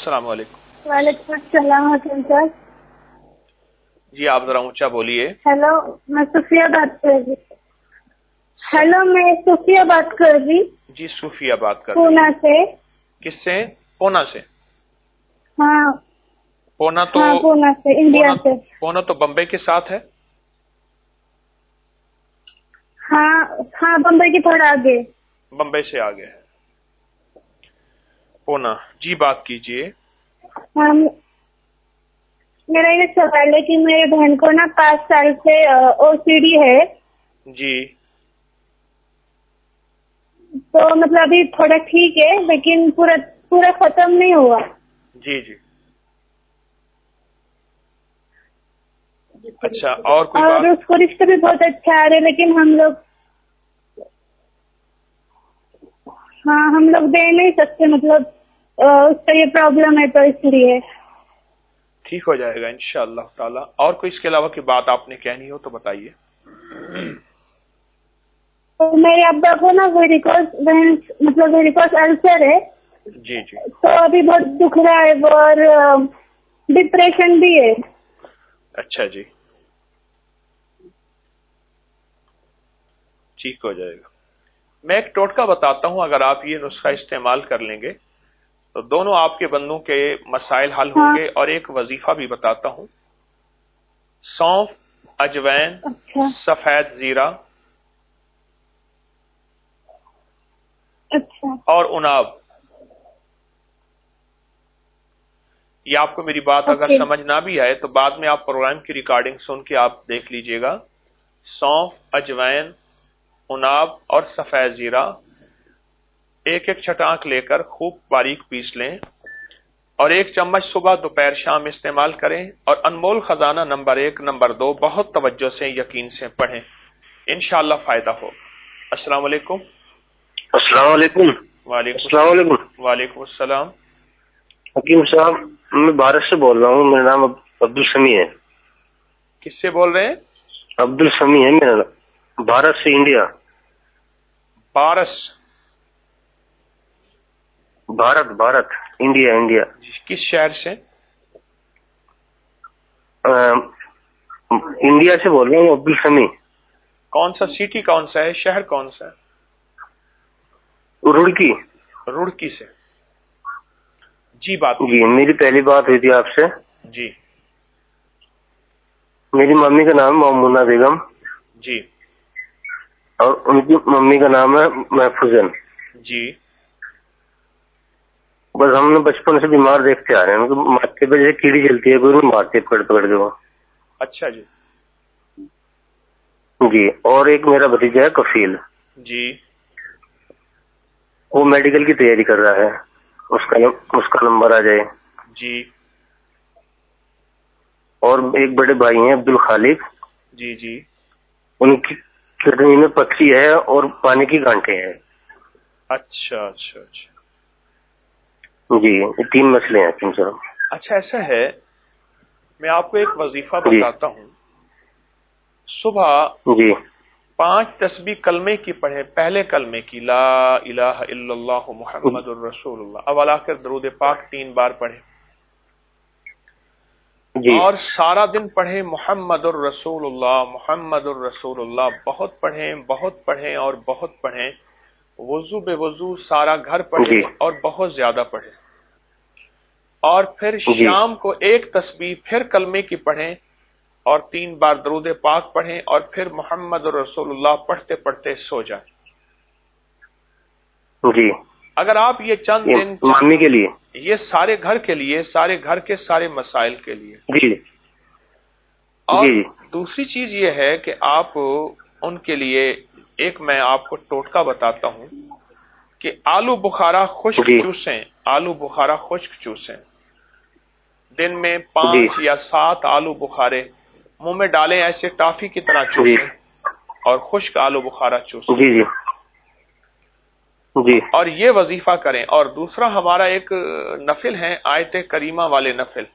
अस्सलाम वालेकुम। वालेकुम अस्सलाम सर। जी आप जरा ऊंचा बोलिए। हेलो, मैं सूफिया बात कर रही। हेलो, मैं सूफिया बात कर रही। जी सूफिया बात कर रही। पूना से। किससे? पूना से। हाँ पूना तो हाँ, पूना से, इंडिया से। पूना तो बम्बई के साथ है। हाँ हाँ, बम्बई के थोड़ा आगे। बम्बई से आगे है पूना। जी बात कीजिए। हाँ, मेरा ये सवाल है कि मेरे बहन को ना 5 साल से ओसीडी है। जी तो मतलब अभी थोड़ा ठीक है, लेकिन पूरा पूरा खत्म नहीं हुआ। जी जी। अच्छा, और कोई और बात? उसको रिश्ते भी बहुत अच्छे आ रहे, लेकिन हम लोग दे नहीं सकते, मतलब उसका ये प्रॉब्लम है, तो इसलिए। ठीक हो जाएगा इंशाअल्लाह ताला। और कोई इसके अलावा की बात आपने कहनी हो तो बताइए। तो मेरे अब्बा को ना वेरिकोस अल्सर है। जी जी। तो अभी बहुत दुख रहा है वो, और डिप्रेशन भी है। अच्छा जी, ठीक हो जाएगा। मैं एक टोटका बताता हूं, अगर आप ये नुस्खा इस्तेमाल कर लेंगे तो दोनों आपके बंदों के मसाइल हल हाँ। होंगे। और एक वजीफा भी बताता हूं। सौंफ, अजवैन, अच्छा सफेद जीरा अच्छा। और उनाब। ये आपको मेरी बात अगर ओके। समझ ना भी आए तो बाद में आप प्रोग्राम की रिकॉर्डिंग सुन के आप देख लीजिएगा। सौंफ, अजवैन, उनाब और सफेद जीरा एक एक छटाक लेकर खूब बारीक पीस लें और 1 चम्मच सुबह दोपहर शाम इस्तेमाल करें। और अनमोल खजाना नंबर 1 नंबर 2 बहुत तवज्जो से यकीन से पढ़ें, इंशाअल्लाह फायदा हो। अस्सलाम वालेकुम। अस्सलाम वालेकुम। वालेकुम अस्सलाम। हकीम साहब, मैं भारत से बोल रहा हूँ। मेरा नाम अब्दुल समी है। किससे बोल रहे हैं? अब्दुल समी है मेरा नाम। भारत से, इंडिया। पारस? Bharat Bharat, India India. किस शहर से? इंडिया से बोल रहा हूँ, अब्दुल समी। कौन सा सिटी, कौन सा है, शहर कौन सा है? रुड़की। रुड़की से। जी बात जी, मेरी पहली बात हुई थी आपसे। जी मेरी मम्मी का नाम मामूना बेगम जी और उनकी मम्मी का नाम है महफूजन। जी। बस हमने बचपन से बीमार देखते आ रहे हैं। उनके माथे पे जैसे कीड़ी चलती है, कोई मारते पकड़ पकड़ के वो। अच्छा जी। जी, और एक मेरा भतीजा है कफील। जी वो मेडिकल की तैयारी कर रहा है। उसका नंबर आ जाए। जी और एक बड़े भाई हैं अब्दुल खालिक। जी जी। उनकी किडनी में पथरी है और पानी की गांठें हैं। अच्छा अच्छा अच्छा। जी, ये 3 मसले हैं हकीम साहब। अच्छा ऐसा है, मैं आपको एक वजीफा जी बताता हूँ। सुबह जी 5 तस्बीह कलमे की पढ़े, पहले कलमे की ला इलाहा इल्लल्लाहु मुहम्मदुर रसूलुल्लाह, अब आकर दरूद पाक 3 बार पढ़े। जी और सारा दिन पढ़े मुहम्मदुर रसूलुल्लाह मुहम्मदुर रसूलुल्लाह, बहुत पढ़ें बहुत पढ़ें और बहुत पढ़ें। वजू बेवजू सारा घर जी पढ़े और बहुत ज्यादा पढ़े। और फिर जी शाम को 1 तस्बीह फिर कलमे की पढ़ें और 3 बार दरूद पाक पढ़ें और फिर मोहम्मद रसूलुल्लाह पढ़ते पढ़ते सो जाएं। जी। अगर आप ये चंद ये दिन, मम्मी के लिए? ये सारे घर के लिए, सारे घर के सारे मसाइल के लिए। जी और जी दूसरी चीज ये है कि आप उनके लिए, एक मैं आपको टोटका बताता हूं कि आलू बुखारा खुश्क जी चूसें, आलू बुखारा खुश्क चूसें। दिन में जी 5 या 7 आलू बुखारे मुंह में डालें, ऐसे टाफी की तरह जी चूसें और खुश्क आलू बुखारा चूसें। जी जी जी और ये वजीफा करें। और दूसरा हमारा एक नफिल है, आयत करीमा वाले नफिल।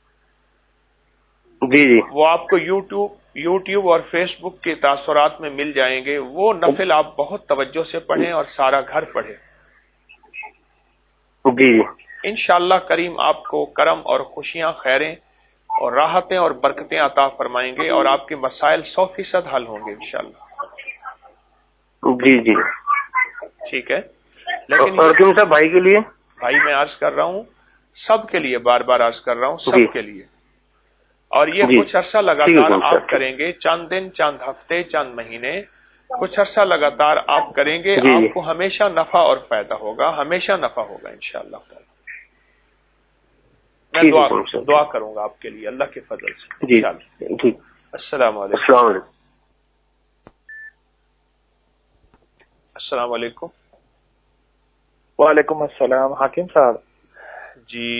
जी जी। वो आपको यूट्यूब और फेसबुक के तासुरात में मिल जाएंगे। वो नफिल आप बहुत तवज्जो से पढ़ें और सारा घर पढ़े। जी انشاءاللہ کریم آپ کو کرم اور خوشیاں، خیریں اور راحتیں اور برکتیں عطا فرمائیں گے، اور آپ کے مسائل 100% حل ہوں گے انشاءاللہ۔ جی جی ٹھیک ہے، لیکن اور کیوں صاحب بھائی کے لیے؟ بھائی میں عرض کر رہا ہوں سب کے لیے، بار بار عرض کر رہا ہوں جی سب کے لیے، اور یہ جی کچھ عرصہ ٹھیک لگاتار ہے آپ صاحب، کریں گے، چند دن، چند ہفتے، چند مہینے، کچھ عرصہ لگاتار آپ کریں گے، جی آپ جی کو ہمیشہ نفع اور فائدہ ہوگا، ہمیشہ نفع ہوگا انشاءاللہ تعالی۔ میں ٹھیک ہے صاحب، دعا کروں گا آپ کے لیے اللہ کے فضل سے جی انشاءاللہ۔ ٹھیک، السلام علیکم۔ السلام علیکم۔ السلام علیکم۔ وعلیکم السلام حاکم صاحب۔ جی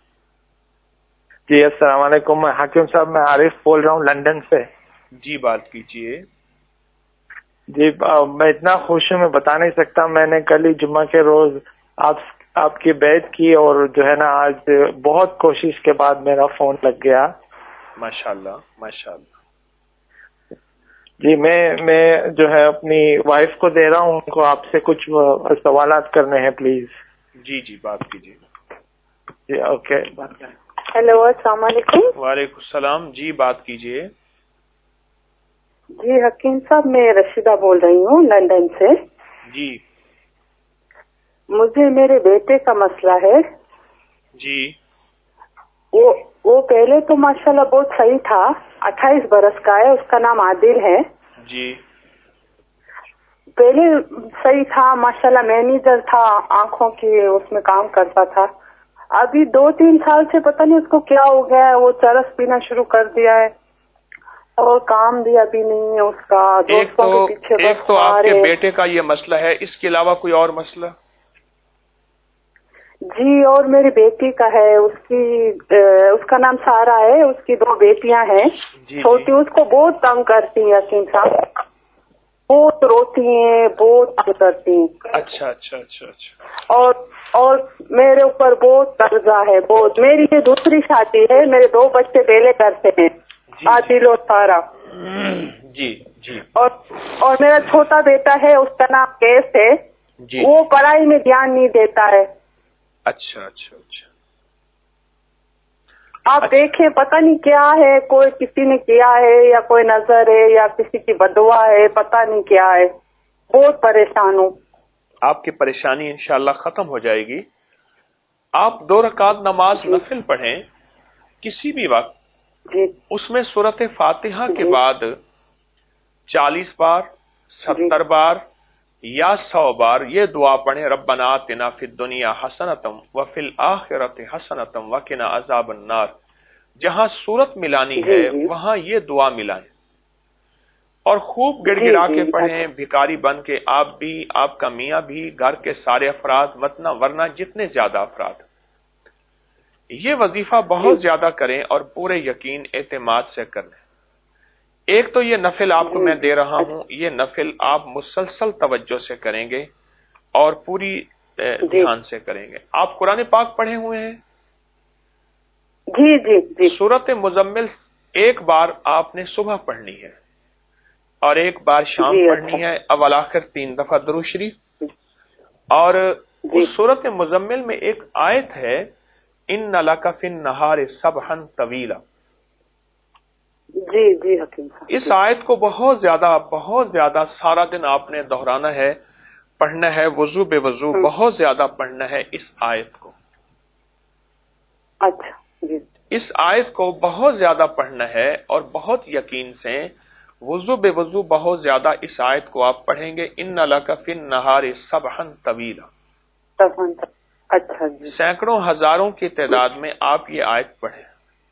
جی السلام علیکم حاکم صاحب، میں عارف بول رہا ہوں لندن سے۔ جی بات کیجئے۔ جی میں اتنا خوش ہوں میں بتا نہیں سکتا۔ میں نے کل ہی جمعہ کے روز آپ کی بیعت کی، اور جو ہے نا آج بہت کوشش کے بعد میرا فون لگ گیا۔ ماشاءاللہ ماشاءاللہ۔ جی میں جو ہے اپنی وائف کو دے رہا ہوں، ان کو آپ سے کچھ سوالات کرنے ہیں پلیز۔ جی جی بات کیجئے۔ جی اوکے۔ ہیلو السلام علیکم۔ وعلیکم السلام، جی بات کیجئے۔ جی حکیم صاحب، میں رشیدہ بول رہی ہوں لندن سے۔ جی مجھے میرے بیٹے کا مسئلہ ہے۔ جی وہ پہلے تو ماشاءاللہ بہت صحیح تھا، 28 برس کا ہے، اس کا نام عادل ہے۔ جی پہلے صحیح تھا ماشاءاللہ، مینیجر تھا، آنکھوں کی اس میں کام کرتا تھا۔ ابھی 2-3 سال سے پتہ نہیں اس کو کیا ہو گیا ہے، وہ چرس پینا شروع کر دیا ہے، اور کام بھی ابھی نہیں ہے اس کا، دوستوں کے پیچھے ایک تو آپ کے بیٹے کا یہ مسئلہ ہے، اس کے علاوہ کوئی اور مسئلہ؟ جی اور میری بیٹی کا ہے، اس کا نام سارا ہے، اس کی 2 بیٹیاں ہیں چھوٹی، اس کو بہت تنگ کرتی ہیں حکیم صاحب، بہت روتی ہیں، بہت تنگ کرتی ہیں۔ اچھا اچھا اچھا اچھا۔ اور میرے اوپر بہت قرضہ ہے، بہت۔ میری یہ دوسری شادی ہے، میرے 2 بچے پہلے کرتے ہیں، عادل اور سارا۔ جی جی۔ اور میرا چھوٹا بیٹا ہے، اس کا نام کیس ہے، جی وہ پڑھائی میں دھیان نہیں دیتا ہے۔ اچھا اچھا اچھا۔ آپ دیکھیں پتہ نہیں کیا ہے، کوئی کسی نے کیا ہے یا کوئی نظر ہے یا کسی کی بدعا ہے، پتہ نہیں کیا ہے، بہت پریشان ہوں۔ آپ کی پریشانی انشاءاللہ ختم ہو جائے گی۔ آپ 2 رکعت نماز نفل پڑھیں کسی بھی وقت، جی اس میں سورۃ فاتحہ کے بعد 40 بار، جی 70 بار یا 100 بار یہ دعا پڑھیں، ربنا آتنا فی الدنیا حسنۃ وفی الآخرۃ حسنۃ وقنا عذاب النار۔ جہاں صورت ملانی ہے وہاں یہ دعا ملائیں، اور خوب گڑ گڑا کے پڑھیں، بھکاری بن کے، آپ بھی، آپ کا میاں بھی، گھر کے سارے افراد، متنا ورنہ جتنے زیادہ افراد یہ وظیفہ بہت زیادہ کریں اور پورے یقین اعتماد سے کریں۔ ایک تو یہ نفل آپ کو میں دے رہا ہوں، یہ نفل آپ مسلسل توجہ سے کریں گے اور پوری دھیان سے کریں گے۔ آپ قرآن پاک پڑھے ہوئے ہیں؟ جی جی جی۔ سورۃ مزمل ایک بار آپ نے صبح پڑھنی ہے اور ایک بار شام پڑھنی ہے، اول آخر 3 دفعہ درود شریف۔ اور اس سورۃ مزمل میں ایک آیت ہے، ان لک فی النہار سبحا طویلا۔ جی جی حکیم صاحب، اس آیت کو بہت زیادہ سارا دن آپ نے دہرانا ہے، پڑھنا ہے، وضو بے وضو بہت زیادہ پڑھنا ہے اس آیت کو۔ اچھا جی۔ اس آیت کو بہت زیادہ پڑھنا ہے اور بہت یقین سے، وضو بے وضو بہت زیادہ اس آیت کو آپ پڑھیں گے، ان لک فی النہار سبحا طویلا۔ اچھا جی۔ سینکڑوں ہزاروں کی تعداد میں آپ یہ آیت پڑھیں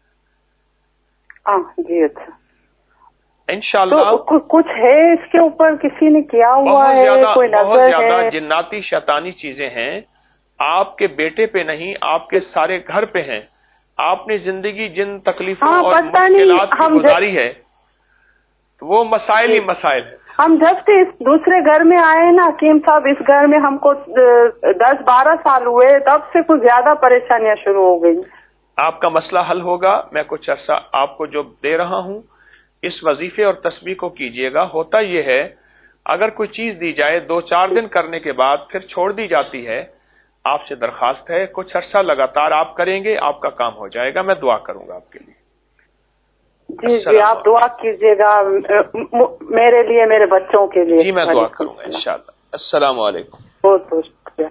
جی۔ اچھا انشاءاللہ۔ تو کچھ ہے اس کے اوپر، کسی نے کیا ہوا ہے، کوئی نظر بہت زیادہ ہے؟ جناتی شیطانی چیزیں ہیں، آپ کے بیٹے پہ نہیں، آپ کے سارے گھر پہ ہیں۔ آپ نے زندگی جن تکلیفوں اور مشکلات کی گزاری ہے، وہ مسائل ہی مسائل ہیں۔ ہم جب سے اس دوسرے گھر میں آئے نا حکیم صاحب، اس گھر میں ہم کو 10-12 سال ہوئے، تب سے کچھ زیادہ پریشانیاں شروع ہو گئی۔ آپ کا مسئلہ حل ہوگا۔ میں کچھ عرصہ آپ کو جو دے رہا ہوں، اس وظیفے اور تسبیح کو کیجئے گا۔ ہوتا یہ ہے، اگر کوئی چیز دی جائے 2-4 دن کرنے کے بعد پھر چھوڑ دی جاتی ہے، آپ سے درخواست ہے کچھ عرصہ لگاتار آپ کریں گے، آپ کا کام ہو جائے گا، میں دعا کروں گا آپ کے لیے۔ جی جی آپ دعا کیجیے گا میرے لیے، میرے بچوں کے لیے۔ جی میں دعا کروں گا انشاءاللہ۔ السلام علیکم۔ بہت بہت شکریہ۔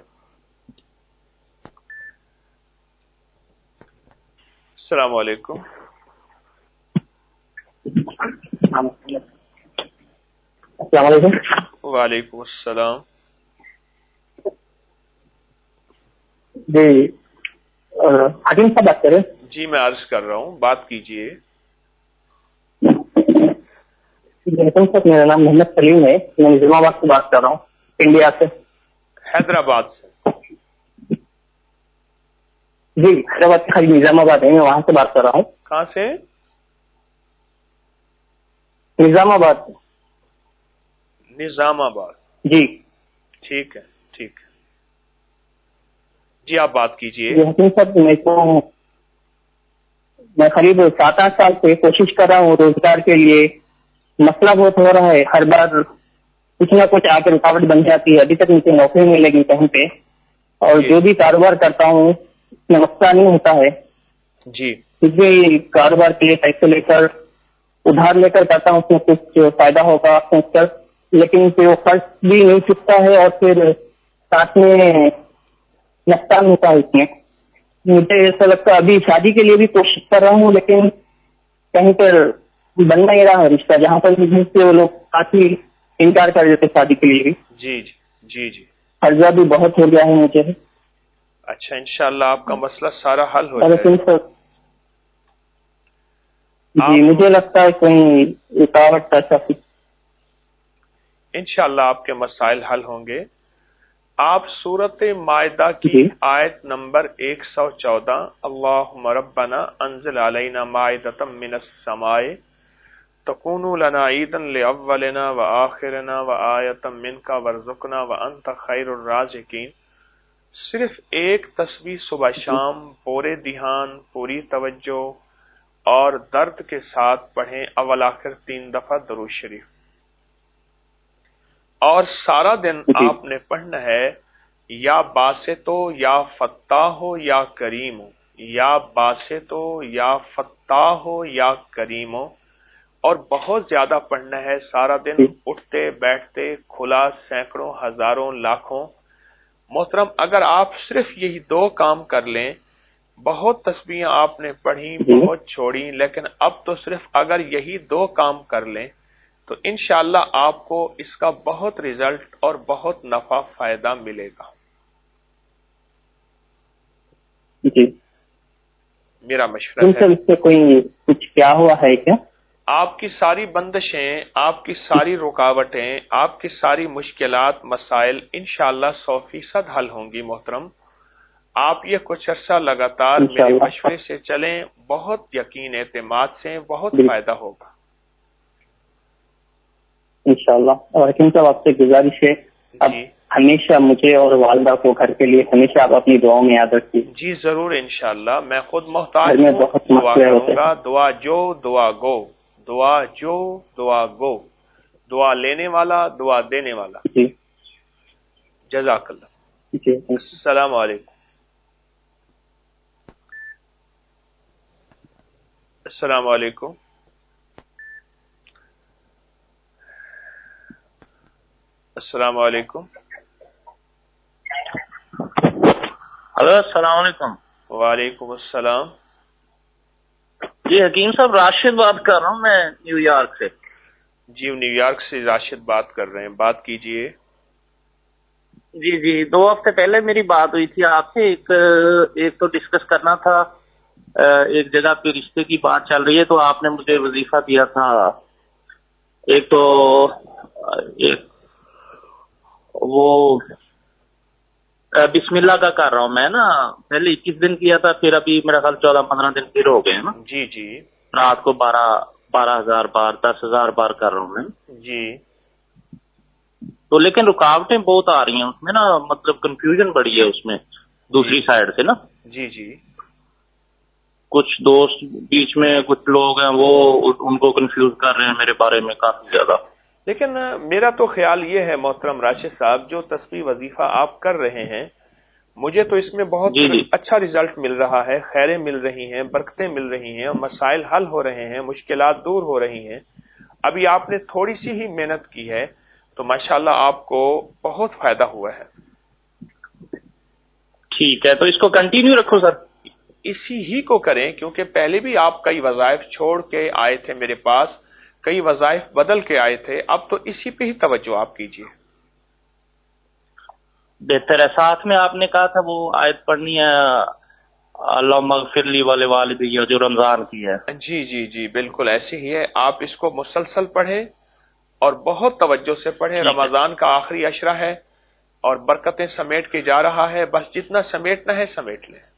السلام علیکم۔ السلام علیکم۔ وعلیکم السلام۔ جی حکیم صاحب بات کریں؟ جی میں عرض کر رہا ہوں، بات کیجئے۔ حکیم صاحب میرا نام محمد سلیم ہے، میں نظام آباد سے بات کر رہا ہوں، انڈیا سے۔ حیدرآباد سے؟ جی حیدرآباد سے، خالی نظام آباد ہے، میں وہاں سے بات کر رہا ہوں۔ کہاں سے؟ نظام آباد۔ نظام آباد؟ جی ٹھیک ہے ٹھیک ہے، جی آپ بات کیجئے۔ جی حکیم صاحب میں قریب 7-8 سال سے کوشش کر رہا ہوں روزگار کے لیے، مسئلہ بہت ہو رہا ہے، ہر بار کچھ نہ کچھ آ کے رکاوٹ بن جاتی ہے، ابھی تک مجھے نوکری نہیں لگی کہیں پہ، اور جو بھی کاروبار کرتا ہوں اس میں مسئلہ نہیں ہوتا ہے۔ جی کچھ بھی کاروبار کے لیے پیسے لے کر ادھار لے کر کرتا ہوں، اس میں کچھ فائدہ ہوگا سوچ کر، لیکن پھر وہ قرض بھی نہیں چکتا ہے اور پھر ساتھ میں نقصان ہوتا ہے اس میں۔ مجھے ایسا لگتا ہے ابھی شادی کے لیے بھی کوشش کر رہا ہوں، لیکن کہیں پر بن نہیں رہا ہے رشتہ، جہاں پر بھی سے وہ لوگ کافی انکار کر دیتے شادی کے لیے بھی۔ جی جی جی جی قرضہ بھی بہت ہو گیا ہے مجھے۔ اچھا انشاءاللہ آپ کا مسئلہ سارا حل ہو اور جائے گا۔ جی مجھے لگتا ہے کوئی رکاوٹ ایسا کچھ۔ انشاءاللہ آپ کے مسائل حل ہوں گے۔ آپ سورۃ مائدہ کی آیت نمبر 114 اللہم ربنا انزل علینا مائدۃ من السماء تکون لنا عیدا لاولنا وآخرنا وآیۃ منک وارزقنا وانت خیر الرازقین، صرف ایک تسبیح صبح شام پورے دھیان، پوری توجہ اور درد کے ساتھ پڑھیں، اول آخر 3 دفعہ درود شریف، اور سارا دن آپ نے پڑھنا ہے یا باسط ہو یا فتاح ہو یا کریم ہو، یا باسط ہو یا فتاح ہو یا کریم ہو، اور بہت زیادہ پڑھنا ہے سارا دن، اٹھتے بیٹھتے کھلا سینکڑوں ہزاروں لاکھوں۔ محترم اگر آپ صرف یہی 2 کام کر لیں، بہت تسبیحیں آپ نے پڑھی، بہت چھوڑی، لیکن اب تو صرف اگر یہی 2 کام کر لیں تو انشاءاللہ آپ کو اس کا بہت رزلٹ اور بہت نفع فائدہ ملے گا۔ جی میرا مشورہ ہے۔ اس سے کوئی کچھ کیا ہوا ہے کیا؟ آپ کی ساری بندشیں، آپ کی ساری رکاوٹیں، آپ کی ساری مشکلات، مسائل انشاءاللہ 100% حل ہوں گی محترم۔ آپ یہ کچھ عرصہ لگاتار میرے مشورے سے چلیں، بہت یقین اعتماد سے بہت فائدہ ہوگا انشاءاللہ۔ اور حکیم صاحب آپ سے گزارش ہے اب ہمیشہ مجھے اور والدہ کو گھر کے لیے ہمیشہ آپ اپنی دعاؤں میں یاد رکھیے۔ جی ضرور انشاءاللہ، میں خود محتاج ہوں، دعا کروں گا، دعا جو دعا گو، دعا جو دعا گو، دعا لینے والا دعا دینے والا۔ جی جزاک اللہ۔ جی السلام علیکم۔ السلام علیکم۔ السلام علیکم۔ ہلو السلام علیکم۔ وعلیکم السلام۔ جی حکیم صاحب راشد بات کر رہا ہوں میں نیو یارک سے۔ جی نیو یارک سے راشد بات کر رہے ہیں، بات کیجئے۔ جی 2 ہفتے پہلے میری بات ہوئی تھی آپ سے، ایک تو ڈسکس کرنا تھا، ایک جگہ پہ رشتے کی بات چل رہی ہے تو آپ نے مجھے وظیفہ دیا تھا، ایک تو وہ بسم اللہ کا کر رہا ہوں میں نا، پہلے 21 دن کیا تھا، پھر ابھی میرا خیال 14-15 دن پھر ہو گئے نا۔ جی جی رات کو 12,000 بار 10,000 بار کر رہا ہوں میں جی۔ تو لیکن رکاوٹیں بہت آ رہی ہیں اس میں نا، مطلب کنفیوژن بڑی ہے اس میں دوسری سائڈ سے نا۔ جی جی کچھ دوست بیچ میں کچھ لوگ ہیں وہ ان کو کنفیوز کر رہے ہیں میرے بارے میں کافی زیادہ۔ لیکن میرا تو خیال یہ ہے محترم راشد صاحب، جو تسبیح وظیفہ آپ کر رہے ہیں مجھے تو اس میں بہت جی اچھا رزلٹ مل رہا ہے، خیریں مل رہی ہیں، برکتیں مل رہی ہیں، مسائل حل ہو رہے ہیں، مشکلات دور ہو رہی ہیں. ابھی آپ نے تھوڑی سی ہی محنت کی ہے تو ماشاءاللہ آپ کو بہت فائدہ ہوا ہے. ٹھیک ہے، تو اس کو کنٹینیو رکھو سر. اسی ہی کو کریں، کیونکہ پہلے بھی آپ کئی وظائف چھوڑ کے آئے تھے میرے پاس، کئی وظائف بدل کے آئے تھے، اب تو اسی پہ ہی توجہ آپ کیجیے. بہتر ہے. ساتھ میں آپ نے کہا تھا وہ آیت پڑھنی ہے اللہم اغفر لی ولوالدی، جو رمضان کی ہے. جی جی جی بالکل ایسے ہی ہے. آپ اس کو مسلسل پڑھیں اور بہت توجہ سے پڑھیں. رمضان کا آخری عشرہ ہے اور برکتیں سمیٹ کے جا رہا ہے، بس جتنا سمیٹنا ہے سمیٹ لیں.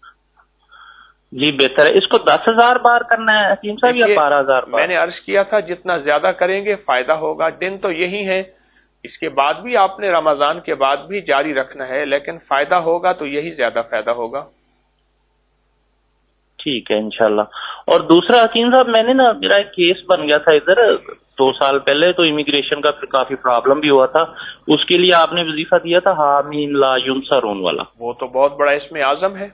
جی بہتر ہے. اس کو 10,000 بار کرنا ہے حکیم صاحب یا 12,000 بار؟ میں نے عرض کیا تھا جتنا زیادہ کریں گے فائدہ ہوگا. دن تو یہی ہے، اس کے بعد بھی آپ نے رمضان کے بعد بھی جاری رکھنا ہے، لیکن فائدہ ہوگا تو یہی زیادہ فائدہ ہوگا. ٹھیک ہے انشاءاللہ. اور دوسرا حکیم صاحب، میں نے میرا ایک کیس بن گیا تھا ادھر 2 سال پہلے، تو امیگریشن کا پھر کافی پرابلم بھی ہوا تھا. اس کے لیے آپ نے وظیفہ دیا تھا حامین لا ینصرون والا. وہ تو بہت بڑا اسم اعظم ہے.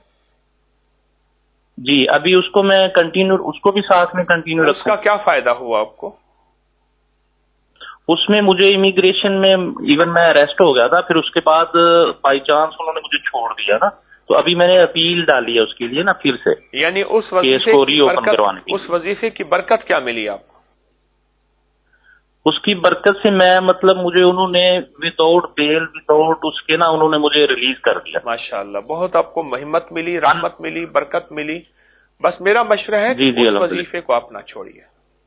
جی ابھی اس کو میں کنٹینیو، اس کو بھی ساتھ میں کنٹینیو رکھوں. اس کا کیا فائدہ ہوا آپ کو؟ اس میں مجھے امیگریشن میں ایون میں اریسٹ ہو گیا تھا، پھر اس کے بعد بائی چانس انہوں نے مجھے چھوڑ دیا نا، تو ابھی میں نے اپیل ڈالی ہے اس کے لیے نا پھر سے، یعنی اس کیس کو ری اوپن کروانے کی. اس وظیفے کی برکت کیا ملی آپ کو؟ اس کی برکت سے میں مطلب مجھے انہوں نے وداؤٹ بیل وداؤٹ اس کے نا انہوں نے مجھے ریلیز کر دیا. ماشاءاللہ بہت آپ کو مہمت ملی، رحمت ملی، برکت ملی. بس میرا مشورہ ہے کہ جی اس وظیفے کو آپ نہ چھوڑیے.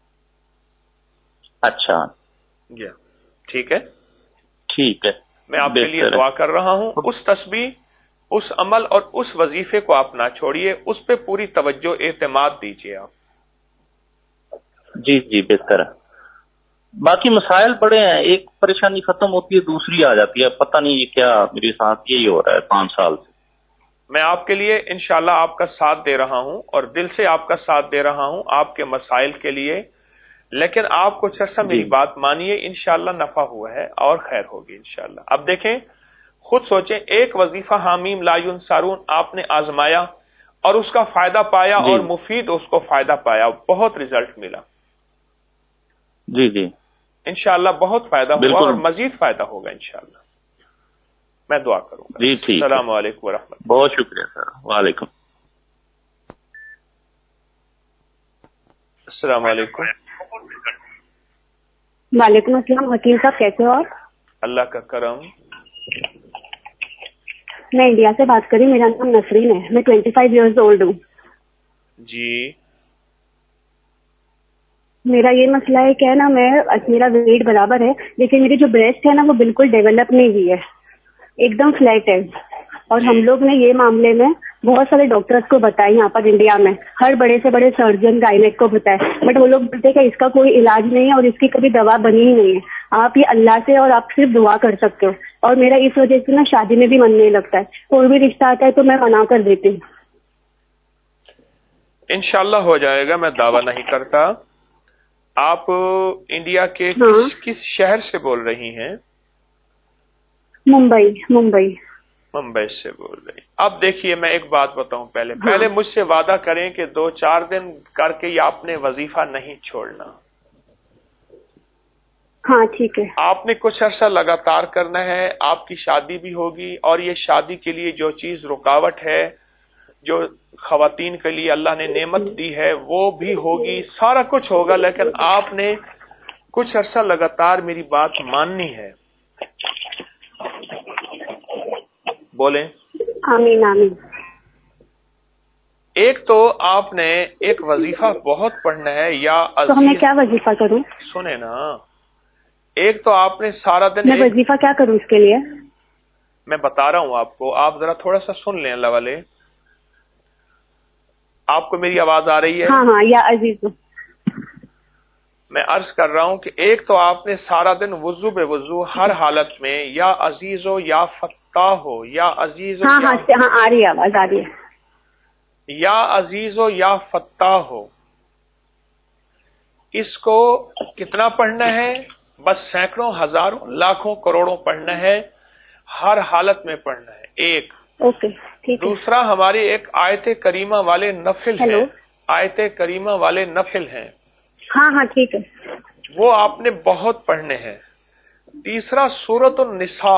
اچھا جی ٹھیک ہے. ٹھیک ہے، میں آپ کے لیے دعا کر رہا ہوں. اس تسبیح، اس عمل اور اس وظیفے کو آپ نہ چھوڑیے، اس پہ پوری توجہ اعتماد دیجیے آپ. جی جی بہتر ہے. باقی مسائل بڑے ہیں، ایک پریشانی ختم ہوتی ہے دوسری آ جاتی ہے، پتہ نہیں یہ کیا میرے ساتھ یہی ہو رہا ہے 5 سال سے. میں آپ کے لیے انشاءاللہ آپ کا ساتھ دے رہا ہوں اور دل سے آپ کا ساتھ دے رہا ہوں آپ کے مسائل کے لیے، لیکن آپ کچھ عرصہ میری بات مانیے، انشاءاللہ نفع ہوا ہے اور خیر ہوگی انشاءاللہ. اب دیکھیں، خود سوچیں، ایک وظیفہ حامیم لا ینصرون آپ نے آزمایا اور اس کا فائدہ پایا اور مفید اس کو فائدہ پایا، بہت رزلٹ ملا. جی جی انشاءاللہ بہت فائدہ ہوا اور مزید فائدہ ہوگا انشاءاللہ. میں دعا کروں گا. جی ٹھیک. السلام علیکم ورحمۃ اللہ. بہت شکریہ سر. وعلیکم السلام علیکم. وعلیکم السلام. حکیم صاحب کیسے ہو آپ؟ اللہ کا کرم. میں انڈیا سے بات کر رہی ہوں، میرا نام نسرین ہے، میں 25 ایئرز اولڈ ہوں. جی میرا یہ مسئلہ ہے کہ نا میرا ویٹ برابر ہے، لیکن میری جو بریسٹ ہے نا وہ بالکل ڈیولپ نہیں ہوئی ہے، ایک دم فلیٹ ہے. اور ہم لوگ نے یہ معاملے میں بہت سارے ڈاکٹرز کو بتایا، یہاں پر انڈیا میں ہر بڑے سے بڑے سرجن گائنیک کو بتایا، بٹ وہ لوگ بولتے کہ اس کا کوئی علاج نہیں ہے اور اس کی کبھی دوا بنی ہی نہیں ہے. آپ یہ اللہ سے اور آپ صرف دعا کر سکتے ہو. اور میرا اس وجہ سے نا شادی میں بھی من نہیں لگتا ہے، کوئی بھی رشتہ آتا ہے تو میں منع کر دیتی ہوں. انشاءاللہ ہو جائے گا، میں دعویٰ نہیں کرتا. آپ انڈیا کے کس شہر سے بول رہی ہیں؟ ممبئی سے بول رہی. اب دیکھیے میں ایک بات بتاؤں، پہلے مجھ سے وعدہ کریں کہ 2-4 دن کر کے یہ آپ نے وظیفہ نہیں چھوڑنا. ہاں ٹھیک ہے. آپ نے کچھ عرصہ لگاتار کرنا ہے، آپ کی شادی بھی ہوگی اور یہ شادی کے لیے جو چیز رکاوٹ ہے، جو خواتین کے لیے اللہ نے نعمت دی ہے وہ بھی ہوگی، سارا کچھ ہوگا، لیکن آپ نے کچھ عرصہ لگاتار میری بات ماننی ہے. بولیں آمین آمین. ایک تو آپ نے ایک وظیفہ بہت پڑھنا ہے یا تو میں کیا وظیفہ کروں؟ سنیں نا، ایک تو آپ نے سارا دن، میں وظیفہ کیا کروں اس کے لیے؟ میں بتا رہا ہوں آپ کو، آپ ذرا تھوڑا سا سن لیں اللہ والے. آپ کو میری آواز آ رہی ہے؟ ہاں یا عزیز. میں عرض کر رہا ہوں کہ ایک تو آپ نے سارا دن وضو بے وضو ہر حالت میں یا عزیز ہو یا فتح ہو یا عزیز ہو، ہاں آ رہی ہے آواز، آ رہی ہے. یا عزیز ہو یا فتح ہو، اس کو کتنا پڑھنا ہے؟ بس سینکڑوں، ہزاروں، لاکھوں، کروڑوں پڑھنا ہے، ہر حالت میں پڑھنا ہے. ایک ओके ठीक है। दूसरा हमारी एक आयत करीमा वाले नफिल हेलो। हैं, आयत करीमा वाले नफिल हैं, हाँ हाँ ठीक है। वो आपने बहुत पढ़ने हैं। तीसरा सूरत निसा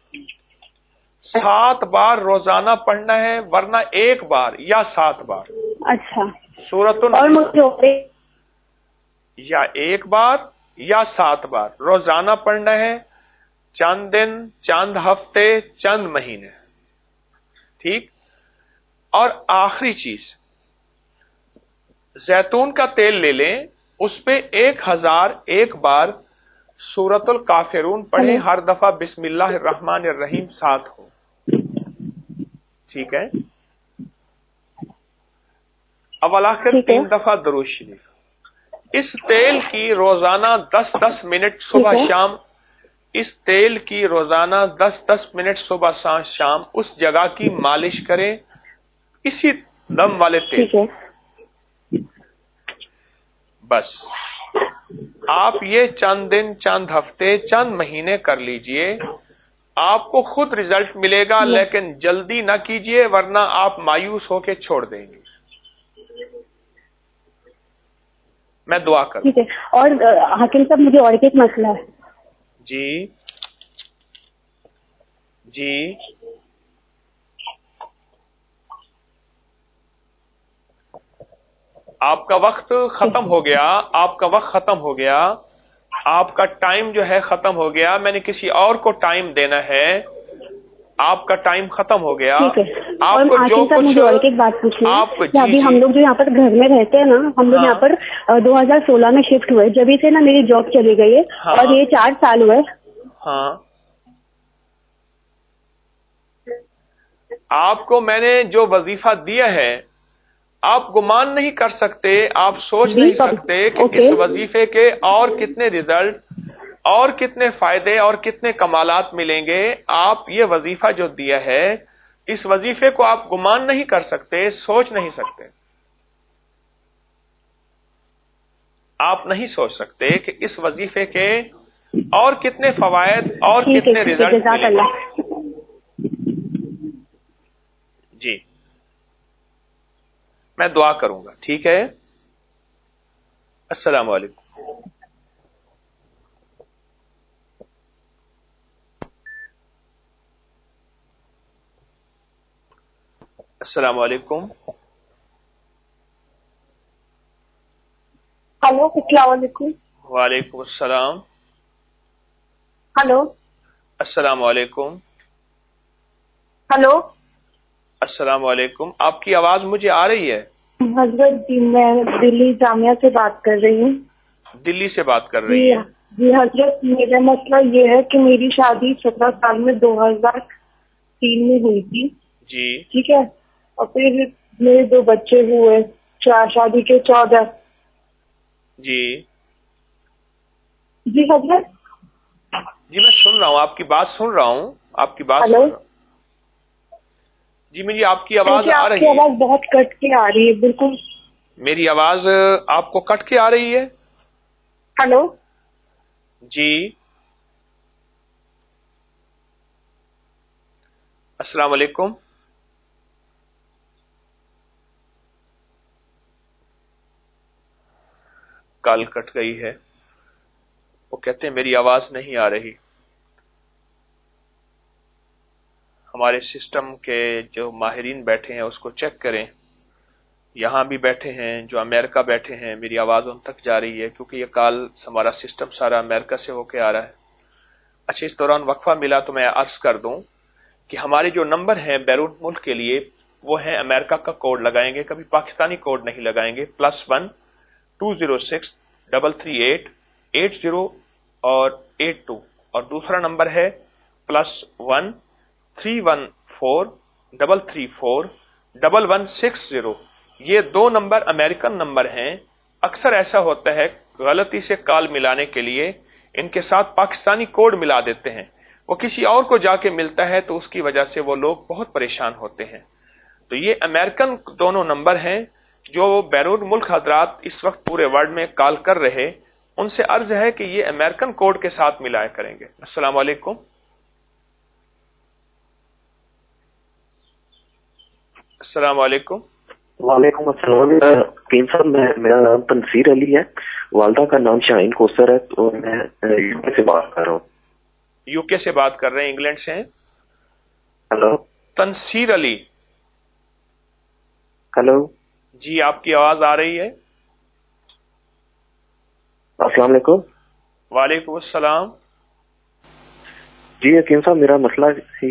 7 बार रोजाना पढ़ना है, वरना 1 बार या 7 बार। अच्छा। सूरत और मुझे या 1 बार या 7 बार रोजाना पढ़ना है, चंद दिन, चंद हफ्ते, चंद महीने, ठीक। और आखिरी चीज, जैतून का तेल ले लें, उस पे 1001 बार सूरतुल काफिरून पढ़े, हर दफा बिस्मिल्लाहिर्रहमानिर्रहीम साथ हो, ठीक है। अव्वल आखिर 3 दफा दरूद शरीफ। इस तेल की रोजाना 10-10 मिनट सुबह शाम, इस तेल की रोजाना 10-10 मिनट सुबह शाम उस जगह की मालिश करें, इसी दम वाले तेल। ठीक है। बस आप ये चंद दिन, चंद हफ्ते, चंद महीने कर लीजिए, आपको खुद रिजल्ट मिलेगा। लेकिन जल्दी ना कीजिए, वरना आप मायूस होकर छोड़ देंगे। मैं दुआ करूं। ठीक है। और हाकिम साहब, मुझे और एक मसला है। जी जी आपका वक्त खत्म हो गया, आपका वक्त खत्म हो गया, आपका टाइम जो है खत्म हो गया। मैंने किसी और को टाइम देना है, आपका टाइम खत्म हो गया। ठीक है। और आपको जो कुछ मुझे और एक बात पूछनी है आप कि अभी हम लोग जो यहाँ पर घर में रहते हैं ना, हम लोग यहाँ पर 2016 में शिफ्ट हुए, जब से ना मेरी जॉब चली गई है। और ये 4 साल हुए। हाँ, आपको मैंने जो वजीफा दिया है, आप गुमान नहीं कर सकते, आप सोच नहीं सकते कि इस वजीफे के और कितने रिजल्ट और कितने फायदे और कितने कमालात मिलेंगे। आप ये वजीफा जो दिया है, इस वजीफे को आप गुमान नहीं कर सकते, सोच नहीं सकते। आप नहीं सोच सकते कि इस वजीफे के और कितने फवायद और कितने रिजल्ट मिलेंगे। जी, मैं दुआ करूंगा, ठीक है। अस्सलाम वालेकुम। अस्सलाम वालेकुम। हेलो, अस्सलाम वालेकुम। वालेकुम अस्सलाम। हेलो, अस्सलाम वालेकुम। हेलो, अस्सलाम वालेकुम। आपकी आवाज मुझे आ रही है। हजरत जी, मैं दिल्ली जामिया से बात कर रही हूँ। दिल्ली से बात कर रही हैं? जी हजरत, मेरा मसला ये है कि मेरी शादी 17 साल में 2003 में हुई थी। जी, ठीक है। और फिर मेरे 2 बच्चे हुए, शादी के 14। जी जी हजरत। जी, मैं सुन रहा हूँ, आपकी बात सुन रहा हूँ, आपकी बात सुन हेलो। रहा हूँ। जी, मुझे आपकी आवाज आ रही है। आपकी आवाज बहुत कट के आ रही है, बिल्कुल। मेरी आवाज आपको कट के आ रही है? हेलो। जी, अस्सलाम वालेकुम। कॉल कट गई है। वो कहते हैं मेरी आवाज नहीं आ रही। हमारे सिस्टम के जो माहिरीन बैठे हैं उसको चेक करें। यहां भी बैठे हैं, जो अमेरिका बैठे हैं, मेरी आवाज उन तक जा रही है, क्योंकि ये कॉल हमारा सिस्टम सारा अमेरिका से होके आ रहा है। अच्छा, इस दौरान वक्फा मिला तो मैं अर्ज कर दूं कि हमारे जो नंबर हैं बैरून मुल्क के लिए, वो है अमेरिका का कोड लगाएंगे, कभी पाकिस्तानी कोड नहीं लगाएंगे। +1 206 338 80 और 82। और दूसरा नंबर है +1 314 334 1160। ये 2 नंबर अमेरिकन नंबर हैं। अक्सर ऐसा होता है, गलती से कॉल मिलाने के लिए इनके साथ पाकिस्तानी कोड मिला देते हैं, वो किसी और को जाके मिलता है, तो उसकी वजह से वो लोग बहुत परेशान होते हैं। तो ये अमेरिकन दोनों नंबर हैं। जो बैरून मुल्क हजरात इस वक्त पूरे वर्ल्ड में कॉल कर रहे, उनसे अर्ज है कि ये अमेरिकन कोड के साथ मिलाया करेंगे। अस्सलाम वालेकुम। السلام علیکم. وعلیکم السلام. کیم صاحب میرا نام تنصیر علی ہے, والدہ کا نام شاہین کوثر ہے, اور میں یو کے سے بات کر رہا ہوں. یو کے سے بات کر رہے ہیں, انگلینڈ سے ہیں. ہلو, تنصیر علی. ہلو جی آپ کی آواز آ رہی ہے. السلام علیکم. وعلیکم السلام. جی حکیم صاحب, میرا مسئلہ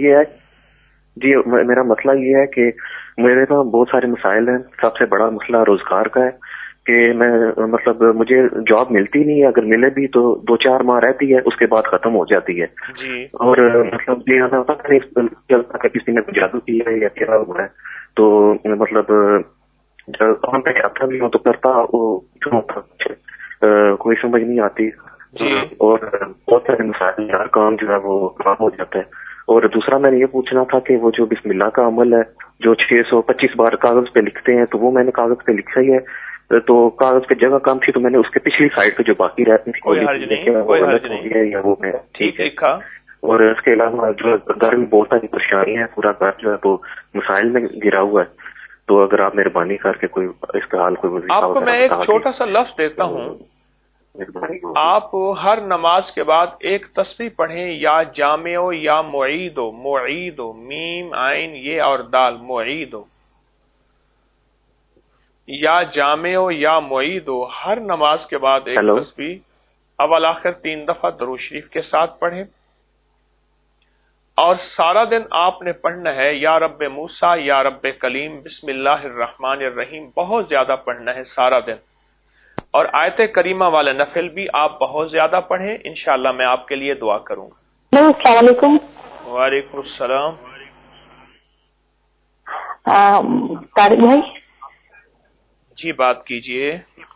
یہ ہے کہ میرے پاس بہت سارے مسائل ہیں. سب سے بڑا مسئلہ روزگار کا ہے کہ میں مطلب مجھے جاب ملتی نہیں ہے, اگر ملے بھی تو 2-4 ماہ رہتی ہے, اس کے بعد ختم ہو جاتی ہے. جی. اور مطلب یہ پتہ نہیں چلتا کہ کسی نے کچھ جادو کیا ہے یا کیا ہوا ہے. تو مطلب جب میں جاتا بھی ہوں تو کرتا وہ کوئی سمجھ نہیں آتی. جی. اور بہت سارے مسائل, ہر کام جو ہے وہ خراب ہو جاتا ہے. اور دوسرا میں نے یہ پوچھنا تھا کہ وہ جو بسم اللہ کا عمل ہے جو 625 بار کاغذ پہ لکھتے ہیں, تو وہ میں نے کاغذ پہ لکھا ہی ہے, تو کاغذ پہ جگہ کم تھی تو میں نے اس کے پچھلی سائڈ پہ جو باقی رہتی تھی کوئی حرج نہیں, یا وہ میں ٹھیک لکھا. اور اس کے علاوہ جو گھر میں بہت ساری پریشانی ہے, پورا گھر جو ہے تو مسائل میں گرا ہوا ہے. تو اگر آپ مہربانی کر کے کوئی اس کا حال کوئی آپ کو میں ایک چھوٹا سا لفظ دیتا ہوں. آپ ہر نماز کے بعد ایک تسبیح پڑھیں, یا جامع یا معید میم عین یہ اور دال معید, یا جامع یا معید, ہر نماز کے بعد ایک تسبیح اول آخر 3 دفعہ درود شریف کے ساتھ پڑھیں. اور سارا دن آپ نے پڑھنا ہے یا رب موسیٰ یا رب کلیم بسم اللہ الرحمن الرحیم, بہت زیادہ پڑھنا ہے سارا دن. اور آیت کریمہ والے نفل بھی آپ بہت زیادہ پڑھیں, انشاءاللہ میں آپ کے لیے دعا کروں گا. السلام علیکم. وعلیکم السلام. طارق بھائی جی بات کیجئے.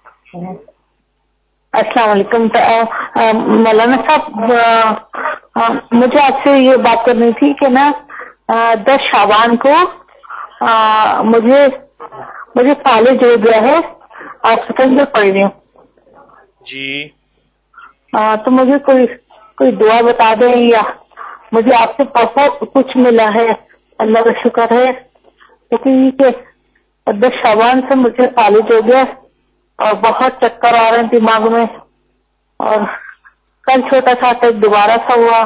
السلام علیکم. مولانا صاحب, مجھے آپ سے یہ بات کرنی تھی کہ نا 10 شعبان کو مجھے کالج ہو گیا ہے, ہاسپٹل میں پڑھ رہی ہوں. جی. تو مجھے کوئی دعا بتا دیں, یا مجھے آپ سے بہت کچھ ملا ہے, اللہ کا شکر ہے, کیونکہ 10 شعبان سے مجھے کالج ہو گیا اور بہت چکر آ رہے ہیں دماغ میں, اور کل چھوٹا تھا تو دوبارہ سا ہوا.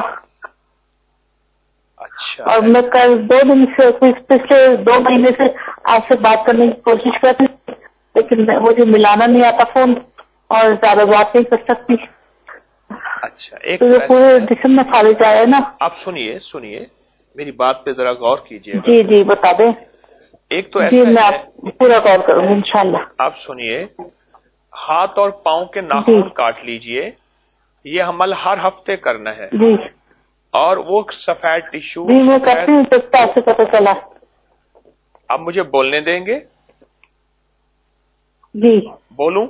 اچھا. اور میں کل 2 دن سے پچھلے 2 مہینے سے آپ سے بات کرنے کی کوشش کرتی, لیکن مجھے ملانا نہیں آتا فون, اور زیادہ بات نہیں کر سکتی. اچھا, ایک تو یہ پورے جسم میں خارج آیا ہے نا. آپ سنیے میری بات پہ ذرا غور کیجیے. جی بتا دیں. ایک تو جی ایسا میں آپ پورا غور کروں گی انشاءاللہ. آپ سنیے, ہاتھ اور پاؤں کے ناخن کاٹ لیجئے, یہ عمل ہر ہفتے کرنا ہے. جی. اور وہ سفید ٹشو. جی میں کرتی ہوں, سے پتہ چلا. آپ مجھے بولنے دیں گے؟ جی. بولوں؟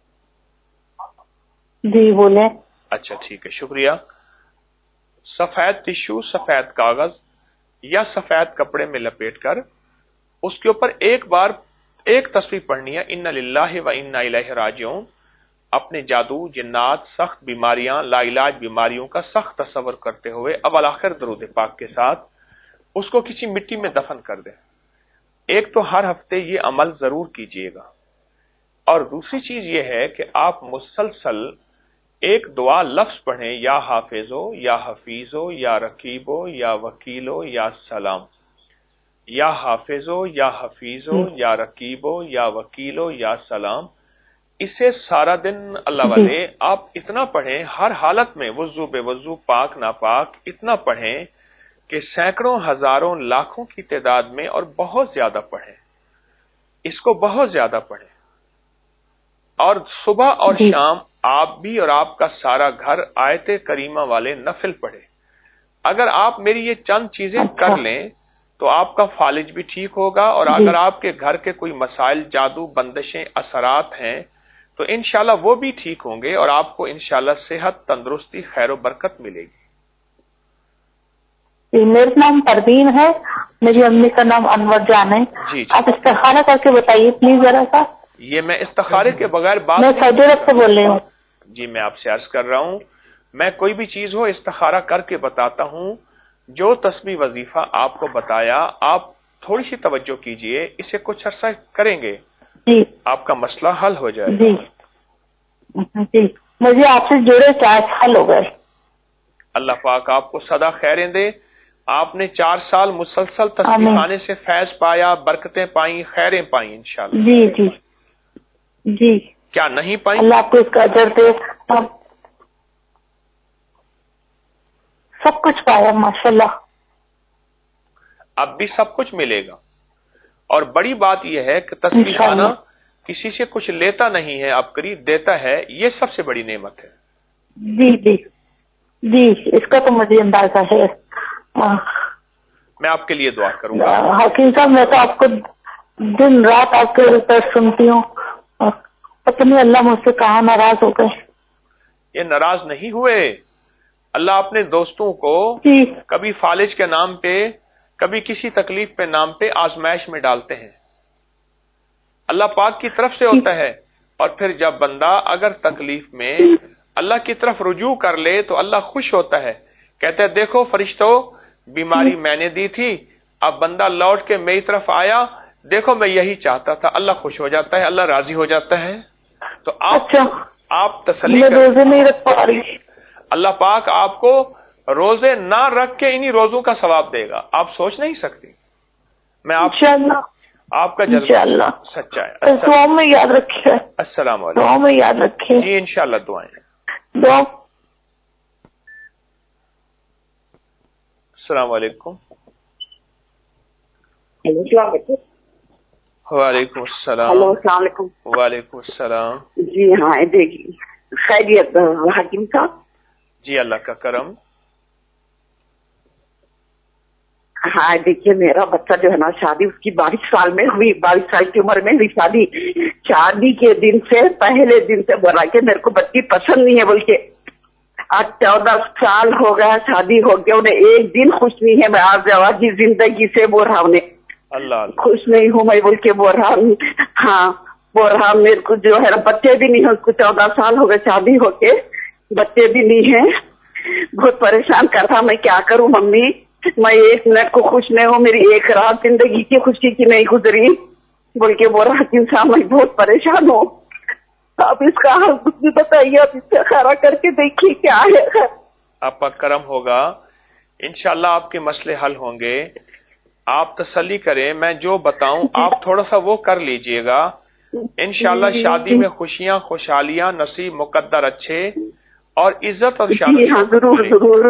جی بولیں. اچھا ٹھیک ہے, شکریہ. سفید ٹشو, سفید کاغذ یا سفید کپڑے میں لپیٹ کر اس کے اوپر ایک تسبیح پڑھنی ہے, انا للہ و انا الیہ راجعون. اپنے جادو, جنات, سخت بیماریاں, لا علاج بیماریوں کا سخت تصور کرتے ہوئے اول آخر درود پاک کے ساتھ اس کو کسی مٹی میں دفن کر دیں. ایک تو ہر ہفتے یہ عمل ضرور کیجیے گا. اور دوسری چیز یہ ہے کہ آپ مسلسل ایک دعا لفظ پڑھیں, یا حافظو یا حفیظو یا رقیبو یا وکیلو یا سلام, یا حافظو یا حفیظو یا رقیبو یا وکیلو یا سلام. اسے سارا دن اللہ والے آپ اتنا پڑھیں, ہر حالت میں, وضو بے وضو, پاک ناپاک, اتنا پڑھیں کہ سینکڑوں, ہزاروں, لاکھوں کی تعداد میں, اور بہت زیادہ پڑھیں. اس کو بہت زیادہ پڑھیں. اور صبح اور شام آپ بھی اور آپ کا سارا گھر آیت کریمہ والے نفل پڑھے. اگر آپ میری یہ چند چیزیں کر لیں تو آپ کا فالج بھی ٹھیک ہوگا, اور اگر آپ کے گھر کے کوئی مسائل, جادو, بندشیں, اثرات ہیں تو انشاءاللہ وہ بھی ٹھیک ہوں گے, اور آپ کو انشاءاللہ صحت, تندرستی, خیر و برکت ملے گی. میرا نام پروین ہے, میری امی کا نام انور جان ہے. جی آپ استخارہ کر کے بتائیے پلیز ذرا سا. یہ میں استخارے کے بغیر بات میں سعودی عرب سے بول رہی ہوں. جی میں آپ سے عرض کر رہا ہوں, میں کوئی بھی چیز ہو استخارہ کر کے بتاتا ہوں. جو تسبیح وظیفہ آپ کو بتایا آپ थोड़ी सी तवज्जो कीजिए, इसे कुछ अर्सा करेंगे जी आपका मसला हल हो जाएगा। जी जी, मुझे आपसे जुड़े 4 साल हो गए। अल्लाह पाक आपको सदा खैरें दे। आपने 4 साल मुसलसल तस्बीह आमीन। खाने से फैज पाया, बरकतें पाई, खैरें पाई इंशाल्लाह। जी जी जी, क्या नहीं पाई? अल्लाह आपको इसका अजर दे। अब सब कुछ पाया माशाल्लाह। अब भी सब कुछ मिलेगा। और बड़ी बात यह है कि तस्बीह खाना इंशाअल्लाह। किसी से कुछ लेता नहीं है, आप करीब देता है, ये सबसे बड़ी नेमत है। जी जी जी, इसका तो मुझे अंदाजा है। मैं आपके लिए दुआ करूंगा। हकीम साहब, मैं तो आपको दिन रात आपके ऊपर सुनती हूँ, पता नहीं अल्लाह मुझसे कहाँ नाराज हो गए। ये नाराज नहीं हुए। अल्लाह अपने दोस्तों को जी कभी फालिज के नाम पे, कभी किसी तकलीफ पे नाम पे आजमाइश में डालते हैं। अल्लाह पाक की तरफ से होता है। और फिर जब बंदा अगर तकलीफ में अल्लाह की तरफ रुजू कर ले तो अल्लाह खुश होता है, कहता है देखो फरिश्तों, बीमारी मैंने दी थी, अब बंदा लौट के मेरी तरफ आया, देखो मैं यही चाहता था। अल्लाह खुश हो जाता है, अल्लाह राजी हो जाता है। तो आप तसल्ली मैं रोजे नहीं रख पा रही। अल्लाह पाक आपको रोजे ना रख के इन्हीं रोजों का सवाब देगा, आप सोच नहीं सकती। मैं आपका जज्बा सच्चा है। दुआ में याद रखिए। अस्सलाम वालेकुम। दुआ में याद रखिए। जी इंशाल्लाह दुआएं। दुआ। अस्सलाम वालेकुम। वालेकुम अस्सलाम। हेलो, अस्सलाम वालेकुम। वालेकुम अस्सलाम। जी हाँ, देखिए खैरियत हकीम साहब। जी अल्लाह का करम। हाँ देखिए, मेरा बच्चा जो है ना, शादी उसकी 22 साल में हुई, 22 साल की उम्र में हुई शादी। शादी के दिन से, पहले दिन से बोला कि मेरे को बच्ची पसंद नहीं है बोल के। आज 14 साल हो गया शादी हो गया, उन्हें एक दिन खुश नहीं है। मैं आज की जिंदगी से बोल रहा हूँ, अल्लाह खुश नहीं हूँ मैं बोल के बोल रहा हूँ। हाँ बोल रहा, मेरे को जो है ना बच्चे भी नहीं है, उसको 14 साल हो गए शादी होके, बच्चे भी नहीं है। बहुत परेशान कर रहा, मैं क्या करूँ मम्मी, मैं एक मिनट को खुश नहीं हूँ, मेरी एक रात जिंदगी की खुशी की नहीं गुजरी बोल के बोल रहा। इंसान मैं बहुत परेशान हूँ, आप इसका हाल कुछ भी बताइए, आप इससे खरा करके देखिए क्या है। आपका करम होगा, इंशाल्लाह आपके मसले हल होंगे। आप तसल्ली करें, मैं जो बताऊं आप थोड़ा सा वो कर लीजिएगा। इंशाल्लाह शादी में खुशियां, खुशहालियां, नसीब, मुकद्दर अच्छे और इज्जत और शान। हाँ जरूर जरूर।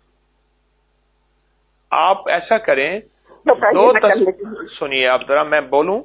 आप ऐसा करें, सुनिए आप जरा, मैं बोलूं,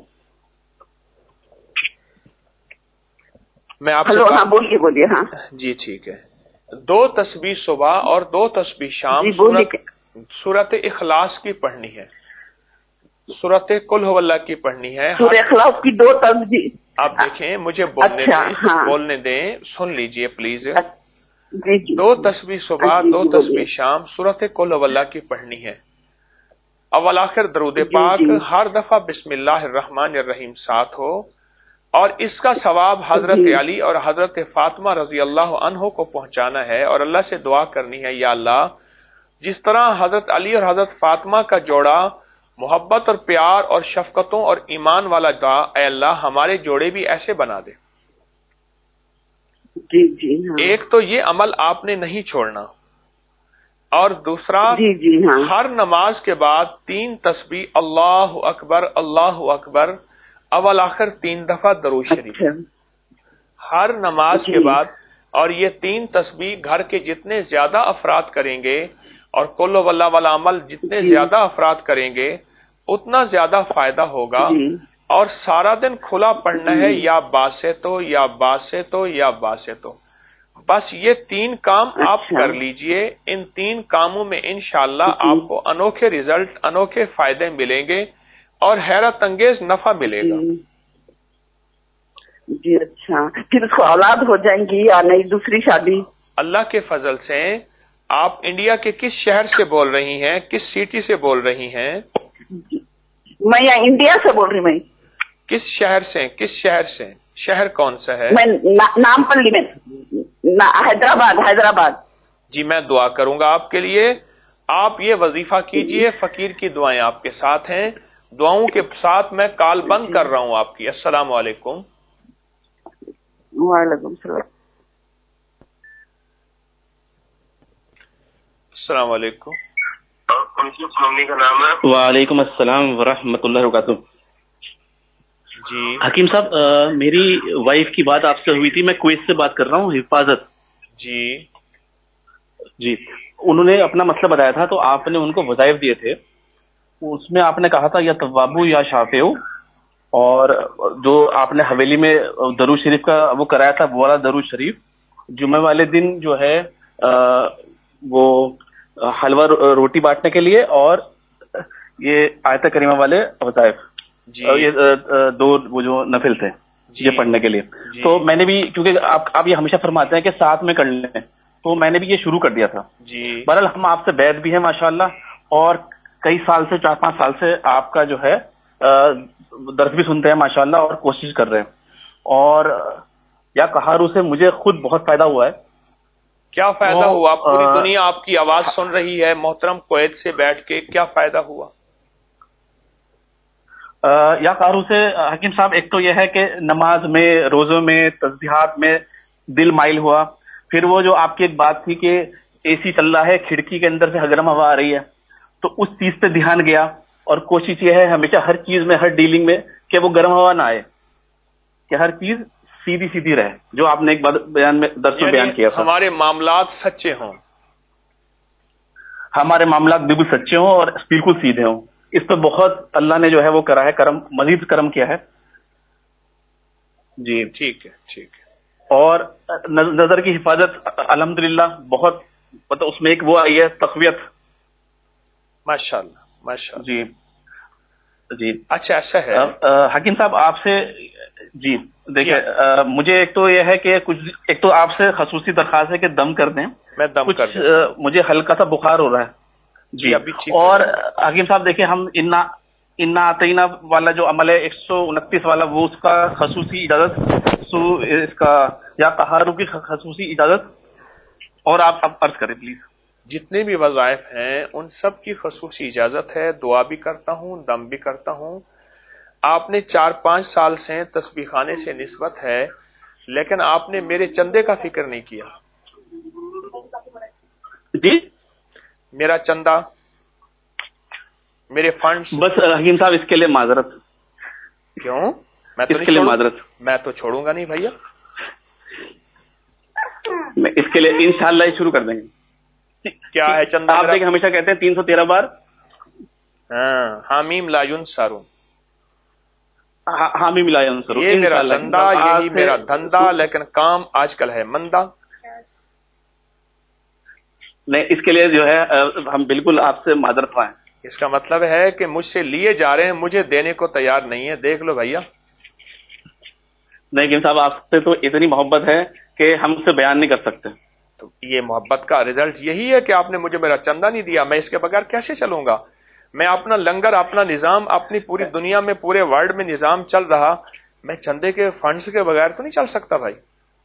मैं आपसे हेलो, हाँ बोलिए बोलिए। हाँ जी ठीक है। 2 तस्बीह सुबह और 2 तस्बीह शाम सूरत इखलास की पढ़नी है, सूरत कुल हुवल्लाह की पढ़नी है। सूरत इखलास की 2 तस्बीह। आप देखें, मुझे बोलने दें, हाँ। बोलने दें, सुन लीजिए प्लीज। जी 2 तस्बीह सुबह, 2 तस्बीह शाम सूरत कुल हुवल्लाह की पढ़नी है। अव्वल आखिर दरूद पाक हर दफा बिस्मिल्लाहिर्रहमानिर्रहीम साथ हो। और इसका सवाब हजरत अली और हजरत फातिमा रजी अल्लाह अन्हो को पहुंचाना है और अल्लाह से दुआ करनी है, या अल्लाह जिस तरह हजरत अली और हजरत फातिमा का जोड़ा मोहब्बत और प्यार और शफकतों और ईमान वाला था, ऐ अल्लाह हमारे जोड़े भी ऐसे बना दे। जी जी हाँ। एक तो ये अमल आपने नहीं छोड़ना, और दूसरा जी हाँ। हर नमाज के बाद 3 तस्बीह अल्लाहु अकबर अव्वल आखिर 3 दफा दरूद शरीफ हर नमाज के बाद। और ये 3 तस्बीह घर के जितने ज्यादा अफराद करेंगे और कुल वल्लाह वाला अमल जितने ज्यादा अफराद करेंगे उतना ज्यादा फायदा होगा। और सारा दिन खुला पढ़ना है, या बासे तो या बासे तो या बासे तो। बस ये 3 काम आप कर लीजिए। इन 3 कामों में इंशाअल्लाह आपको अनोखे रिजल्ट, अनोखे फायदे मिलेंगे और हैरत अंगेज नफा मिलेगा। जी अच्छा, फिर उसको औलाद हो जाएंगी या नहीं, दूसरी शादी? अल्लाह के फजल से। आप इंडिया के किस शहर से बोल रही हैं, किस सिटी से बोल रही हैं? मैं यहाँ इंडिया से बोल रही हूँ। मैं किस शहर से? किस शहर से? शहर कौन सा है? मैं नामपल्ली में, हैदराबाद। जी मैं दुआ करूंगा आपके लिए। आप ये वजीफा कीजिए, फकीर की दुआएं आपके साथ हैं। دعاؤں کے ساتھ میں کال بند کر رہا ہوں آپ کی. السلام علیکم. وعلیکم السلام. السلام علیکم. ممی کا نام ہے. وعلیکم السلام ورحمۃ اللہ وبرکاتہ. جی حکیم صاحب، میری وائف کی بات آپ سے ہوئی تھی. میں کویت سے بات کر رہا ہوں، حفاظت. جی انہوں نے اپنا مسئلہ بتایا تھا، تو آپ نے ان کو وظائف دیے تھے. اس میں آپ نے کہا تھا یا توابو یا شافعو، اور جو آپ نے حویلی میں درود شریف کا وہ کرایا تھا، وہ والا درود شریف جمعہ والے دن جو ہے وہ حلوہ روٹی بانٹنے کے لیے، اور یہ آیت کریمہ والے وظائف، یہ دو وہ جو نفل تھے یہ پڑھنے کے لیے. تو میں نے بھی، کیونکہ آپ یہ ہمیشہ فرماتے ہیں کہ ساتھ میں کر لیں، تو میں نے بھی یہ شروع کر دیا تھا. بہرحال ہم آپ سے بیعت بھی ہیں ماشاءاللہ، اور کئی سال سے 4-5 سال سے آپ کا جو ہے درس بھی سنتے ہیں ماشاءاللہ، اور کوشش کر رہے ہیں. اور یا کہارو سے مجھے خود بہت فائدہ ہوا ہے. کیا فائدہ ہوا؟ پوری دنیا آپ کی آواز سن رہی ہے محترم. کویت سے بیٹھ کے کیا فائدہ ہوا؟ یا کارو سے حکیم صاحب، ایک تو یہ ہے کہ نماز میں، روزوں میں، تسبیحات میں دل مائل ہوا. پھر وہ جو آپ کی ایک بات تھی کہ اے سی چل رہا ہے، کھڑکی کے اندر سے گرم ہوا آ رہی ہے، تو اس چیز پہ دھیان گیا. اور کوشش یہ ہے ہمیشہ ہر چیز میں، ہر ڈیلنگ میں، کہ وہ گرم ہوا نہ آئے، کہ ہر چیز سیدھی سیدھی رہے، جو آپ نے ایک بیان میں درس میں بیان کیا تھا. ہمارے معاملات سچے ہوں. ہمارے معاملات بالکل سچے ہوں اور بالکل سیدھے ہوں. اس پہ بہت اللہ نے جو ہے وہ کرا ہے کرم، مزید کرم کیا ہے. جی ٹھیک ہے ٹھیک ہے. اور نظر کی حفاظت الحمدللہ بہت، مطلب اس میں ایک وہ آئی ہے تقویت. ماشاءاللہ ماشاءاللہ. جی جی. اچھا ایسا ہے حکیم صاحب، آپ سے جی دیکھیں، مجھے ایک تو یہ ہے کہ ایک تو آپ سے خصوصی درخواست ہے کہ دم کر دیں. میں دم کر دوں. مجھے ہلکا سا بخار ہو رہا ہے. جی اور حکیم صاحب دیکھیں، ہم انا آتینا والا جو عمل ہے 129 والا، وہ اس کا خصوصی اجازت، اس کا یا طہاروں کی خصوصی اجازت، اور آپ اب عرض کریں پلیز. جتنے بھی وظائف ہیں ان سب کی خصوصی اجازت ہے. دعا بھی کرتا ہوں، دم بھی کرتا ہوں. آپ نے 4-5 سال سے تسبیح خانے سے نسبت ہے، لیکن آپ نے میرے چندے کا فکر نہیں کیا. جی میرا چندہ، میرے فنڈز. بس حکیم صاحب اس کے لیے معذرت. کیوں؟ میں تو اس کے لیے معذرت. میں تو چھوڑوں گا نہیں بھیا. اس کے لیے انشاءاللہ یہ شروع کر دیں گے. کیا ہے چندہ؟ آپ دیکھیں ہمیشہ کہتے ہیں 313 بار حامیم لا ینصرون. حامیم لا ینصرون. یہ میرا چندہ، یہی میرا دھندا، لیکن کام آج کل ہے مندہ. نہیں، اس کے لیے جو ہے ہم بالکل آپ سے معذرت خواہ ہیں. اس کا مطلب ہے کہ مجھ سے لیے جا رہے ہیں، مجھے دینے کو تیار نہیں ہے. دیکھ لو بھیا. نہیں حکیم صاحب، آپ سے تو اتنی محبت ہے کہ ہم سے بیان نہیں کر سکتے. تو یہ محبت کا رزلٹ یہی ہے کہ آپ نے مجھے میرا چندہ نہیں دیا. میں اس کے بغیر کیسے چلوں گا؟ میں اپنا لنگر، اپنا نظام، اپنی پوری دنیا میں، پورے ورلڈ میں نظام چل رہا، میں چندے کے فنڈز کے بغیر تو نہیں چل سکتا بھائی.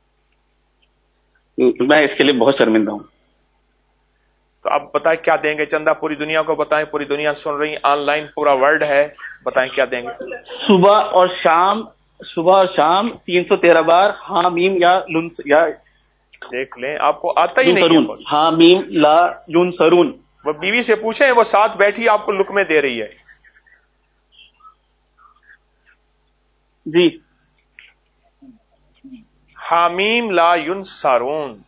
میں اس کے لیے بہت شرمندہ ہوں. تو اب بتائیں کیا دیں گے چندہ؟ پوری دنیا کو بتائیں، پوری دنیا سن رہی، آن لائن پورا ورلڈ ہے، بتائیں کیا دیں گے؟ صبح اور شام 313 بار حامیم یا دیکھ لیں، آپ کو آتا ہی نہیں ہے. حامیم لا ینصرون. وہ بیوی سے پوچھیں، وہ ساتھ بیٹھی آپ کو لقمے دے رہی ہے. جی. حامیم لا ینصرون.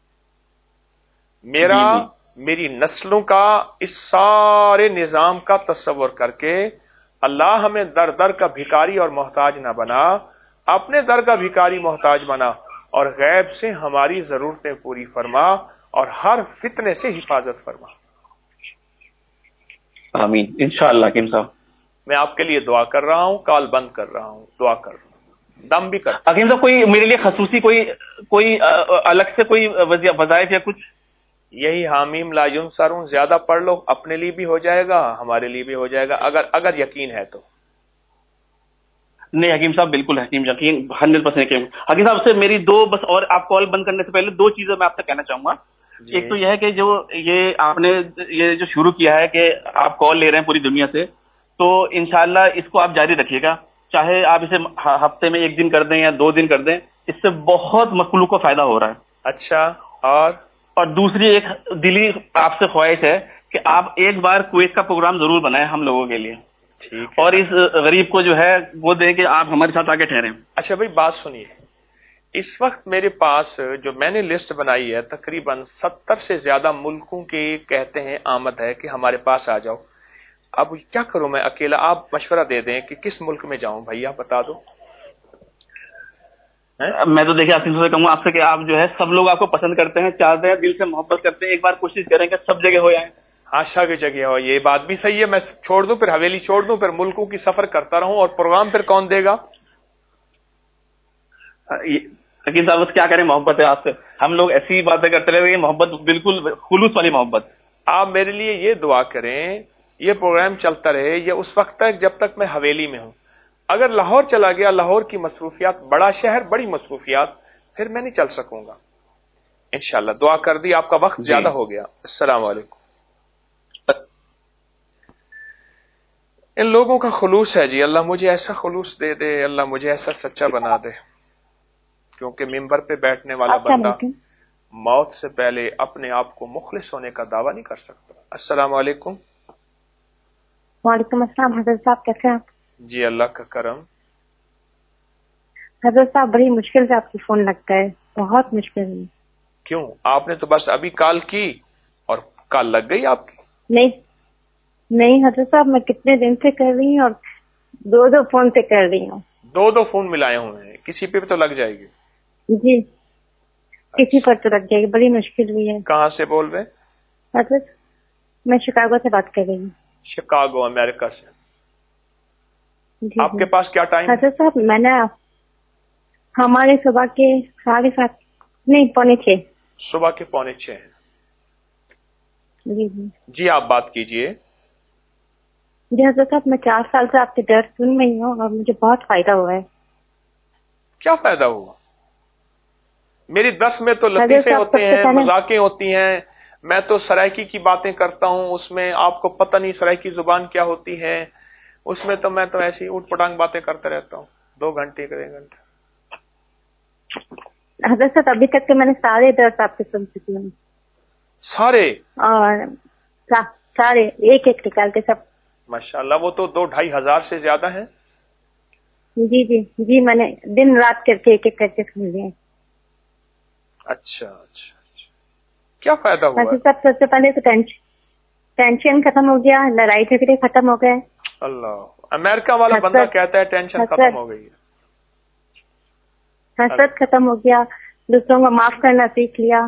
میری نسلوں کا اس سارے نظام کا تصور کر کے اللہ ہمیں در در کا بھکاری اور محتاج نہ بنا، اپنے در کا بھکاری محتاج بنا، اور غیب سے ہماری ضرورتیں پوری فرما، اور ہر فتنے سے حفاظت فرما. آمین انشاءاللہ. حکیم صاحب میں آپ کے لیے دعا کر رہا ہوں، کال بند کر رہا ہوں، دعا کر رہا ہوں، دم بھی کر. حکیم صاحب کوئی میرے لیے خصوصی کوئی الگ سے کوئی وظائف یا کچھ؟ یہی حامیم لا ینصرون زیادہ پڑھ لو، اپنے لیے بھی ہو جائے گا، ہمارے لیے بھی ہو جائے گا، اگر یقین ہے تو. نہیں حکیم صاحب بالکل یقین 100% یقین. حکیم صاحب سے میری بس، اور آپ کال بند کرنے سے پہلے 2 چیزیں میں آپ سے کہنا چاہوں گا. ایک تو یہ ہے کہ جو یہ آپ نے یہ جو شروع کیا ہے کہ آپ کال لے رہے ہیں پوری دنیا سے، تو انشاءاللہ اس کو آپ جاری رکھیے گا، چاہے آپ اسے ہفتے میں 1 دن کر دیں یا 2 دن کر دیں، اس سے بہت مخلوق کو فائدہ ہو رہا ہے۔ اچھا، اور دوسری ایک دلی آپ سے خواہش ہے کہ آپ ایک بار کویت کا پروگرام ضرور بنائیں ہم لوگوں کے لیے، ٹھیک ہے، اور اس غریب کو جو ہے وہ دیں کہ آپ ہمارے ساتھ آگے ٹھہریں۔ اچھا بھائی بات سنیے، اس وقت میرے پاس جو میں نے لسٹ بنائی ہے تقریباً 70 سے زیادہ ملکوں کی کہتے ہیں آمد ہے کہ ہمارے پاس آ جاؤ۔ اب کیا کروں میں اکیلا؟ آپ مشورہ دے دیں کہ کس ملک میں جاؤں، بھائی آپ بتا دو۔ میں تو دیکھیے آصف سے کہوں آپ سے کہ آپ جو ہے سب لوگ آپ کو پسند کرتے ہیں، چاہتے ہیں، دل سے محبت کرتے ہیں، ایک بار کوشش کریں کہ سب جگہ ہو جائیں۔ آشا کی جگہ ہو، یہ بات بھی صحیح ہے، میں چھوڑ دوں پھر حویلی چھوڑ دوں، پھر ملکوں کی سفر کرتا رہوں، اور پروگرام پھر کون دے گا؟ لیکن صاحب بس کیا کریں، محبت ہے آپ سے، ہم لوگ ایسی باتیں کرتے رہتے ہیں، محبت بالکل خلوص والی محبت۔ آپ میرے لیے یہ دعا کریں یہ پروگرام چلتا رہے، یہ اس وقت تک جب تک میں حویلی میں ہوں۔ اگر لاہور چلا گیا، لاہور کی مصروفیات، بڑا شہر، بڑی مصروفیات، پھر میں نہیں چل سکوں گا۔ انشاءاللہ دعا کر دی، آپ کا وقت زیادہ ہو گیا۔ السلام علیکم۔ ان لوگوں کا خلوص ہے جی، اللہ مجھے ایسا خلوص دے دے، اللہ مجھے ایسا سچا بنا دے، کیونکہ ممبر پہ بیٹھنے والا بندہ موت سے پہلے اپنے آپ کو مخلص ہونے کا دعویٰ نہیں کر سکتا۔ السلام علیکم۔ وعلیکم السلام، حضرت صاحب کیسے ہیں آپ؟ جی اللہ کا کرم۔ حضرت صاحب بڑی مشکل سے آپ کی فون لگتا ہے، بہت مشکل ہے۔ کیوں؟ آپ نے تو بس ابھی کال کی اور کال لگ گئی آپ کی؟ نہیں حضرت صاحب، میں کتنے دن سے کر رہی ہوں اور 2 فون سے کر رہی ہوں۔ 2 فون ملائے ہوئے ہیں، کسی پہ تو لگ جائے گی؟ جی کسی پر تو لگ جائے گی، بڑی مشکل ہوئی ہے۔ کہاں سے بول رہے؟ حضرت میں شکاگو سے بات کر رہی ہوں۔ شکاگو، امریکہ سے۔ جی آپ کے پاس کیا ٹائم؟ حضرت صاحب میں نے ہمارے صبح کے 7:30 نہیں 5:45۔ صبح کے 5:45 ہیں۔ جی جی آپ بات کیجئے۔ جی حضرت صاحب میں 4 سال سے آپ کے درد سن رہی ہوں اور مجھے بہت فائدہ ہوا ہے۔ کیا فائدہ ہوا؟ میری درس میں تو لطیفے ہوتے ہیں، مذاقیں ہوتی ہیں، میں تو سرائکی کی باتیں کرتا ہوں، اس میں آپ کو پتہ نہیں سرائکی زبان کیا ہوتی ہے، اس میں تو میں تو ایسی اوٹ پٹانگ باتیں کرتا رہتا ہوں 2 گھنٹے 1 گھنٹے۔ حضرت صاحب ابھی تک کے میں نے سارے درس آپ کے سن چکی ہوں۔ سارے؟ اور سارے ایک نکال کے سب۔ ماشاءاللہ، وہ تو 2-2.5 ہزار سے زیادہ ہیں۔ جی میں نے دن رات کر کے ایک کر کے سن لیے۔ اچھا، کیا فائدہ ہوا؟ سب سے پہلے تو ٹینشن ختم ہو گیا، لڑائی جھگڑے ختم ہو گئے۔ اللہ، امریکہ والا بندہ کہتا ہے ٹینشن ختم ہو گئی ہے۔ حسد ختم ہو گیا، دوسروں کو معاف کرنا سیکھ لیا،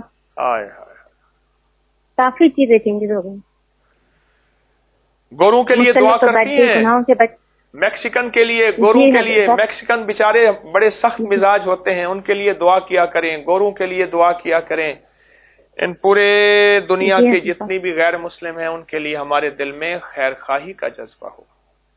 کافی چیزیں چینجز ہو گئی۔ گوروں کے لیے دعا کرتی ہیں؟ میکسیکن کے لیے، گوروں کے لیے، میکسیکن بیچارے بڑے سخت مزاج ہوتے ہیں، ان کے لیے دعا کیا کریں، گوروں کے لیے دعا کیا کریں۔ ان پورے دنیا کے جتنی بھی غیر مسلم ہیں ان کے لیے ہمارے دل میں خیر خواہی کا جذبہ ہو۔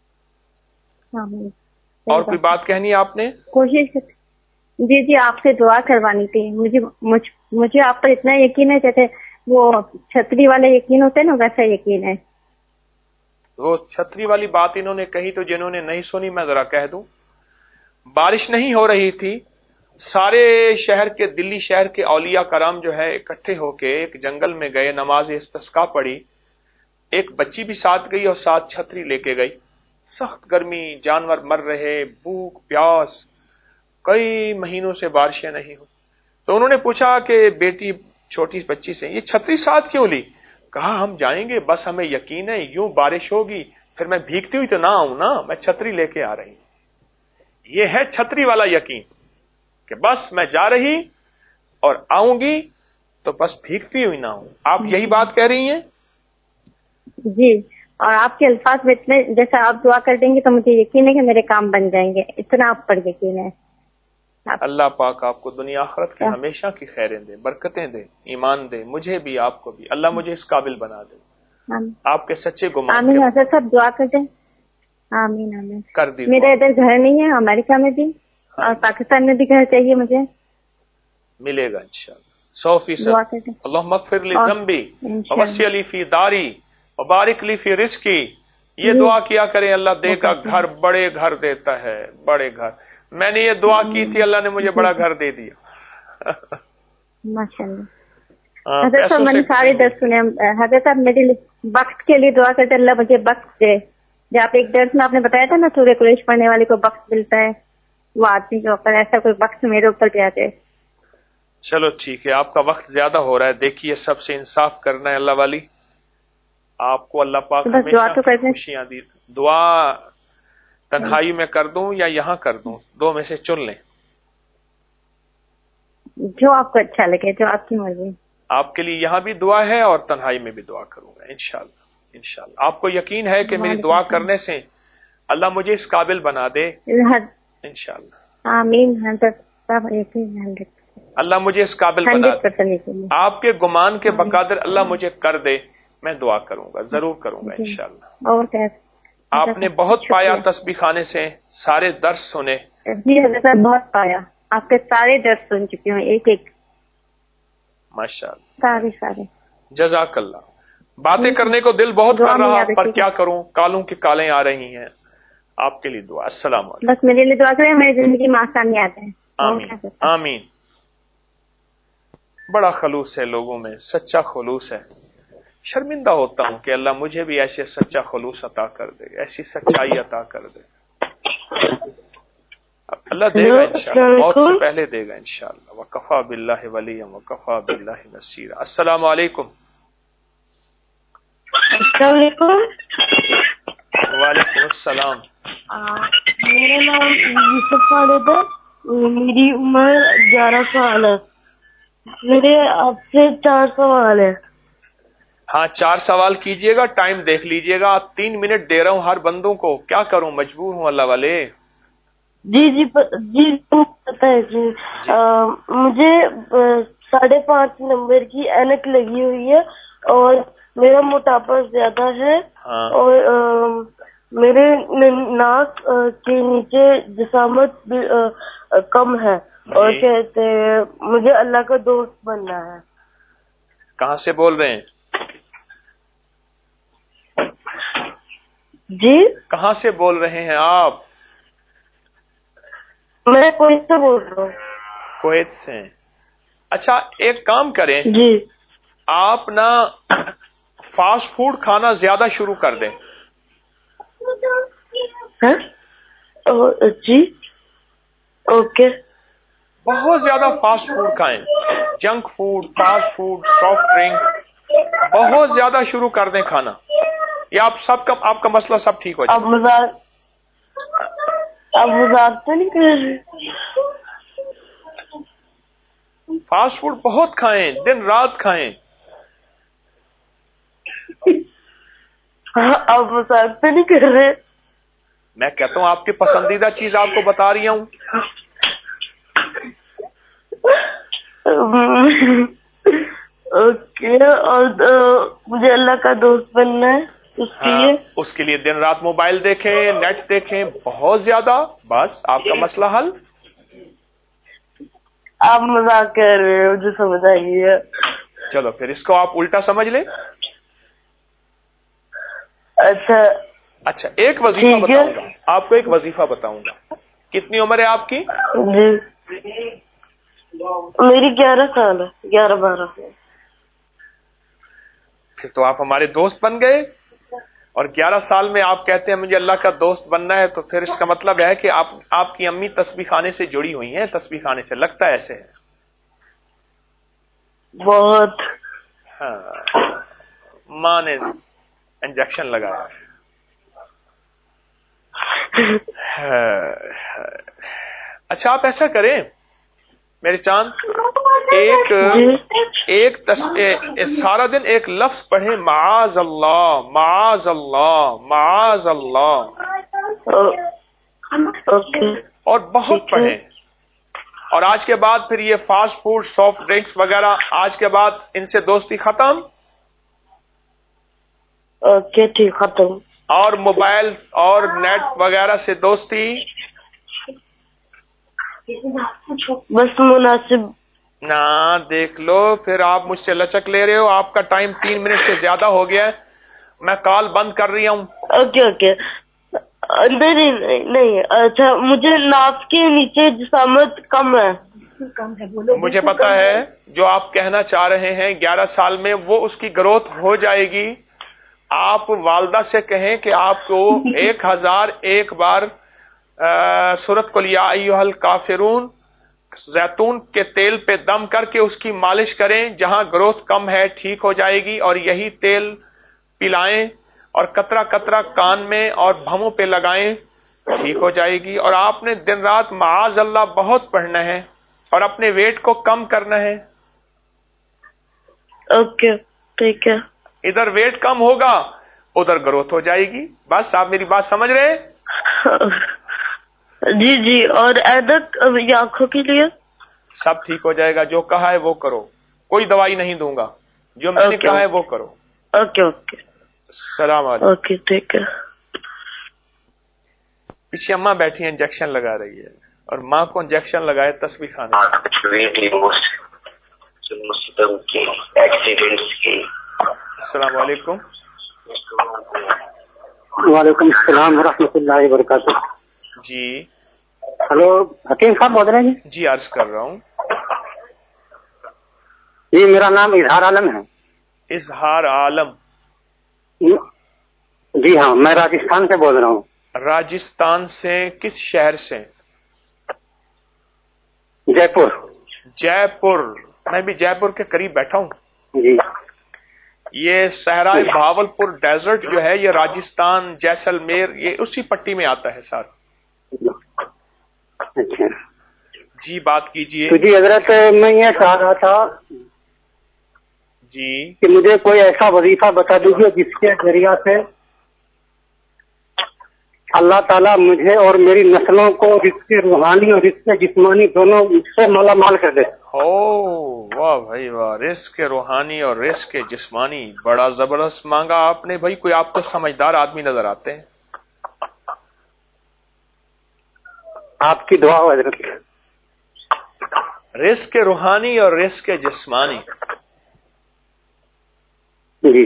اور کوئی بات کہنی ہے آپ نے؟ کوشش جی آپ سے دعا کروانی تھی، مجھے آپ پر اتنا یقین ہے جیسے وہ چھتری والا یقین ہوتا ہے نا، ویسا یقین ہے۔ وہ چھتری والی بات انہوں نے کہی تو جنہوں نے نہیں سنی میں ذرا کہہ دوں۔ بارش نہیں ہو رہی تھی، سارے شہر کے، دلی شہر کے اولیاء کرام جو ہے اکٹھے ہو کے ایک جنگل میں گئے، نماز استسقاء پڑھی، ایک بچی بھی ساتھ گئی اور ساتھ چھتری لے کے گئی۔ سخت گرمی، جانور مر رہے، بھوک پیاس، کئی مہینوں سے بارشیں نہیں ہو، تو انہوں نے پوچھا کہ بیٹی چھوٹی بچی سے یہ چھتری ساتھ کیوں لی؟ کہا ہم جائیں گے، بس ہمیں یقین ہے یوں بارش ہوگی، پھر میں بھیگتی ہوئی تو نہ آؤں نا، میں چھتری لے کے آ رہی ہوں۔ یہ ہے چھتری والا یقین کہ بس میں جا رہی اور آؤں گی تو بس بھیگتی ہوئی نہ ہوں۔ آپ یہی بات کہہ رہی ہیں؟ جی، اور آپ کے الفاظ میں اتنے، جیسا آپ دعا کر دیں گے تو مجھے یقین ہے کہ میرے کام بن جائیں گے، اتنا آپ پر یقین ہے۔ اللہ پاک آپ کو دنیا آخرت کی ہمیشہ کی خیریں دے، برکتیں دے، ایمان دے، مجھے بھی آپ کو بھی، اللہ مجھے اس قابل بنا دے، آپ کے سچے گمان۔ آمین حضرت صاحب دعا کر دیں۔ آمین آمین۔ کر دی۔ میرا ادھر گھر نہیں ہے، امریکہ میں بھی اور پاکستان میں بھی گھر چاہیے مجھے، ملے گا انشاءاللہ 100%۔ اللہم اغفر لی ذنبی ووسع لی فی داری وبارک لی فی رزقی یہ دعا کیا کریں، اللہ دے گا گھر، بڑے گھر دیتا ہے، بڑے گھر. میں نے یہ دعا کی تھی، اللہ نے مجھے بڑا گھر دے دیا. ماشاءاللہ. حضرت صاحب میں نے سارے درس سنے. حضرت صاحب میرے لیے وقت کے لیے دعا کرتے اللہ مجھے وقت دے. جو آپ ایک درس میں آپ نے بتایا تھا نا سورہ قریش پڑھنے والے کو وقت ملتا ہے، وہ آدمی کے اوپر ایسا کوئی وقت میرے اوپر بھی آ جائے. چلو ٹھیک ہے، آپ کا وقت زیادہ ہو رہا ہے. دیکھیے سب سے انصاف کرنا ہے اللہ والی. آپ کو اللہ پاک ہمیشہ خوشیاں دی. دعا تنہائی میں کر دوں یا یہاں کر دوں؟ دو میں سے چن لیں. جو آپ کو اچھا لگے، جو آپ کی مرضی. آپ کے لیے یہاں بھی دعا ہے اور تنہائی میں بھی دعا کروں گا انشاءاللہ. انشاءاللہ آپ کو یقین ہے کہ میری دعا کرنے سے اللہ مجھے اس قابل بنا دے انشاءاللہ. آمین. اللہ مجھے اس قابل بنا دے. آپ کے گمان کے بقدر اللہ مجھے کر دے، میں دعا کروں گا، ضرور کروں گا انشاءاللہ. اور آپ نے بہت پایا تسبیح خانے سے، سارے درس سنے. جی حضرت صاحب بہت پایا، آپ کے سارے درس سن چکی ہوں ایک ایک. ماشاءاللہ سارے. جزاک اللہ. باتیں کرنے کو دل بہت کر رہا پر کیا کروں، کالوں کی کالیں آ رہی ہیں. آپ کے لیے دعا. السلام علیکم. بس میرے لیے دعا کریں، میری زندگی میں آسانی آتے ہیں. آمین آمین. بڑا خلوص ہے لوگوں میں، سچا خلوص ہے. شرمندہ ہوتا ہوں کہ اللہ مجھے بھی ایسے سچا خلوص عطا کر دے، ایسی سچائی عطا کر دے. اللہ دے گا انشاءاللہ، موت سے پہلے دے گا انشاءاللہ. وکفا باللہ ولیا وکفا باللہ نصیرا. السلام علیکم. السلام علیکم. وعلیکم السلام. میرا نام یوسف خالد ہے، میری عمر 11 سال ہے. میرے آپ سے 4 سوال ہے. ہاں 4 سوال کیجئے گا، ٹائم دیکھ لیجئے گا. 3 منٹ دے رہا ہوں ہر بندوں کو، کیا کروں، مجبور ہوں اللہ والے. جی پتہ ہے جی. مجھے 5.5 نمبر کی اینک لگی ہوئی ہے اور میرا موٹاپا زیادہ ہے. اور میرے ناک کے نیچے جسامت کم ہے اور کہتے ہیں مجھے اللہ کا دوست بننا ہے. کہاں سے بول رہے ہیں؟ جی کہاں سے بول رہے ہیں آپ؟ میں کویت سے بول رہا ہوں. کویت سے. اچھا ایک کام کریں، جی آپ نا فاسٹ فوڈ کھانا زیادہ شروع کر دیں. جی اوکے. بہت زیادہ فاسٹ فوڈ کھائیں، junk food, fast food, soft drink بہت زیادہ شروع کر دیں کھانا. یہ آپ کا مسئلہ سب ٹھیک ہو جائے. اب مذاق تو نہیں کر رہے؟ فاسٹ فوڈ بہت کھائیں، دن رات کھائیں. اب مذاق تو نہیں کر رہے؟ میں کہتا ہوں آپ کی پسندیدہ چیز آپ کو بتا رہی ہوں. اوکے. اور مجھے اللہ کا دوست بننا ہے، اس کے لیے دن رات موبائل دیکھیں، نیٹ دیکھیں بہت زیادہ، بس آپ کا مسئلہ حل. آپ مذاق کر رہے ہو، مجھے سمجھ آئی ہے. چلو پھر اس کو آپ الٹا سمجھ لیں. اچھا ایک وظیفہ بتاؤں گا آپ کو، ایک وظیفہ بتاؤں گا. کتنی عمر ہے آپ کی؟ جی میری 11 سال ہے، 11-12. پھر تو آپ ہمارے دوست بن گئے. اور 11 سال میں آپ کہتے ہیں مجھے اللہ کا دوست بننا ہے، تو پھر اس کا مطلب ہے کہ آپ کی امی تسبیح خانے سے جڑی ہوئی ہیں. تسبیح خانے سے لگتا ہے ایسے ہے. بہت. ہاں ماں نے انجیکشن لگایا. اچھا آپ ایسا کریں میرے چاند، سارا دن ایک لفظ پڑھیں، معاذ اللہ معاذ اللہ معاذ اللہ. اور بہت پڑھیں. اور آج کے بعد پھر یہ فاسٹ فوڈ، سافٹ ڈرنکس وغیرہ، آج کے بعد ان سے دوستی ختم. اوکے ٹھیک ختم. اور موبائل اور نیٹ وغیرہ سے دوستی بس مناسب. نہ دیکھ لو پھر آپ مجھ سے لچک لے رہے ہو. آپ کا ٹائم 3 منٹ سے زیادہ ہو گیا ہے، میں کال بند کر رہی ہوں. اوکے نہیں اچھا، مجھے ناف کے نیچے جسامت کم ہے. مجھے پتا ہے جو آپ کہنا چاہ رہے ہیں، 11 سال میں وہ اس کی گروتھ ہو جائے گی. آپ والدہ سے کہیں کہ آپ کو 1001 بار سورۃ قل یا ایھا الکافرون زیتون کے تیل پہ دم کر کے اس کی مالش کریں. جہاں گروتھ کم ہے ٹھیک ہو جائے گی، اور یہی تیل پلائیں اور قطرہ قطرہ کان میں اور بھووں پہ لگائیں، ٹھیک ہو جائے گی. اور آپ نے دن رات معاذ اللہ بہت پڑھنا ہے اور اپنے ویٹ کو کم کرنا ہے. اوکے ٹھیک ہے. ادھر ویٹ کم ہوگا ادھر گروتھ ہو جائے گی. بس آپ میری بات سمجھ رہے ہیں؟ جی. اور ایدک آنکھوں کے لیے سب ٹھیک ہو جائے گا. جو کہا ہے وہ کرو، کوئی دوائی نہیں دوں گا، جو میں نے کہا ہے وہ کرو. اوکے. السلام علیکم. اوکے ٹھیک ہے. پیچھے اماں بیٹھی ہیں، انجیکشن لگا رہی ہے، اور ماں کو انجیکشن لگائے تسبیح کھانے. السلام علیکم. وعلیکم السلام ورحمۃ اللہ وبرکاتہ. جی ہلو، حکیم صاحب بول رہے ہیں؟ جی عرض کر رہا ہوں. جی میرا نام اظہار عالم ہے. اظہار عالم؟ جی ہاں، میں راجستھان سے بول رہا ہوں. راجستھان سے کس شہر سے؟ جے پور. جے پور، میں بھی جے پور کے قریب بیٹھا ہوں. جی. یہ صحرائے بھاولپور ڈیزرٹ جو ہے یہ راجستھان جیسلمیر یہ اسی پٹی میں آتا ہے سر. اچھا جی بات کیجئے. تو جی حضرت میں یہ چاہ رہا تھا جی کہ مجھے کوئی ایسا وظیفہ بتا دیجیے جس کے ذریعہ سے اللہ تعالیٰ مجھے اور میری نسلوں کو رزق روحانی اور رزق جسمانی دونوں سے مالا مال کر دے. واہ بھائی واہ، رزق روحانی اور رزق جسمانی بڑا زبردست مانگا آپ نے بھائی. کوئی آپ تو سمجھدار آدمی نظر آتے ہیں. آپ کی دعا ہو حضرت. رزق روحانی اور رزق جسمانی. جی.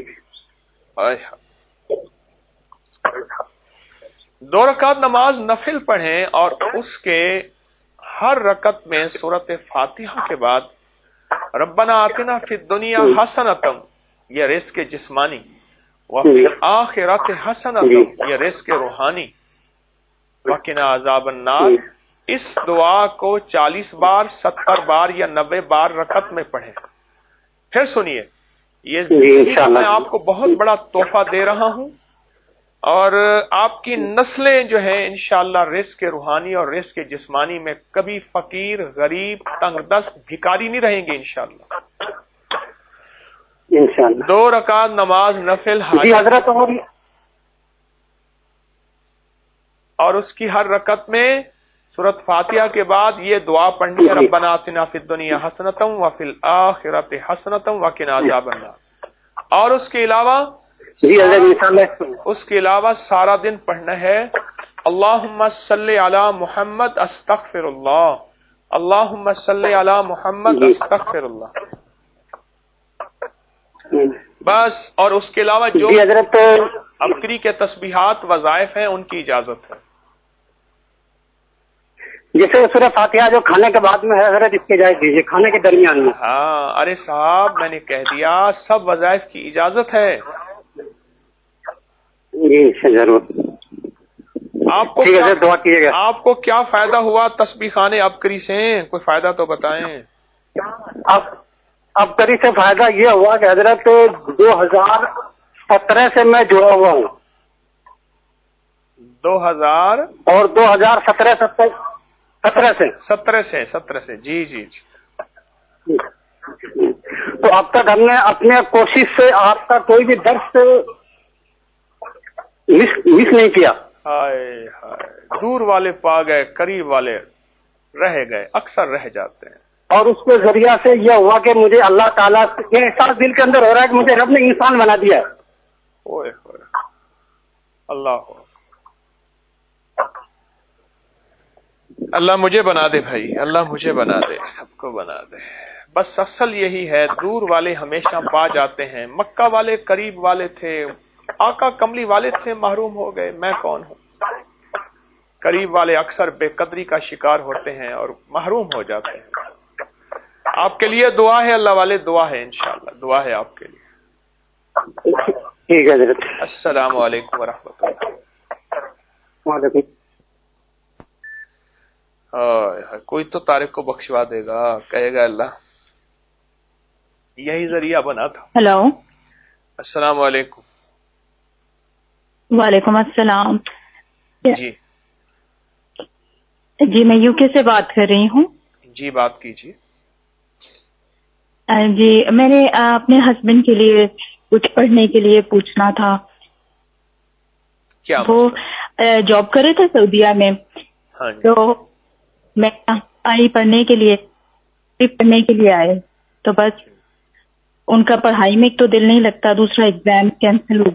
2 رکعت نماز نفل پڑھیں اور اس کے ہر رکعت میں سورۃ فاتحہ کے بعد ربنا آتنا فی الدنیا حسنۃ، یہ رزق جسمانی، وفی الآخرۃ حسنۃ، یہ رزق روحانی، وقنا عذاب النار. اس دعا کو 40 بار 70 بار یا 90 بار رکعت میں پڑھیں. پھر سنیے، یہ میں آپ کو بہت بڑا تحفہ دے رہا ہوں، اور آپ کی نسلیں جو ہیں انشاءاللہ رزق روحانی اور رزق جسمانی میں کبھی فقیر، غریب، تنگ دست، بھکاری نہیں رہیں گے انشاءاللہ. 2 رکعت نماز نفل جی حضرت. اور اس کی ہر رکعت میں سورۃ فاتحہ کے بعد یہ دعا پڑھنی ہے، ربنا آتنا فی الدنیا حسنۃ وفی الآخرۃ حسنۃ وقنا عذاب النار. اور اس کے علاوہ سارا دن پڑھنا ہے اللہم صلی علی محمد استغفر اللہ، اللہم صلی علی محمد استغفر اللہ. بس. اور اس کے علاوہ جو حضرت ابکری کے تسبیحات وظائف ہیں ان کی اجازت ہے. جیسے سورہ فاتحہ جو کھانے کے بعد میں ہے حضرت، اس کی اجازت دیجیے کھانے کے درمیان میں. ہاں ارے صاحب میں نے کہہ دیا سب وظائف کی اجازت ہے. جی ضرور. آپ کو دعا کیجیے گا. آپ کو کیا فائدہ ہوا تسبیح خانے ابکری سے؟ کوئی فائدہ تو بتائیں. ابکری سے فائدہ یہ ہوا کہ حضرت 2017 سے میں جڑا ہوا ہوں. 2000 اور 2017 سے جی. تو اب تک ہم نے اپنے کوشش سے آپ کا کوئی بھی درس مس نہیں کیا. ہائے دور والے پا گئے، قریب والے رہ گئے، اکثر رہ جاتے ہیں. اور اس کے ذریعہ سے یہ ہوا کہ مجھے اللہ تعالیٰ یہ احساس دل کے اندر ہو رہا ہے کہ مجھے رب نے انسان بنا دیا. اللہ مجھے بنا دے بھائی، اللہ مجھے بنا دے، سب کو بنا دے. بس اصل یہی ہے، دور والے ہمیشہ پا جاتے ہیں. مکہ والے قریب والے تھے، آقا کملی والد سے محروم ہو گئے، میں کون ہوں؟ قریب والے اکثر بے قدری کا شکار ہوتے ہیں اور محروم ہو جاتے ہیں۔ آپ کے لیے دعا ہے، اللہ والے دعا ہے، انشاءاللہ دعا ہے آپ کے لیے۔ ٹھیک ہے حضرت، السلام علیکم ورحمۃ اللہ۔ وعلیکم۔ کوئی تو طارق کو بخشوا دے گا، کہے گا اللہ یہی ذریعہ بنا تھا۔ ہیلو، السلام علیکم۔ وعلیکم السلام۔ جی جی میں یو کے سے بات کر رہی ہوں۔ جی بات کیجیے۔ جی میں نے اپنے ہسبینڈ کے لیے کچھ پڑھنے کے لیے پوچھنا تھا۔ کیا وہ جاب کر رہے تھے سعودیہ میں، ہاں جی۔ تو میں آئی پڑھنے کے لیے آئے، تو بس ان کا پڑھائی میں ایک تو دل نہیں لگتا، دوسرا ایگزام کینسل ہو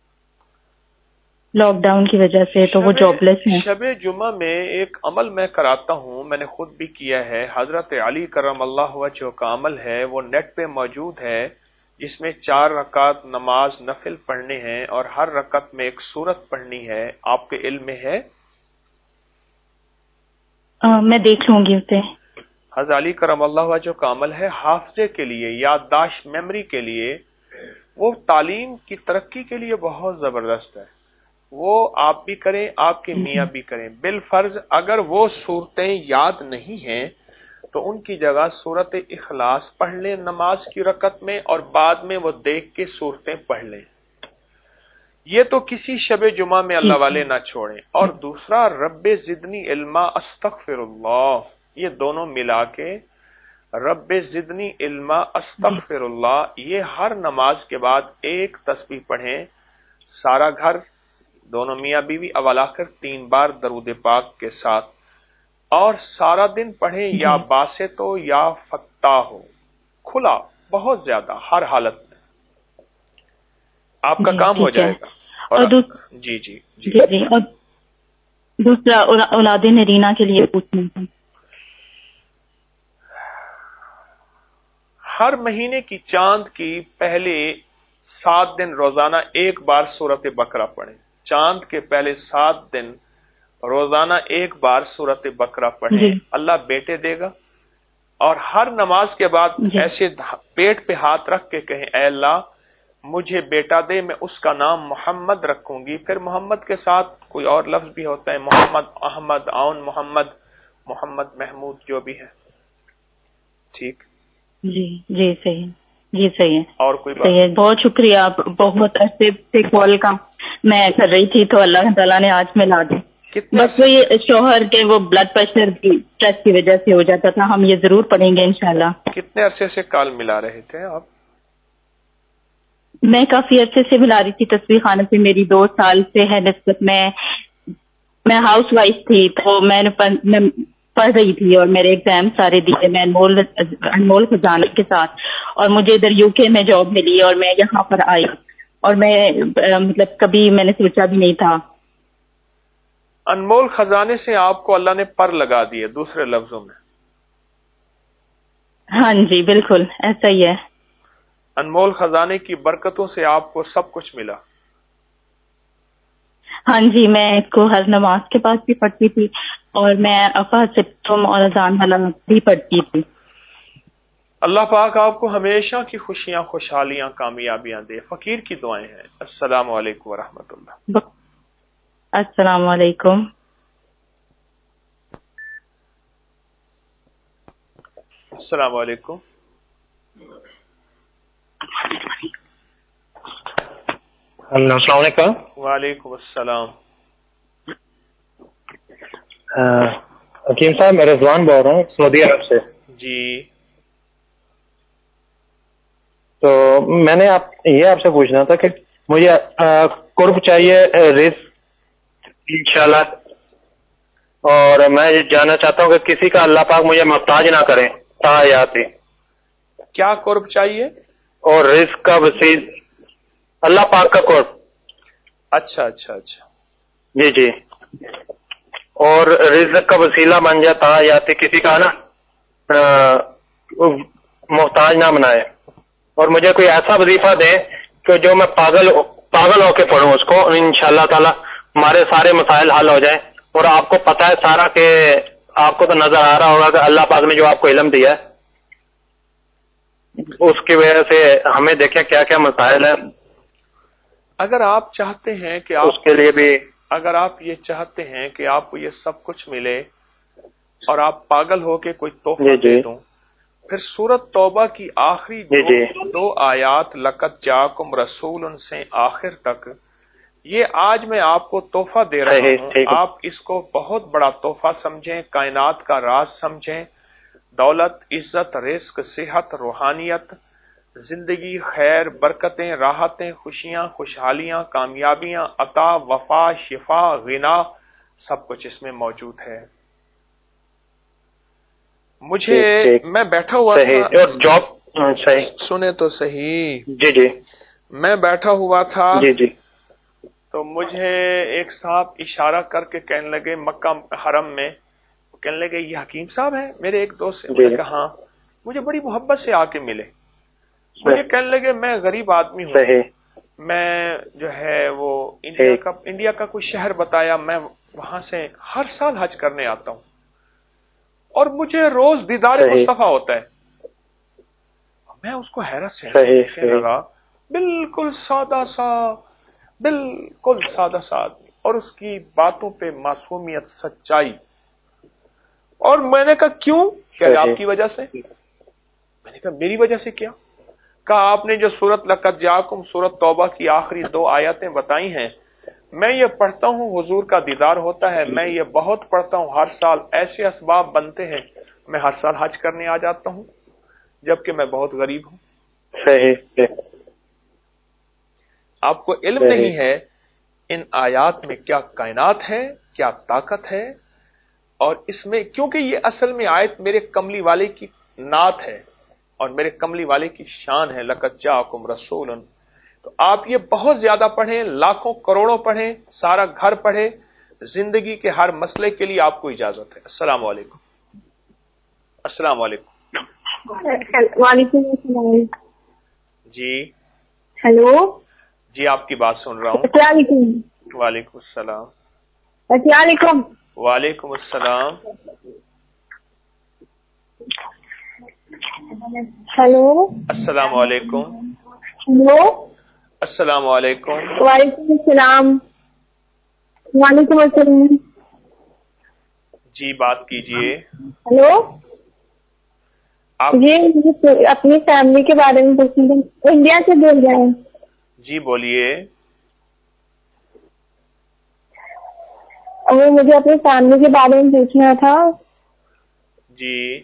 لاک ڈاؤن کی وجہ سے، تو وہ جاب لیس ہیں۔ شب جمعہ میں ایک عمل میں کراتا ہوں، میں نے خود بھی کیا ہے، حضرت علی کرم اللہ وجہہ کا عمل ہے، وہ نیٹ پہ موجود ہے، جس میں 4 رکعت نماز نفل پڑھنے ہیں اور ہر رکعت میں ایک سورت پڑھنی ہے۔ آپ کے علم میں ہے؟ میں دیکھ لوں گی اسے۔ حضرت علی کرم اللہ وجہہ کا عمل ہے، حافظے کے لیے، یادداشت میموری کے لیے، وہ تعلیم کی ترقی کے لیے بہت زبردست ہے۔ وہ آپ بھی کریں، آپ کے میاں بھی کریں۔ بالفرض اگر وہ صورتیں یاد نہیں ہیں تو ان کی جگہ سورت اخلاص پڑھ لیں نماز کی رکعت میں، اور بعد میں وہ دیکھ کے صورتیں پڑھ لیں۔ یہ تو کسی شب جمعہ میں اللہ والے نہ چھوڑیں۔ اور دوسرا، رب زدنی علما استغفر اللہ، یہ دونوں ملا کے رب زدنی علما استغفر اللہ، یہ ہر نماز کے بعد ایک تسبیح پڑھیں، سارا گھر، دونوں میاں بیوی، اول آخر 3 بار درود پاک کے ساتھ، اور سارا دن پڑھیں، یا باسط ہو یا فتح ہو، کھلا، بہت زیادہ، ہر حالت میں آپ کا کام ہو جائے گا۔ اور جی جی جی جی، اور دوسرا اولاد نرینہ کے لیے پوچھنا تھا۔ ہر مہینے کی چاند کی پہلے 7 دن روزانہ ایک بار سورت بقرہ پڑھیں، چاند کے پہلے 7 دن روزانہ ایک بار سورت بقرہ پڑھیں، اللہ بیٹے دے گا۔ اور ہر نماز کے بعد ایسے پیٹ پہ ہاتھ رکھ کے کہیں، اے اللہ مجھے بیٹا دے، میں اس کا نام محمد رکھوں گی۔ پھر محمد کے ساتھ کوئی اور لفظ بھی ہوتا ہے، محمد احمد آن محمد، محمد محمود، جو بھی ہے، ٹھیک۔ جی جی صحیح، جی صحیح ہے، اور کوئی بات؟ صحیح ہے، بہت شکریہ، آپ بہت عرصے سے کال کا میں کر رہی تھی، تو اللہ تعالیٰ نے آج ملا دی۔ بس وہ یہ شوہر کے وہ بلڈ پریشر کی اسٹریس کی وجہ سے ہو جاتا تھا، ہم یہ ضرور پڑھیں گے انشاءاللہ۔ کتنے عرصے سے کال ملا رہے تھے آپ؟ میں کافی عرصے سے ملا رہی تھی، تسبیح خانہ سے میری 2 سال سے ہے نسبت۔ میں ہاؤس وائف تھی، تو میں پڑھ رہی تھی اور میرے ایگزام سارے دیے میں انمول خزانہ کے ساتھ، اور مجھے ادھر یو کے میں جاب ملی اور میں یہاں پر آئی، اور میں مطلب کبھی میں نے سوچا بھی نہیں تھا۔ انمول خزانے سے آپ کو اللہ نے پر لگا دیے، دوسرے لفظوں میں۔ ہاں جی بالکل ایسا ہی ہے۔ انمول خزانے کی برکتوں سے آپ کو سب کچھ ملا۔ ہاں جی، میں اس کو ہر نماز کے بعد بھی پڑھتی تھی، اور میں افاظم اور اذان والا بھی پڑھتی تھی۔ اللہ پاک آپ کو ہمیشہ کی خوشیاں، خوشحالیاں، کامیابیاں دے۔ فقیر کی دعائیں ہیں۔ السلام علیکم ورحمۃ اللہ۔ السلام علیکم۔ السلام علیکم۔ السلام علیکم۔ وعلیکم السلام۔ حکیم صاحب، میں رضوان بول رہا ہوں سعودی عرب سے۔ جی، تو میں نے آپ سے پوچھنا تھا کہ مجھے قرب چاہیے رزق انشاءاللہ، اور میں یہ جاننا چاہتا ہوں کہ کسی کا اللہ پاک مجھے محتاج نہ کرے تا حیاتی۔ کیا قرب چاہیے؟ اور رزق کا وسیل، اللہ پاک کا قرب۔ اچھا اچھا اچھا، جی جی، اور رزق کا وسیلہ بن جائے تا حیاتی، کسی کا نا محتاج نہ بنائے، اور مجھے کوئی ایسا وظیفہ دے کہ جو میں پاگل पागल होके पढ़ूं उसको, इंशाल्लाह ताला हमारे सारे मसाइल हल हो जाए। और आपको पता है सारा कि आपको तो नजर आ रहा होगा कि अल्लाह पाक ने जो आपको इल्म दिया है उसकी वजह से हमें देखें क्या क्या मसाइल है। अगर आप चाहते हैं कि आप उसके लिए भी, अगर आप ये चाहते हैं कि आपको ये सब कुछ मिले और आप पागल हो के कोई तोहफा दे दूं, फिर सूरत तौबा की आखिरी दो आयात लक़द जाकुम रसूलुन से आखिर तक, ये आज मैं आपको तोहफा दे रहा हूँ। आप इसको बहुत बड़ा तोहफा समझें, कायनात का राज समझें। दौलत, इज्जत, रिस्क, सेहत, रूहानियत, जिंदगी, खैर, बरकतें, राहतें, खुशियां, खुशहालियां, कामयाबियां, अता, वफा, शिफा, गिना, सब कुछ इसमें मौजूद है। मुझे मैं बैठा हुआ था और जॉब सही, सुने तो सही जी, मैं बैठा हुआ था जी, तो मुझे एक साहब इशारा करके कहने लगे मक्का हरम में, कहने लगे ये हकीम साहब हैं। मेरे एक दोस्त से, मैंने कहा हाँ। मुझे बड़ी मोहब्बत से आके मिले, मुझे कहने लगे मैं गरीब आदमी हूँ, मैं जो है वो इंडिया का कोई शहर बताया, मैं वहां से हर साल हज करने आता हूँ और मुझे रोज दीदार मुस्तफा होता है। मैं उसको हैरत से कहने लगा, बिल्कुल सादा सा आदमी और उसकी बातों पे मासूमियत, सच्चाई। और मैंने कहा क्यों? क्या आपकी वजह से? मैंने कहा मेरी वजह से क्या? कहा आपने जो सूरत लक़द जाकुम, सूरत तौबा की आखिरी दो आयतें बताई हैं, मैं ये पढ़ता हूँ, हुजूर का दीदार होता है। मैं ये बहुत पढ़ता हूँ, हर साल ऐसे असबाब बनते हैं, मैं हर साल हज करने आ जाता हूँ, जबकि मैं बहुत गरीब हूँ। आपको इल्म नहीं है इन आयात में क्या कायनात है, क्या ताकत है। और इसमें क्योंकि ये असल में आयत मेरे कमली वाले की नात है और मेरे कमली वाले की शान है, लक़द जाकुम रसूलुन। तो आप ये बहुत ज्यादा पढ़ें, लाखों करोड़ों पढ़ें, सारा घर पढ़ें, जिंदगी के हर मसले के लिए आपको इजाजत है। अस्सलाम वालेकुम। अस्सलाम वालेकुम। वालेकुम अस्सलाम। जी हेलो जी, आपकी बात सुन रहा हूँ। वालेकुम अस्सलाम। वालेकुम अस्सलाम। हेलो अस्सलाम वालेकुम। हेलो अस्सलाम वालेकुम। वालेकुम अस्सलाम। वालेकुम अस्सलाम। जी बात कीजिए। हेलो आप ये मुझे अपनी फैमिली के बारे में पूछना था। इंडिया से बोल रहे हैं? जी बोलिए। वो मुझे अपनी फैमिली के बारे में पूछना था जी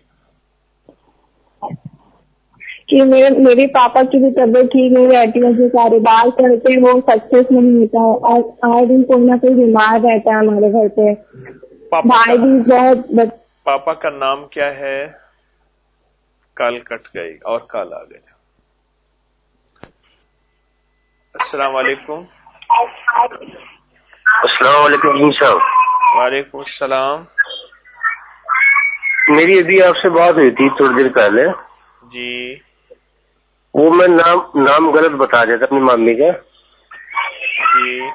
कि मेरे पापा की भी तबीयत ठीक नहीं रहती है, जो कारोबार करते हैं वो सक्सेस नहीं होता है और आए दिन कोई ना कोई बीमार रहता है हमारे घर पे। भाई भी बहुत। पापा का नाम क्या है? कल कट गई और कल आ गया। अस्सलाम वालेकुम। अस्सलाम वालेकुम साहब। वालेकुम अस्सलाम। मेरी अभी आपसे बात हुई थी थोड़ी देर पहले जी। वो मैं नाम गलत बता दिया था अपनी मम्मी का जी।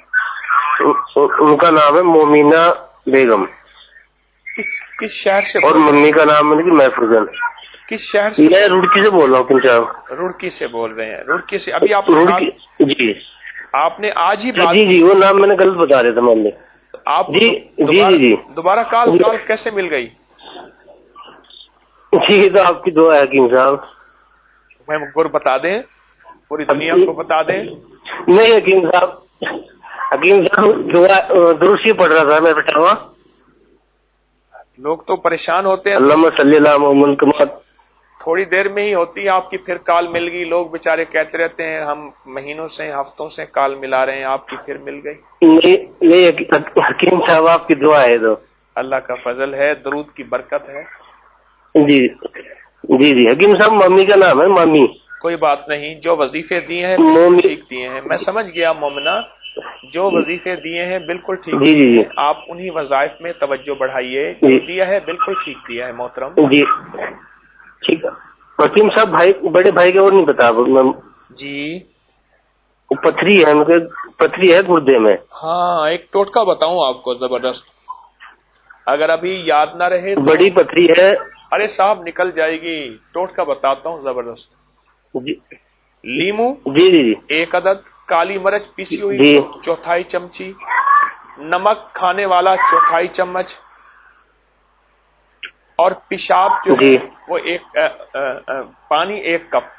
उनका नाम है मोमिना बेगम। किस शहर से? और मम्मी का नाम है महफूजन। किस शहर से? मैं रुड़की से बोल रहा हूँ साहब। रुड़की से बोल रहे हैं? रुड़की से। अभी आप जी आपने आज ही बात जी वो नाम मैंने गलत बता दिया था मम्मी। आप जी दोबारा कॉल कैसे मिल गई? जी तो आपकी दुआ है हकीम साहब। मैं गुर बता दें, पूरी दुनिया को बता दें? नहीं हकीम साहब दुआ दुरुस्ती पढ़ रहा था मैं बैठा हुआ। लोग तो परेशान होते हैं। अल्लाहुम्मा सल्ली अला मुहम्मद के बाद थोड़ी देर में ही होती है आपकी, फिर कॉल मिल गई। लोग बेचारे कहते रहते हैं हम महीनों से हफ्तों से कॉल मिला रहे हैं, आपकी फिर मिल गई। नहीं हकीम साहब आपकी दुआ है तो अल्लाह का फजल है, दरूद की बरकत है। जी जी जी हकीम साहब मम्मी का नाम है मम्मी। कोई बात नहीं, जो वजीफे दिए हैं ठीक दिए हैं। मैं समझ गया मोमिना, जो वजीफे दिए हैं बिल्कुल ठीक दिए हैं। आप उन्हीं वजाइफ में तवज्जो बढ़ाइए, जो दिया है बिल्कुल ठीक दिया है मोहतरम। जी ठीक है हकीम साहब। भाई बड़े भाई का वो नहीं बता जी। पथरी है उनके, पथरी है गुर्दे में। हाँ, एक टोटका बताऊं आपको जबरदस्त, अगर अभी याद ना रहे तो। बड़ी पथरी है। अरे साहब निकल जाएगी, टोटका बताता हूँ जबरदस्त। जी लीमू जी जी, 1 अदद, काली मिर्च पिसी हुई जी। 1/4 चमची, नमक खाने वाला 1/4 चम्मच, और पेशाब जो है वो पानी 1 कप।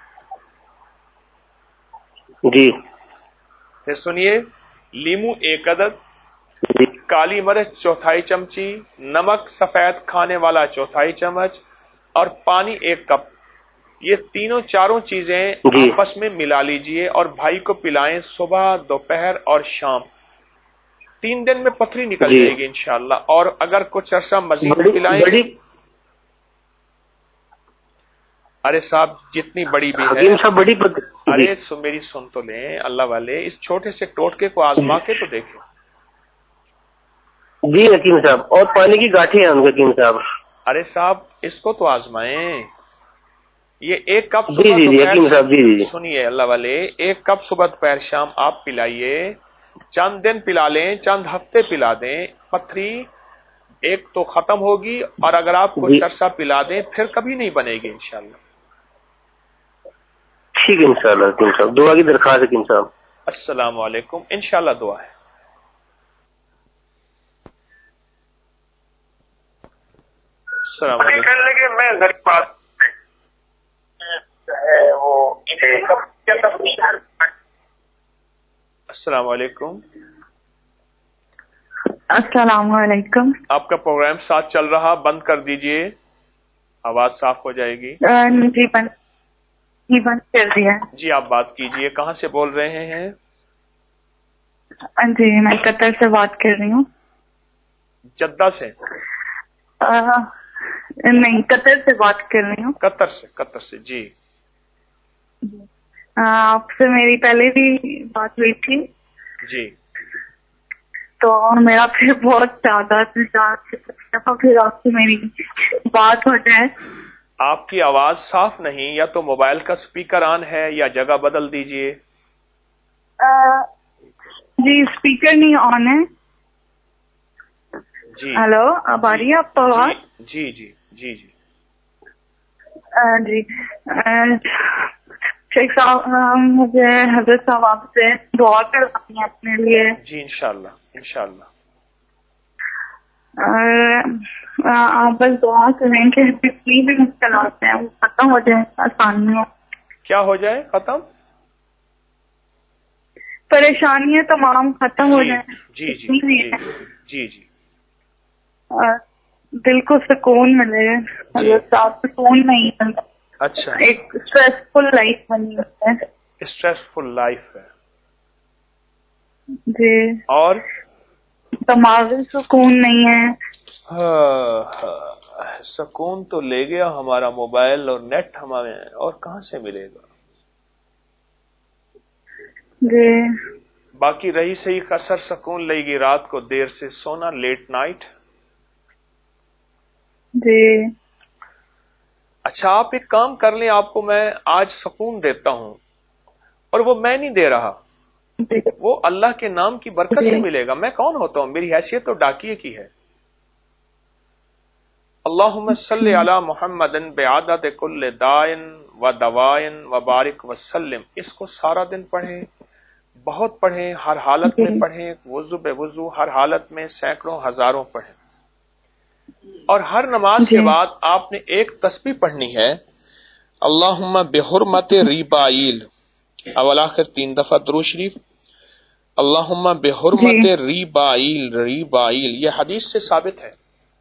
जी फिर सुनिए, लीमू 1 अदद, काली मिर्च 1/4 चमची, नमक सफेद खाने वाला 1/4 चम्मच, और पानी 1 कप। ये तीनों चारों चीजें आपस में मिला लीजिए और भाई को पिलाएं सुबह, दोपहर और शाम। 3 दिन में पथरी निकल जाएगी इंशाअल्लाह। और अगर कुछ अर्सा मजीद पिलाएं। अरे साहब जितनी बड़ी भी है, सब बड़ी अरे मेरी सुन तो लें अल्लाह वाले, इस छोटे से टोटके को आजमा के तो देखें। जी हकीम साहब, और पानी की गांठें हैं उनके हकीम साहब। अरे साहब इसको तो आजमाएं। ये 1 कप जी सुबह जी जी हकीम साहब, जी जी। सुनिए अल्लाह वाले, 1 कप सुबह दोपहर शाम आप पिलाइए। चंद दिन पिला लें, चंद हफ्ते पिला दें, पथरी एक तो खत्म होगी। और अगर आप कुछ अरसा पिला दें फिर कभी नहीं बनेगी इंशाल्लाह। ठीक है इंशाल्लाह हकीम साहब, दुआ की दरख्वास्त हकीम साहब। अस्सलाम वालेकुम, इंशाल्लाह दुआ है। अस्सलाम वालेकुम। मैं घर के पास है वो अस्सलाम वालेकुम। अस्सलाम वालेकुम। आपका प्रोग्राम साथ चल रहा, बंद कर दीजिए, आवाज साफ हो जाएगी। जी बंद कर दिया। जी आप बात कीजिए, कहाँ से बोल रहे हैं? जी मैं कतर से बात कर रही हूँ। जद्दा से? नहीं, कतर से बात कर रही हूँ। कतर से जी। आपसे मेरी पहले भी बात हुई थी जी। तो मेरा फिर बहुत ज्यादा फिर आपसे मेरी बात हो जाए। आपकी आवाज साफ नहीं, या तो मोबाइल का स्पीकर ऑन है या जगह बदल दीजिए। जी स्पीकर नहीं ऑन है। जी हेलो, अब आ रही है आपको आवाज? जी जी जी जी जी शेख साहब, मुझे हजरत साहब आपसे दुआ करवानी है अपने लिए। जी इंशाल्लाह इंशाल्लाह। आप बस दुआ करें कि जितनी भी मुश्किलात हैं वो खत्म हो जाए आसानियों। क्या हो जाए खत्म? परेशानियां तमाम खत्म हो जाए। जी जी जी जी जी। दिल को सुकून मिले। हजरत साहब सुकून नहीं मिलता। अच्छा, एक स्ट्रेसफुल लाइफ बनी है। स्ट्रेसफुल लाइफ है जी। और दिमागी सुकून नहीं है। सुकून तो ले गया हमारा मोबाइल और नेट हमारे, और कहाँ से मिलेगा? जी। बाकी रही सही कसर सुकून लेगी रात को देर से सोना, लेट नाइट। जी। अच्छा आप एक काम कर लें, आपको मैं आज सुकून देता हूं, और वो मैं नहीं दे रहा, वो अल्लाह के नाम की बरकत से मिलेगा। मैं कौन होता हूं? मेरी हैसियत तो डाकिये की है। अल्लाहुम्मा सल्ली अला मुहम्मदिन बिआदद कुल्ल दाइन व दवाइन व बारिक वसल्लिम। इसको सारा दिन पढ़ें, बहुत पढ़ें, हर हालत में पढ़ें, वुजू बेवुजू हर हालत में सैकड़ों हजारों पढ़ें। और हर नमाज के बाद आपने एक तस्बीह पढ़नी है, अल्लाहुम्मा बिहुर्मत रिबाइल, अवल आखिर 3 दफा दुरूद शरीफ, अल्लाहुम्मा बिहुर्मत रिबाइल रिबाइल। ये हदीस से साबित है।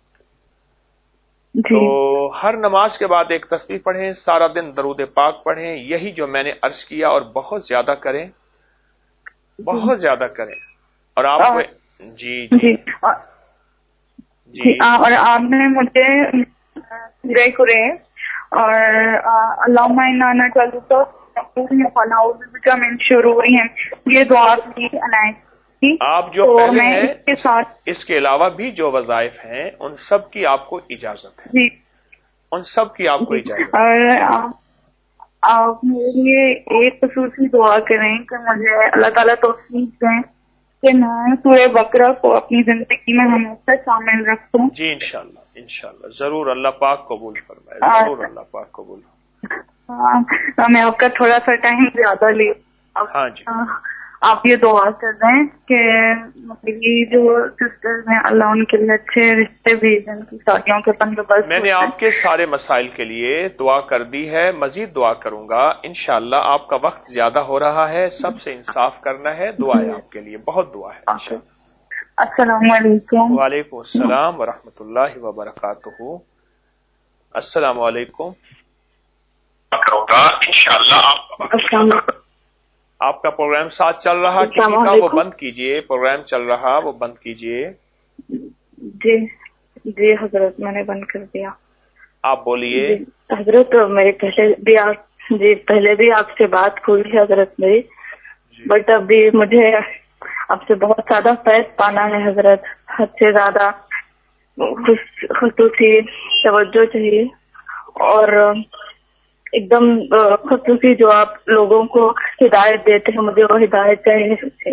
तो हर नमाज के बाद एक तस्बीह पढ़ें, सारा दिन दरूद पाक पढ़ें, यही जो मैंने अर्ज किया, और बहुत ज्यादा करें, बहुत ज्यादा करें। और आपको जी जी जी। और आपने मुझे गए कुरैन और अल्लाहुम्मा इन्ना नसअलुका मिन शुरूरिहिम, ये दुआ भी अनायत थी। आप जो तो पहले मैं हैं इसके साथ इसके अलावा भी जो वज़ाइफ हैं उन सब की आपको इजाजत है। जी, उन सब की आपको इजाजत और آپ میرے لیے ایک خصوصی دعا کریں کہ مجھے اللہ تعالیٰ توفیق دیں کہ میں سورہ بقرہ کو اپنی زندگی میں ہمیشہ شامل رکھوں. جی انشاءاللہ ضرور اللہ پاک قبول فرمائے، ضرور اللہ پاک قبول. میں آپ کا تھوڑا سا ٹائم زیادہ لی. ہاں جی، آپ یہ دعا کر رہے ہیں کہ میری جو سسٹرز ہیں اللہ ان کے لیے اچھے رشتے بھیجیں، ان کی شادیوں کے بندوبست. میں نے آپ کے سارے مسائل کے لیے دعا کر دی ہے، مزید دعا کروں گا انشاءاللہ. آپ کا وقت زیادہ ہو رہا ہے، سب سے انصاف کرنا ہے. دعا ہے آپ کے لیے، بہت دعا ہے انشاءاللہ. السلام علیکم. وعلیکم السلام ورحمۃ اللہ وبرکاتہ. السلام علیکم. کروں گا انشاءاللہ. آپ کا پروگرام ساتھ چل رہا کسی کا، وہ بند کیجئے. پروگرام چل رہا، وہ بند کیجئے. جی حضرت میں نے بند کر دیا. آپ بولیے. حضرت میرے پہلے بھی آپ سے بات ہوئی ہے حضرت میری، بٹ ابھی مجھے آپ سے بہت زیادہ فیض پانا ہے حضرت. حد سے زیادہ خصوصی توجہ چاہیے اور ایک دم خصوصی جو آپ لوگوں کو ہدایت دیتے ہیں، مجھے وہ ہدایت چاہیے.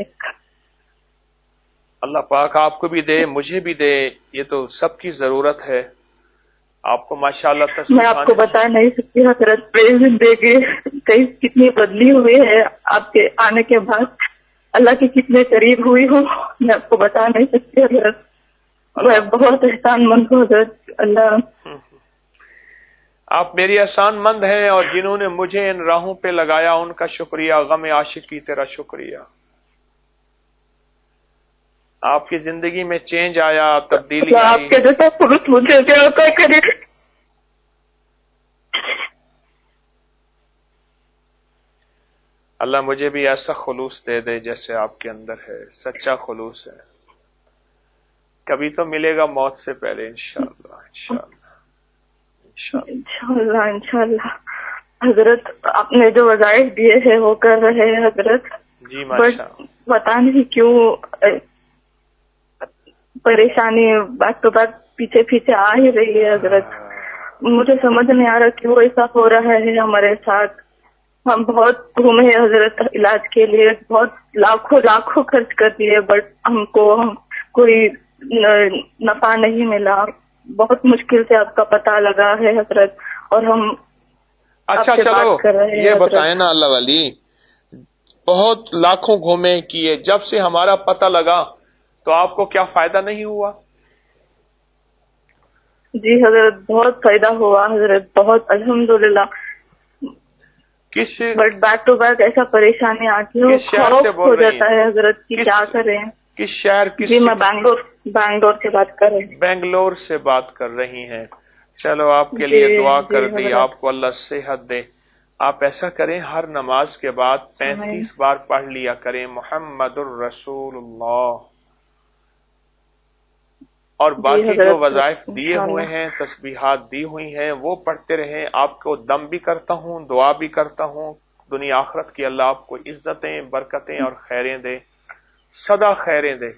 اللہ پاک آپ کو بھی دے، مجھے بھی دے، یہ تو سب کی ضرورت ہے. آپ کو ماشاءاللہ میں آپ کو بتا نہیں سکتی حضرت میری زندگی کتنی بدلی ہوئی ہے آپ کے آنے کے بعد. اللہ کے کتنے قریب ہوئی ہوں میں آپ کو بتا نہیں سکتی حضرت. میں بہت احسان مند ہوں حضرت. اللہ آپ میری احسان مند ہیں، اور جنہوں نے مجھے ان راہوں پہ لگایا ان کا شکریہ. غم عاشقی تیرا شکریہ. آپ کی زندگی میں چینج آیا، تبدیلی آئی. آپ کے جیسا پروت مجھے عطا کرے. اللہ مجھے بھی ایسا خلوص دے دے جیسے آپ کے اندر ہے. سچا خلوص ہے. کبھی تو ملے گا موت سے پہلے انشاءاللہ. انشاءاللہ حضرت. آپ نے جو وظائف دیے ہیں وہ کر رہے ہیں حضرت. جی ماشاءاللہ. پتا نہیں کیوں پریشانی بات تو بات پیچھے آ ہی رہی ہے حضرت. مجھے سمجھ نہیں آ رہا کیوں ایسا ہو رہا ہے ہمارے ساتھ. ہم بہت گھومے ہیں حضرت علاج کے لیے، بہت لاکھوں خرچ کر دیے، بٹ ہم کو کوئی نفع نہیں ملا. بہت مشکل سے آپ کا پتہ لگا ہے حضرت، اور ہم اچھا چلو یہ بتائیں نا اللہ والی، بہت لاکھوں گھومے کیے، جب سے ہمارا پتہ لگا تو آپ کو کیا فائدہ نہیں ہوا؟ جی حضرت بہت فائدہ ہوا حضرت، بہت الحمدللہ. بٹ بیک ٹو بیک ایسا پریشانی آتی ہے، خوف ہو جاتا ہے حضرت کہ کیا کریں. کس شہر؟ جی میں بنگلور سے بات کر رہی ہوں. بنگلور سے بات کر رہی ہیں. چلو آپ کے لیے دعا کر دی، آپ کو اللہ صحت دے. آپ ایسا کریں، ہر نماز کے بعد 35 بار پڑھ لیا کریں محمد الرسول اللہ، اور باقی جو وظائف دیے ہوئے ہیں، تسبیحات دی ہوئی ہیں، وہ پڑھتے رہیں. آپ کو دم بھی کرتا ہوں، دعا بھی کرتا ہوں. دنیا آخرت کی اللہ آپ کو عزتیں، برکتیں اور خیریں دے، سدا خیریں دے.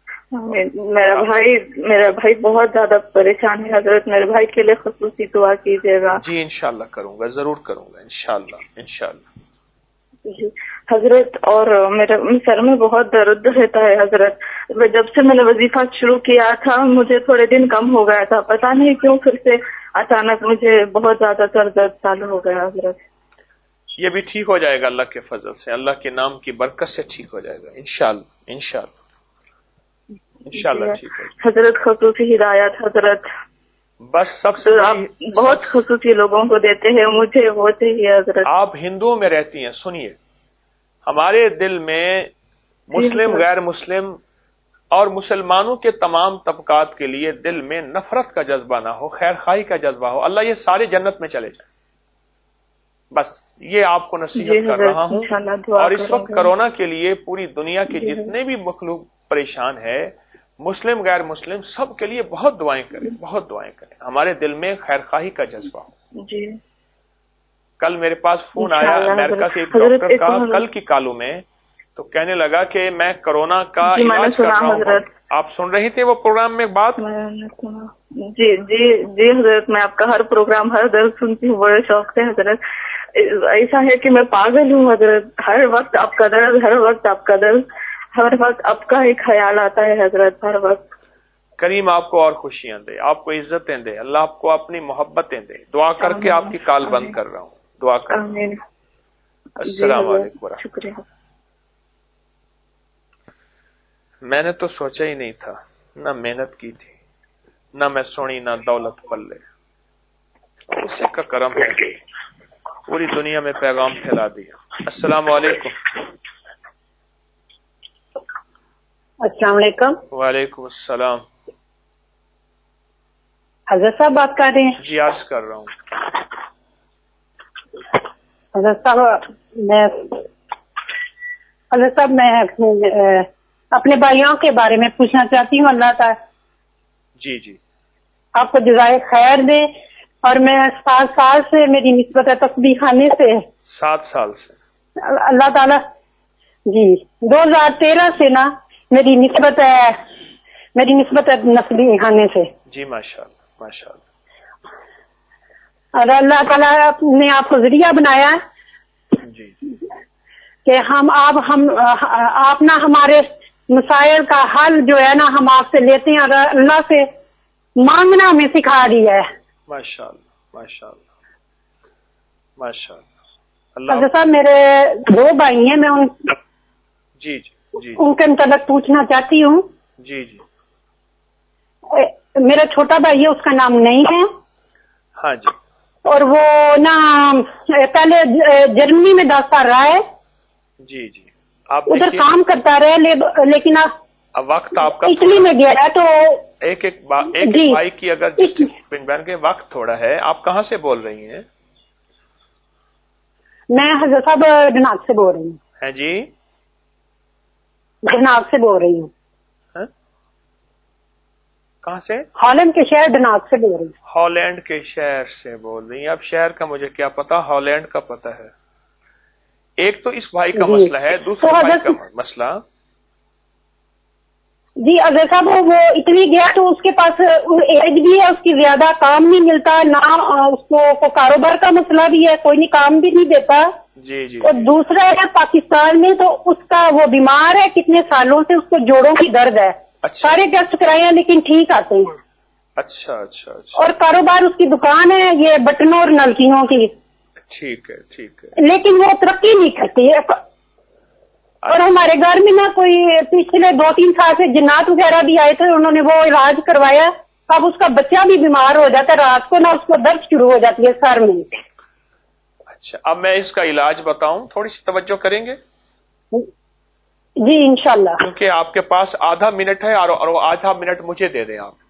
میرا بھائی بہت زیادہ پریشان ہے حضرت. میرے بھائی کے لیے خصوصی دعا کیجیے گا. جی انشاءاللہ کروں گا، ضرور کروں گا انشاءاللہ. جی حضرت. اور میرے سر میں بہت درد رہتا ہے حضرت. جب سے میں نے وظیفہ شروع کیا تھا مجھے تھوڑے دن کم ہو گیا تھا، پتہ نہیں کیوں پھر سے اچانک مجھے بہت زیادہ سر درد چالو ہو گیا حضرت. یہ بھی ٹھیک ہو جائے گا اللہ کے فضل سے، اللہ کے نام کی برکت سے ٹھیک ہو جائے گا انشاءاللہ ٹھیک ہو جائے گا حضرت. خصوصی ہدایت حضرت، بس سب سے آپ بہت خصوصی لوگوں کو دیتے ہیں، مجھے وہ چاہیے حضرت. آپ ہندوؤں میں رہتی ہیں، سنیے، ہمارے دل میں مسلم، غیر مسلم اور مسلمانوں کے تمام طبقات کے لیے دل میں نفرت کا جذبہ نہ ہو، خیر خواہی کا جذبہ ہو. اللہ یہ سارے جنت میں چلے جائیں. بس یہ آپ کو نصیحت کر رہا ہوں. اور اس وقت کرونا کے لیے پوری دنیا کے جتنے بھی مخلوق پریشان ہے، مسلم غیر مسلم، سب کے لیے بہت دعائیں کریں، بہت دعائیں کریں. ہمارے دل میں خیر خواہی کا جذبہ ہو. جی کل میرے پاس فون آیا امریکہ سے ایک ڈاکٹر کا، کل کی کالوں میں، تو کہنے لگا کہ میں کرونا کا علاج کر رہا ہوں. آپ سن رہی تھے وہ پروگرام میں بات؟ جی حضرت، میں آپ کا ہر پروگرام ہر درد سنتی ہوں بڑے شوق سے حضرت. ایسا ہے کہ میں پاگل ہوں حضرت. ہر وقت آپ کا درد، ہر وقت آپ کا درد، ہر وقت آپ کا ہی خیال آتا ہے حضرت، ہر وقت. کریم آپ کو اور خوشیاں دے، آپ کو عزتیں دے، اللہ آپ کو اپنی محبتیں دے. دعا کر کے آپ کی کال بند کر رہا ہوں. دعا کر. السلام علیکم ورحمۃ. شکریہ. میں نے تو سوچا ہی نہیں تھا، نہ محنت کی تھی، نہ میں سونی، نہ دولت پلے. اسی کا کرم ہے، پوری دنیا میں پیغام پھیلا دیا. السلام علیکم. السلام علیکم. وعلیکم السلام. حضرت صاحب بات کر رہے ہیں؟ جی عرض کر رہا ہوں. حضرت صاحب میں اپنے بھائیوں کے بارے میں پوچھنا چاہتی ہوں. اللہ تعالی جی جی آپ کو جزائے خیر دے. اور میں 7 سال سے میری نسبت ہے تسبیح خانے سے. 7 سال سے اللہ تعالی جی 2013 سے نا میری نسبت ہے تسبیح خانے سے. جی ماشاء اللہ ماشاء اللہ. اور اللہ تعالیٰ نے آپ کو ذریعہ بنایا جی کہ آپ نا ہمارے مسائل کا حل جو ہے نا ہم آپ سے لیتے ہیں اور اللہ سے مانگنا ہمیں سکھا دیا ہے. ماشاء اللہ ماشاء اللہ ماشاء اللہ. حضرت صاحب میرے 2 بھائی ہیں، میں جی جی جی ان کے متعلق پوچھنا چاہتی ہوں. جی جی میرا چھوٹا بھائی ہے، اس کا نام نہیں ہے. ہاں جی. اور وہ نا پہلے جرمنی میں 10 سال رہا ہے. جی جی آپ ادھر کام کرتا رہے، لیکن اب وقت آپ کا اٹلی میں گیا ہے. تو ایک بھائی کی اگر ڈسٹرکٹ بہن کے وقت تھوڑا ہے. آپ کہاں سے بول رہی ہیں؟ میں حضرت صاحب ڈناگ سے بول رہی ہوں. ہیں جی ڈناگ سے بول رہی ہوں. کہاں سے؟ ہالینڈ کے شہر ڈناگ سے بول رہی ہوں. ہالینڈ کے شہر سے بول رہی ہیں. اب شہر کا مجھے کیا پتا، ہالینڈ کا پتا ہے. ایک تو اس بھائی کا مسئلہ ہے، دوسرا بھائی کا مسئلہ. جی اگر صاحب وہ اٹلی گیا تو اس کے پاس ایج بھی ہے، اس کی زیادہ کام نہیں ملتا، نہ اس کو کاروبار کا مسئلہ بھی ہے، کوئی نہیں کام بھی نہیں دیتا. جی جی. اور دوسرا ہے پاکستان میں تو اس کا وہ بیمار ہے، کتنے سالوں سے اس کو جوڑوں کی درد ہے. سارے ٹیسٹ کرائے ہیں لیکن ٹھیک آتے ہیں. اچھا اچھا اچھا. اور کاروبار اس کی دکان ہے یہ بٹنوں اور نلکیوں کی. ٹھیک ہے ٹھیک ہے. لیکن وہ ترقی نہیں کرتی ہے. اور ہمارے گھر میں نا کوئی پچھلے 2-3 سال سے جنات وغیرہ بھی آئے تھے، انہوں نے وہ علاج کروایا. اب اس کا بچہ بھی بیمار ہو جاتا ہے، رات کو نا اس کو درد شروع ہو جاتی ہے سر میں. اچھا اب میں اس کا علاج بتاؤں، تھوڑی سی توجہ کریں گے؟ جی انشاءاللہ. کیونکہ آپ کے پاس آدھا منٹ ہے اور وہ آدھا منٹ مجھے دے دیں آپ.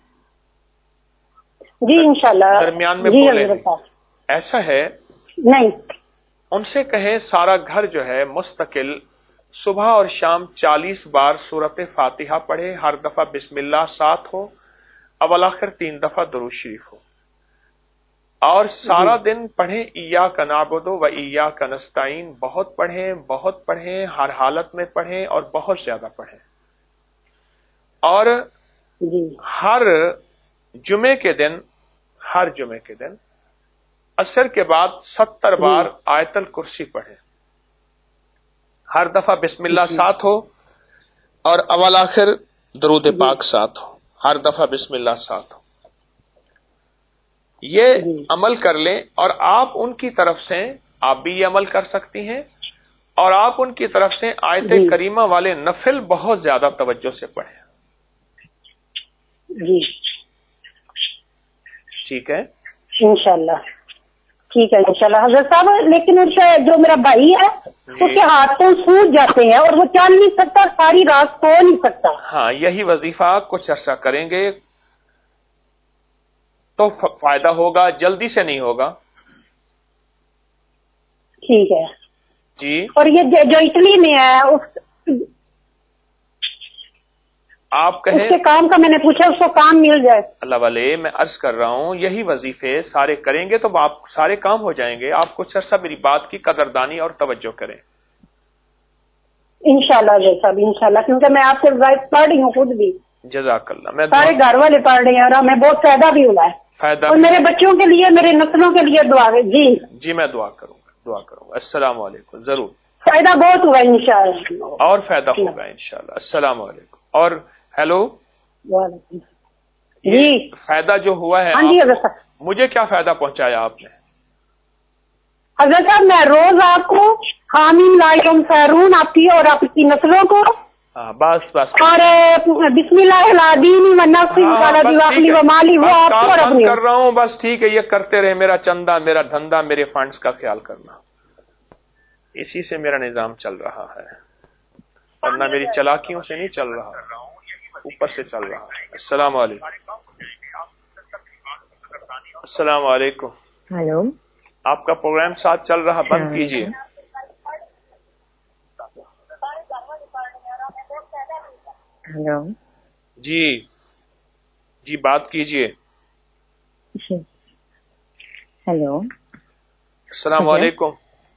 جی انشاءاللہ. درمیان میں جی بولیں. ایسا ہے نہیں، ان سے کہیں سارا گھر جو ہے مستقل صبح اور شام 40 بار سورت فاتحہ پڑھے، ہر دفعہ بسم اللہ 7 ہو، اول آخر 3 دفعہ درود شریف ہو، اور سارا دن پڑھیں ایاک نعبد و ایاک نستعین. بہت پڑھیں، ہر حالت میں پڑھیں اور بہت زیادہ پڑھیں. اور ہر جمعے کے دن عصر کے بعد 70 بار آیت الکرسی پڑھیں. ہر دفعہ بسم اللہ 7 ہو اور اول آخر درود پاک 7 ہو، ہر دفعہ بسم اللہ 7 ہو. یہ عمل کر لیں اور آپ ان کی طرف سے آپ بھی یہ عمل کر سکتی ہیں، اور آپ ان کی طرف سے آیت کریمہ والے نفل بہت زیادہ توجہ سے پڑھیں. جی ٹھیک ہے انشاءاللہ. ٹھیک ہے انشاءاللہ حضرت صاحب. لیکن اس سے جو میرا بھائی ہے اس کے ہاتھوں سوج جاتے ہیں اور وہ چل نہیں سکتا، ساری رات سو نہیں سکتا. ہاں یہی وظیفہ کچھ عرصہ کریں گے تو فائدہ ہوگا، جلدی سے نہیں ہوگا. ٹھیک ہے جی. اور یہ جو اٹلی میں ہے آپ کہیں اس کے کام کا میں نے پوچھا، اس کو کام مل جائے. اللہ والے میں عرض کر رہا ہوں یہی وظیفے سارے کریں گے تو آپ سارے کام ہو جائیں گے. آپ کچھ عرصہ میری بات کی قدردانی اور توجہ کریں. انشاءاللہ جیسا بھی انشاءاللہ، کیونکہ میں آپ سے پڑھ رہی ہوں خود بھی. جزاک اللہ. میں سارے گھر والے پڑھ رہے ہیں اور ہمیں بہت فائدہ بھی ہوا ہے. فائدہ اور میرے بچوں کے لیے، میرے نسلوں کے لیے دعا ہے. جی میں دعا کروں گا. دعا کروں گا. السلام علیکم. ضرور فائدہ بہت ہوا انشاءاللہ. اور فائدہ ہوگا انشاءاللہ. السلام علیکم. اور ہیلو جی فائدہ جو ہوا ہے ہاں جی حضرت صاحب. مجھے کیا فائدہ پہنچایا آپ نے؟ حضرت صاحب میں روز آپ کو حامیم لا یوم سیرون آپ کی اور آپ کی نسلوں کو بس اور بسم اللہ العظیم والنفس والعقل ومالی وہ آپ کو بند کر رہا ہوں. بس ٹھیک ہے، یہ کرتے رہے. میرا چندہ، میرا دھندا، میرے فنڈز کا خیال کرنا، اسی سے میرا نظام چل رہا ہے، اور نہ میری چلاکیوں سے نہیں چل رہا، اوپر سے چل رہا. السلام علیکم. السلام علیکم. ہلو، آپ کا پروگرام ساتھ چل رہا، بند کیجیے. ہلو جی جی بات کیجیے. ہلو السلام علیکم.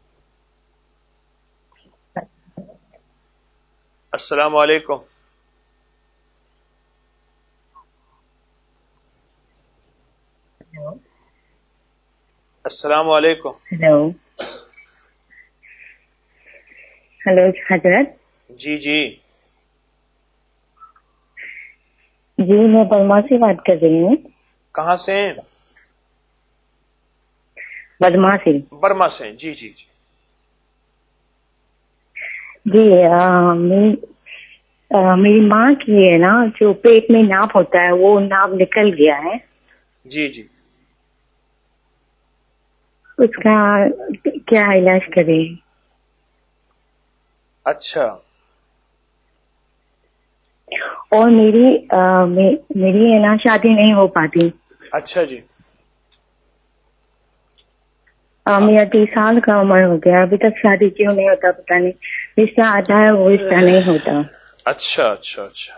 السلام علیکم. السلام علیکم. ہلو ہلو حضرت. جی جی جی میں برما سے بات کر رہی ہوں. کہاں سے؟ برما سے. برما سے. جی جی جی جی میری ماں کی ہے نا جو پیٹ میں ناپ ہوتا ہے وہ ناپ نکل گیا ہے. جی جی اس کا کیا علاج کرے؟ اچھا. اور میری ہے نا شادی نہیں ہو پاتی. اچھا جی. میرا 30 سال کا عمر ہو گیا، ابھی تک شادی کیوں نہیں ہوتا پتا نہیں. رشتہ آتا ہے وہ رشتہ نہیں ہوتا. اچھا اچھا اچھا.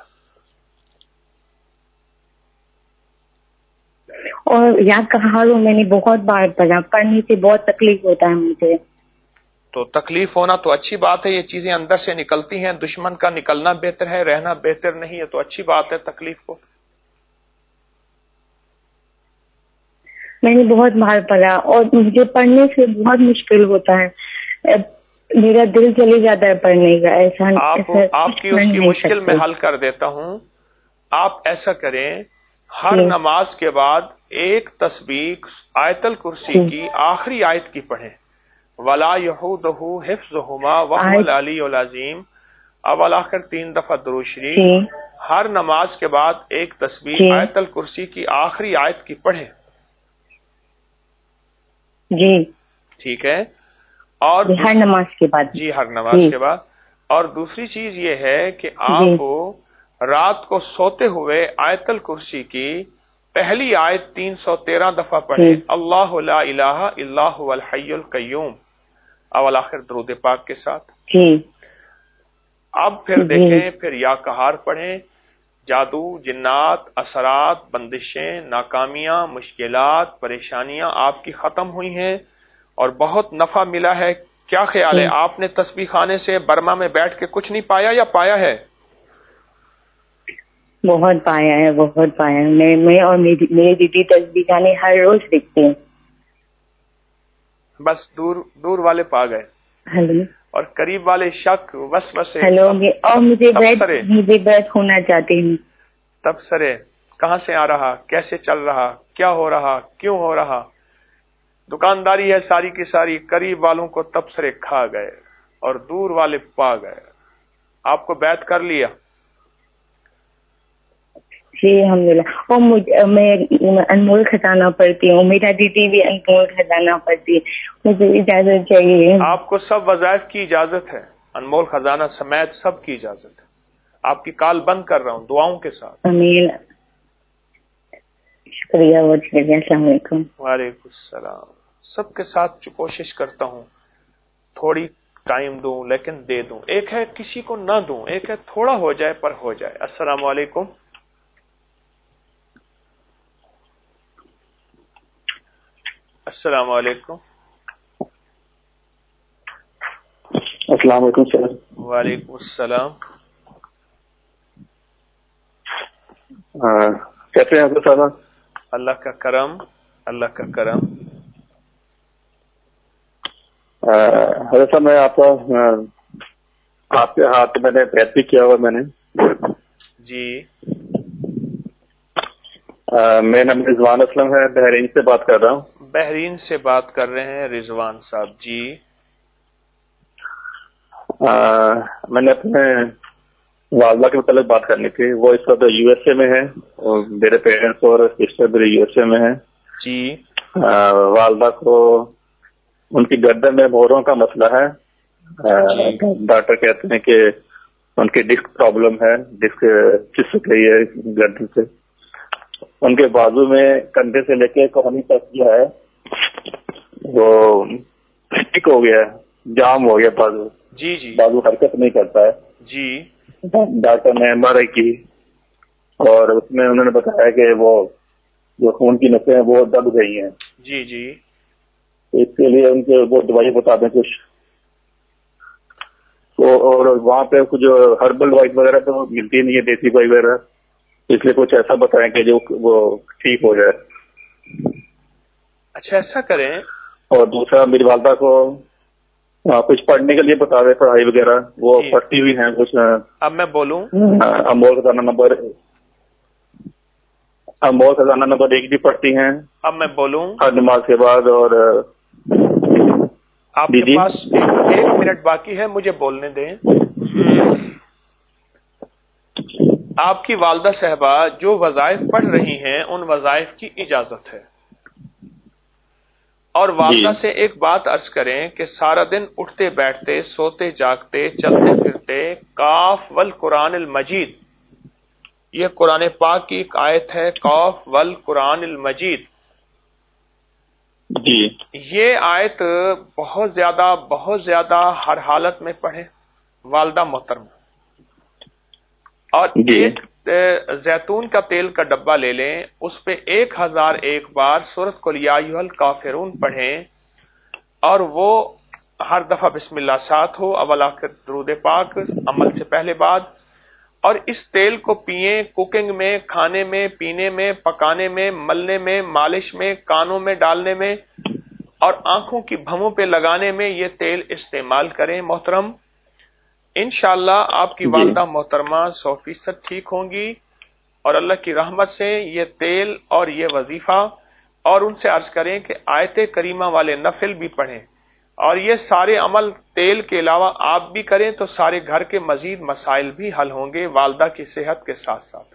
اور یاد کہا میں نے بہت بار پڑھا، پڑھنے سے بہت تکلیف ہوتا ہے مجھے. تو تکلیف ہونا تو اچھی بات ہے، یہ چیزیں اندر سے نکلتی ہیں. دشمن کا نکلنا بہتر ہے، رہنا بہتر نہیں ہے، تو اچھی بات ہے تکلیف کو. میں نے بہت بار پڑھا اور مجھے پڑھنے سے بہت مشکل ہوتا ہے، میرا دل چلے جاتا ہے پڑھنے کا. آپ کی اس کی مشکل میں حل کر دیتا ہوں. آپ ایسا کریں، ہر نماز کے بعد ایک تسبیح آیت الکرسی کی آخری آیت کی پڑھیں. ولا یحودہ حفظہما وهو العلی العظیم. اول آخر 3 دفعہ درود شریف. ہر نماز کے بعد ایک تسبیح آیت الکرسی کی آخری آیت کی پڑھیں. جی ٹھیک ہے. اور ہر نماز کے بعد. جی ہر نماز کے بعد. اور دوسری چیز یہ ہے کہ آپ رات کو سوتے ہوئے آیت الکرسی کی پہلی آیت 313 دفعہ پڑھیں. اللہ لا الہ الا هو الحی القیوم اول آخر درود پاک کے ساتھ. اب پھر دیکھیں، پھر یا قہار پڑھیں. جادو، جنات، اثرات، بندشیں، ناکامیاں، مشکلات، پریشانیاں آپ کی ختم ہوئی ہیں اور بہت نفع ملا ہے. کیا خیال ہے؟ آپ نے تسبیح خانے سے برما میں بیٹھ کے کچھ نہیں پایا یا پایا ہے؟ بہت پایا ہے، بہت پایا ہے. میں اور میری دیدی تسبیح خانے ہر روز دیکھتے ہیں. بس دور والے پا گئے. ہلو. اور قریب والے شک وسوسے. ہلو. اور مجھے بیت ہونا چاہتی ہوں. تبصرے کہاں سے آ رہا، کیسے چل رہا، کیا ہو رہا، کیوں ہو رہا. دکانداری ہے ساری کی ساری. قریب والوں کو تبصرے کھا گئے اور دور والے پا گئے. آپ کو بیعت کر لیا. جی الحمدللہ. اور میں انمول خزانہ پڑھتی ہوں، میرا دیدی بھی انمول خزانہ پڑھتی ہے. مجھے اجازت چاہیے. آپ کو سب وظائف کی اجازت ہے، انمول خزانہ سمیت سب کی اجازت ہے. آپ کی کال بند کر رہا ہوں دعاؤں کے ساتھ. امین. شکریہ، بہت شکریہ. السلام علیکم. وعلیکم السلام. سب کے ساتھ کوشش کرتا ہوں تھوڑی ٹائم دوں لیکن دے دوں. ایک ہے کسی کو نہ دوں، ایک ہے تھوڑا ہو جائے پر ہو جائے. السلام علیکم. السلام علیکم. السلام علیکم سر. وعلیکم السلام. کیسے ہیں صاحب؟ اللہ کا کرم، اللہ کا کرم. حضرت صاحب میں آپ کے ہاتھ میں نے بیعت بھی کیا ہوا میں نے. جی میرا نام رضوان اسلم ہے, بحرین سے بات کر رہا ہوں. بحرین سے بات کر رہے ہیں رضوان صاحب جی. میں نے اپنے والدہ کے متعلق بات کرنی تھی. وہ اس وقت یو ایس اے میں ہے اور میرے پیرنٹس اور سسٹر میرے یو ایس اے میں ہے. جی والدہ کو ان کی گردن میں مہروں کا مسئلہ ہے. ڈاکٹر کہتے ہیں کہ ان کی ڈسک پرابلم ہے, ڈسک چسک رہی ہے گردن سے. ان کے بازو میں کندھے سے لے کے کوہنی تک جو ہے وہ ٹھیک ہو گیا ہے, جام ہو گیا بازو. جی جی بازو حرکت نہیں کرتا ہے. جی ڈاکٹر نے ایم آر آئی کی اور اس میں انہوں نے بتایا کہ وہ جو خون کی نسیں ہیں وہ دب گئی ہیں. جی جی اس کے لیے ان کو وہ دوائی بتا دیں کچھ. اور وہاں پہ کچھ ہربل دوائی وغیرہ تو ملتی نہیں ہے, دیسی دوائی وغیرہ, اس لیے کچھ ایسا بتائیں کہ جو وہ ٹھیک ہو جائے. اچھا ایسا کریں. اور دوسرا میری والدہ کو کچھ پڑھنے کے لیے بتا دیں, پڑھائی وغیرہ وہ پڑھتی ہوئی ہیں کچھ. اب میں بولوں امول خزانہ نمبر 1 بھی پڑھتی ہیں. اب میں بولوں ہر نماز کے بعد. اور آپ کے پاس 1 منٹ باقی ہے, مجھے بولنے دیں. آپ کی والدہ صاحبہ جو وظائف پڑھ رہی ہیں ان وظائف کی اجازت ہے. اور والدہ سے ایک بات عرض کریں کہ سارا دن اٹھتے بیٹھتے سوتے جاگتے چلتے پھرتے قاف والقرآن المجید, یہ قرآن پاک کی ایک آیت ہے, قاف والقرآن المجید. جی یہ آیت بہت زیادہ ہر حالت میں پڑھیں والدہ محترم. اور ایک زیتون کا تیل کا ڈبہ لے لیں, اس پہ 1001 بار سورۃ قل یا ایھا الکافرون پڑھیں, اور وہ ہر دفعہ بسم اللہ ساتھ ہو, اول آخر درود پاک عمل سے پہلے بعد. اور اس تیل کو پئیں, کوکنگ میں, کھانے میں, پینے میں, پکانے میں, ملنے میں, مالش میں, کانوں میں ڈالنے میں اور آنکھوں کی بھووں پہ لگانے میں یہ تیل استعمال کریں محترم. انشاءاللہ آپ کی والدہ محترمہ 100% ٹھیک ہوں گی, اور اللہ کی رحمت سے یہ تیل اور یہ وظیفہ. اور ان سے عرض کریں کہ آیت کریمہ والے نفل بھی پڑھیں, اور یہ سارے عمل تیل کے علاوہ آپ بھی کریں تو سارے گھر کے مزید مسائل بھی حل ہوں گے والدہ کی صحت کے ساتھ ساتھ.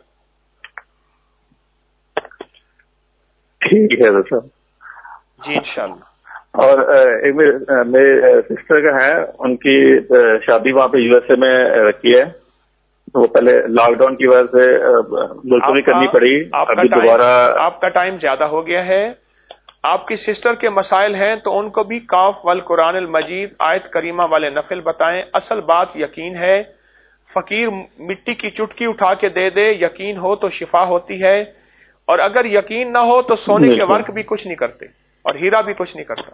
ٹھیک ہے صاحب. جی انشاءاللہ. اور ایک میرے سسٹر کا ہے, ان کی شادی وہاں پہ یو ایس اے میں رکھی ہے. وہ پہلے لاک ڈاؤن کی وجہ سے ملتوی کرنی پڑی. ابھی دوبارہ آپ کا ٹائم زیادہ ہو گیا ہے. آپ کی سسٹر کے مسائل ہیں تو ان کو بھی قاف والقرآن المجید آیت کریمہ والے نفل بتائیں. اصل بات یقین ہے. فقیر مٹی کی چٹکی اٹھا کے دے دے, یقین ہو تو شفا ہوتی ہے, اور اگر یقین نہ ہو تو سونے کے ورق بھی کچھ نہیں کرتے اور ہیرا بھی کچھ نہیں کرتا.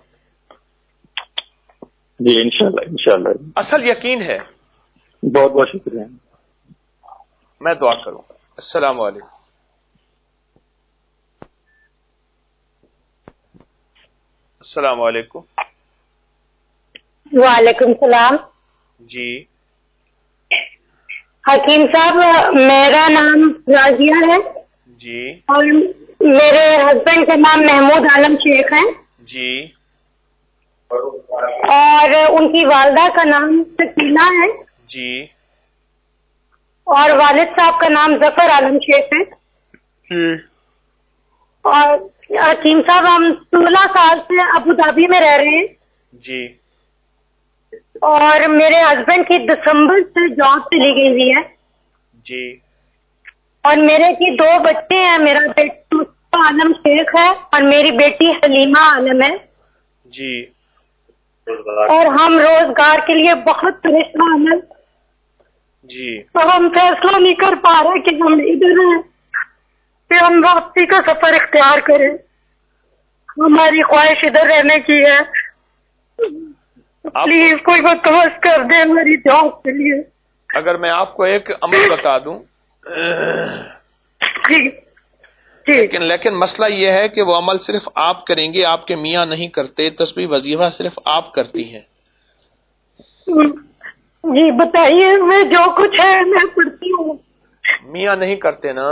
جی انشاءاللہ. اصل یقین ہے. بہت بہت شکریہ. میں دعا کروں گا. السلام علیکم. السلام علیکم. وعلیکم السلام. جی حکیم صاحب, میرا نام راضیہ ہے. جی. اور میرے ہسبینڈ کا نام محمود عالم شیخ ہے. جی. اور ان کی والدہ کا نام سکینہ ہے. جی. اور والد صاحب کا نام ظفر عالم شیخ ہے. اور حکیم صاحب ہم 16 سال سے ابو دھابی میں رہ رہے ہیں. جی. اور میرے ہسبینڈ کی دسمبر سے جاب چلی گئی ہوئی ہے. جی. اور میرے کی 2 بچے ہیں. میرا بیٹا مصطفیٰ عالم شیخ ہے اور میری بیٹی حلیمہ عالم ہے. جی. اور ہم روزگار کے لیے بہت پریشان ہیں. جی. تو ہم فیصلہ نہیں کر پا رہے کہ ہم ادھر ہیں کہ ہم واپسی کا سفر اختیار کریں. ہماری خواہش ادھر رہنے کی ہے. پلیز کوئی بندوبست کر دیں ہماری جاب کے لیے. اگر میں آپ کو ایک عمل بتا دوں, لیکن مسئلہ یہ ہے کہ وہ عمل صرف آپ کریں گے, آپ کے میاں نہیں کرتے. تسبیح وظیفہ صرف آپ کرتی ہیں. جی بتائیے, میں جو کچھ ہے میں پڑھتی ہوں. میاں نہیں کرتے نا؟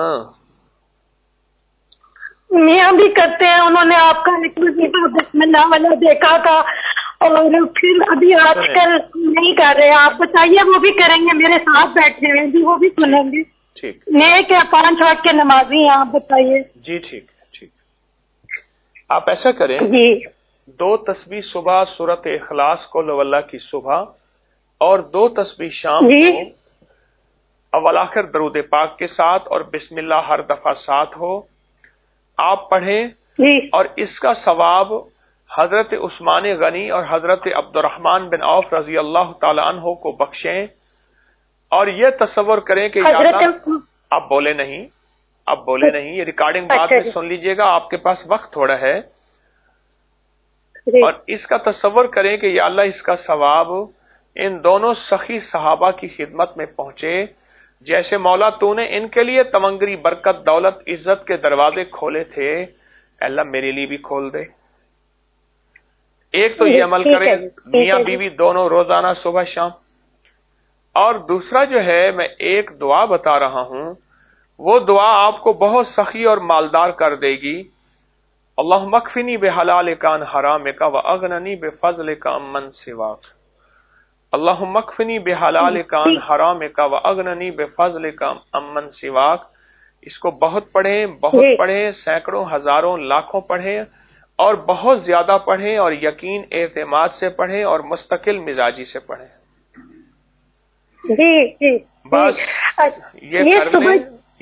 میاں بھی کرتے ہیں, انہوں نے آپ کا ایک وظیفہ بسم اللہ والا دیکھا تھا اور پھر ابھی آج کل نہیں کر رہے. آپ بتائیے, وہ بھی کریں گے, میرے ساتھ بیٹھے ہیں جی, وہ بھی سنیں گے. ٹھیک, نیک ہے, 5 وقت کے نمازی ہیں. آپ بتائیے. جی ٹھیک ٹھیک. آپ ایسا کریں جی, 2 تسبیح صبح سورت اخلاص قل هو اللہ کی صبح, اور 2 تسبیح شام جی کو اول آخر درود پاک کے ساتھ اور بسم اللہ ہر دفعہ ساتھ ہو, آپ پڑھیں. جی, اور اس کا ثواب حضرت عثمان غنی اور حضرت عبد الرحمن بن عوف رضی اللہ تعالی عنہ کو بخشیں. اور یہ تصور کریں کہ یا اللہ, آپ بولے نہیں, یہ ریکارڈنگ بعد میں سن لیجئے گا, آپ کے پاس وقت تھوڑا ہے. اور اس کا تصور کریں کہ یا اللہ, اس کا ثواب ان دونوں سخی صحابہ کی خدمت میں پہنچے, جیسے مولا تو نے ان کے لیے تمنگری برکت دولت عزت کے دروازے کھولے تھے, اللہ میرے لیے بھی کھول دے. ایک تو یہ عمل کریں میاں بیوی دونوں روزانہ صبح شام. اور دوسرا جو ہے, میں ایک دعا بتا رہا ہوں, وہ دعا آپ کو بہت سخی اور مالدار کر دے گی. اللہم اکفنی بحلالک عن حرامک واغننی بفضلک عمن سواک. اللہم اکفنی بحلالک عن حرامک واغننی بفضلک عمن سواک. اس کو بہت پڑھیں, سینکڑوں ہزاروں لاکھوں پڑھیں, اور بہت زیادہ پڑھیں, اور یقین اعتماد سے پڑھیں, اور مستقل مزاجی سے پڑھیں. جی جی, بس یہ کر لیں.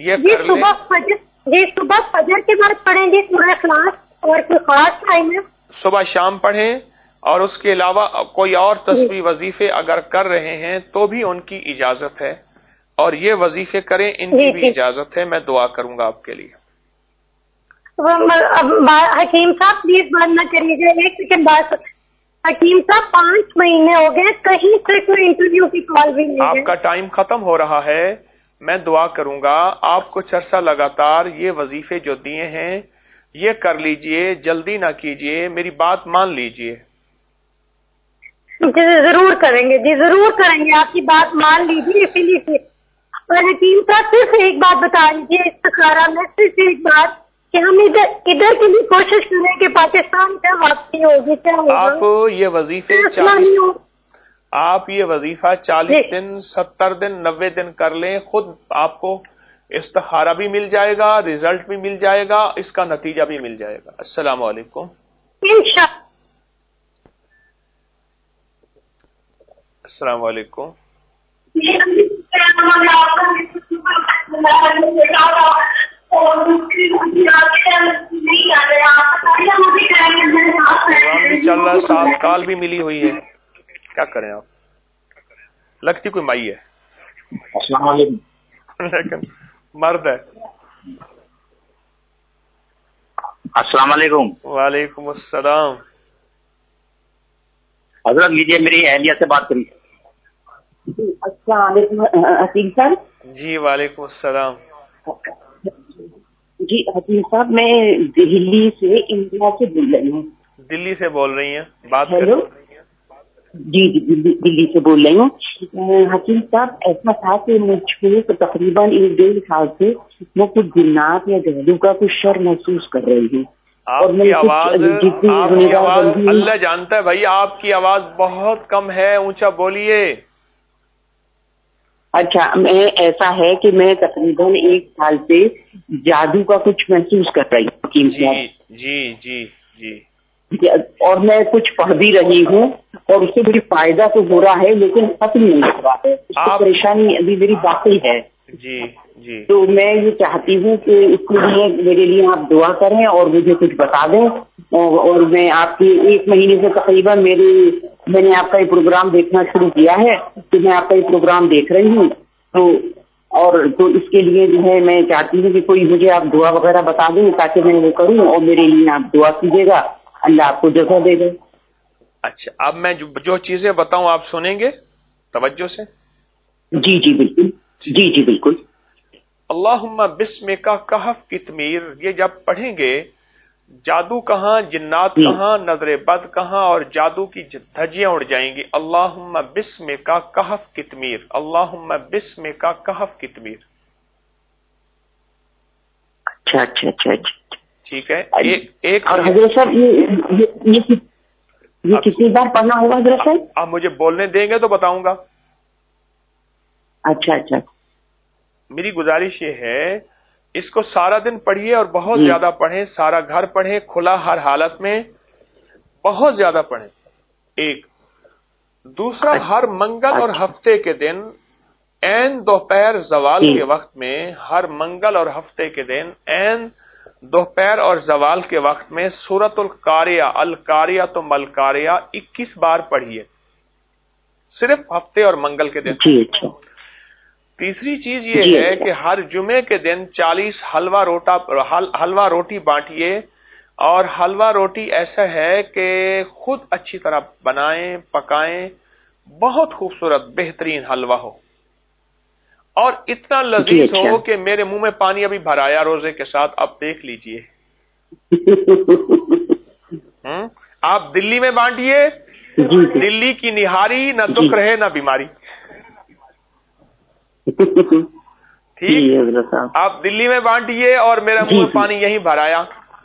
صبح فجر کے بعد پڑھیں گے سورہ اخلاص, اور کوئی خاص ٹائم ہے؟ صبح شام پڑھیں, اور اس کے علاوہ کوئی اور تسبیح وظیفے اگر کر رہے ہیں تو بھی ان کی اجازت ہے, اور یہ وظیفے کریں, ان کی بھی اجازت ہے. میں دعا کروں گا آپ کے لیے. حکیم صاحب پلیز بند نہ کریے, 1 سیکنڈ بات. حکیم صاحب 5 مہینے ہو گئے, کہیں سے کوئی انٹرویو کی کال بھی نہیں. آپ کا ٹائم ختم ہو رہا ہے. میں دعا کروں گا آپ کو عرصہ لگاتار یہ وظیفے جو دیے ہیں یہ کر لیجئے, جلدی نہ کیجئے, میری بات مان لیجئے. جی ضرور کریں گے, جی ضرور کریں گے, آپ کی بات مان لیجیے. اسی لیے اور حکیم صاحب صرف ایک بات بتا دیجیے استخارہ میں, صرف ایک بات کہ ہم ادھر کی بھی کوشش کریں کہ پاکستان سے واپسی ہوگی. کیا ہوگا آپ یہ وظیفہ 40 دن 70 دن 90 دن کر لیں, خود آپ کو استخارہ بھی مل جائے گا, ریزلٹ بھی مل جائے گا, اس کا نتیجہ بھی مل جائے گا. السلام علیکم. السلام علیکم. چل رہا, 7 کال بھی ملی ہوئی ہے, کیا کریں آپ, لگتی کوئی مائی ہے. السلام علیکم. لیکن مرد ہے. السلام علیکم. وعلیکم السلام. حضرت لیجیے, میری اہلیہ سے بات کریے. السلام علیکم حکیم صاحب. جی وعلیکم السلام. جی حکیم صاحب, میں دہلی سے انڈیا سے بول رہی ہوں. دلی سے بول رہی ہیں, بات ہیلو. جی دلی سے بول رہی ہوں. حکیم صاحب ایسا تھا کہ مجھ کو تقریباً 1-1.5 سال سے میں کچھ جنات یا جادو کا کچھ شر محسوس کر رہی ہوں. آپ کی آواز اللہ جانتا ہے بھائی, آپ کی آواز بہت کم ہے, اونچا بولیے. اچھا, میں ایسا ہے کہ میں تقریباً 1 سال سے جادو کا کچھ محسوس کر رہی ہوں حکیم صاحب. جی. اور میں کچھ پڑھ بھی رہی ہوں, اور اس سے مجھے فائدہ تو ہو رہا ہے لیکن ختم نہیں ہو رہا ہے. اس کی پریشانی ابھی میری باقی ہے. جی. تو میں یہ چاہتی ہوں کہ اس کے لیے میرے لیے آپ دعا کریں اور مجھے کچھ بتا دیں. اور میں آپ کی 1 مہینے سے تقریباً میں نے آپ کا یہ پروگرام دیکھنا شروع کیا ہے, تو میں آپ کا یہ پروگرام دیکھ رہی ہوں. تو اس کے لیے جو ہے میں چاہتی ہوں کہ کوئی مجھے آپ دعا وغیرہ بتا دیں تاکہ میں وہ کروں, اور میرے لیے آپ دعا کیجیے گا, اللہ آپ کو جزا دے دے. اچھا, اب میں جو چیزیں بتاؤں آپ سنیں گے توجہ سے. جی بالکل. جی بالکل. अल्लाहुम्मा बिस्मिका कहफ कितमीर, ये जब पढ़ेंगे जादू कहाँ, जिन्नात कहाँ, नजर बद कहाँ और जादू की धज्जियां उड़ जाएंगी। अल्लाहुम्मा बिस्मिका कहफ कितमीर, अल्लाहुम्मा बिस्मिका कहफ कितमीर। अच्छा अच्छा अच्छा अच्छा, ठीक है। एक और हजरत साहब ये कितनी बार पढ़ना होगा हजरत साहब? आप मुझे बोलने देंगे तो बताऊंगा। अच्छा अच्छा, मेरी गुजारिश ये है इसको सारा दिन पढ़िए और बहुत ज्यादा पढ़ें, सारा घर पढ़ें, खुला हर हालत में बहुत ज्यादा पढ़ें। एक दूसरा, हर मंगल और हफ्ते के दिन ऐन दोपहर जवाल के वक्त में, हर मंगल और हफ्ते के दिन ऐन दोपहर और जवाल के वक्त में सूरतुल कारिया, अल कारिया तो मल कारिया 21 बार पढ़िए, सिर्फ हफ्ते और मंगल के दिन। तीसरी चीज ये है कि हर जुमे के दिन 40 हलवा रोटी बांटिए, और हलवा रोटी ऐसा है कि खुद अच्छी तरह बनाएं, पकाएं, बहुत खूबसूरत बेहतरीन हलवा हो और इतना लजीज हो कि मेरे मुंह में पानी अभी भर आया रोजे के साथ। अब देख लीजिए। आप दिल्ली में बांटिए, दिल्ली की निहारी, न दुख रहे न बीमारी। ठीक, आप दिल्ली में बांटिए और मेरा मुंह में पानी यहीं भर आया।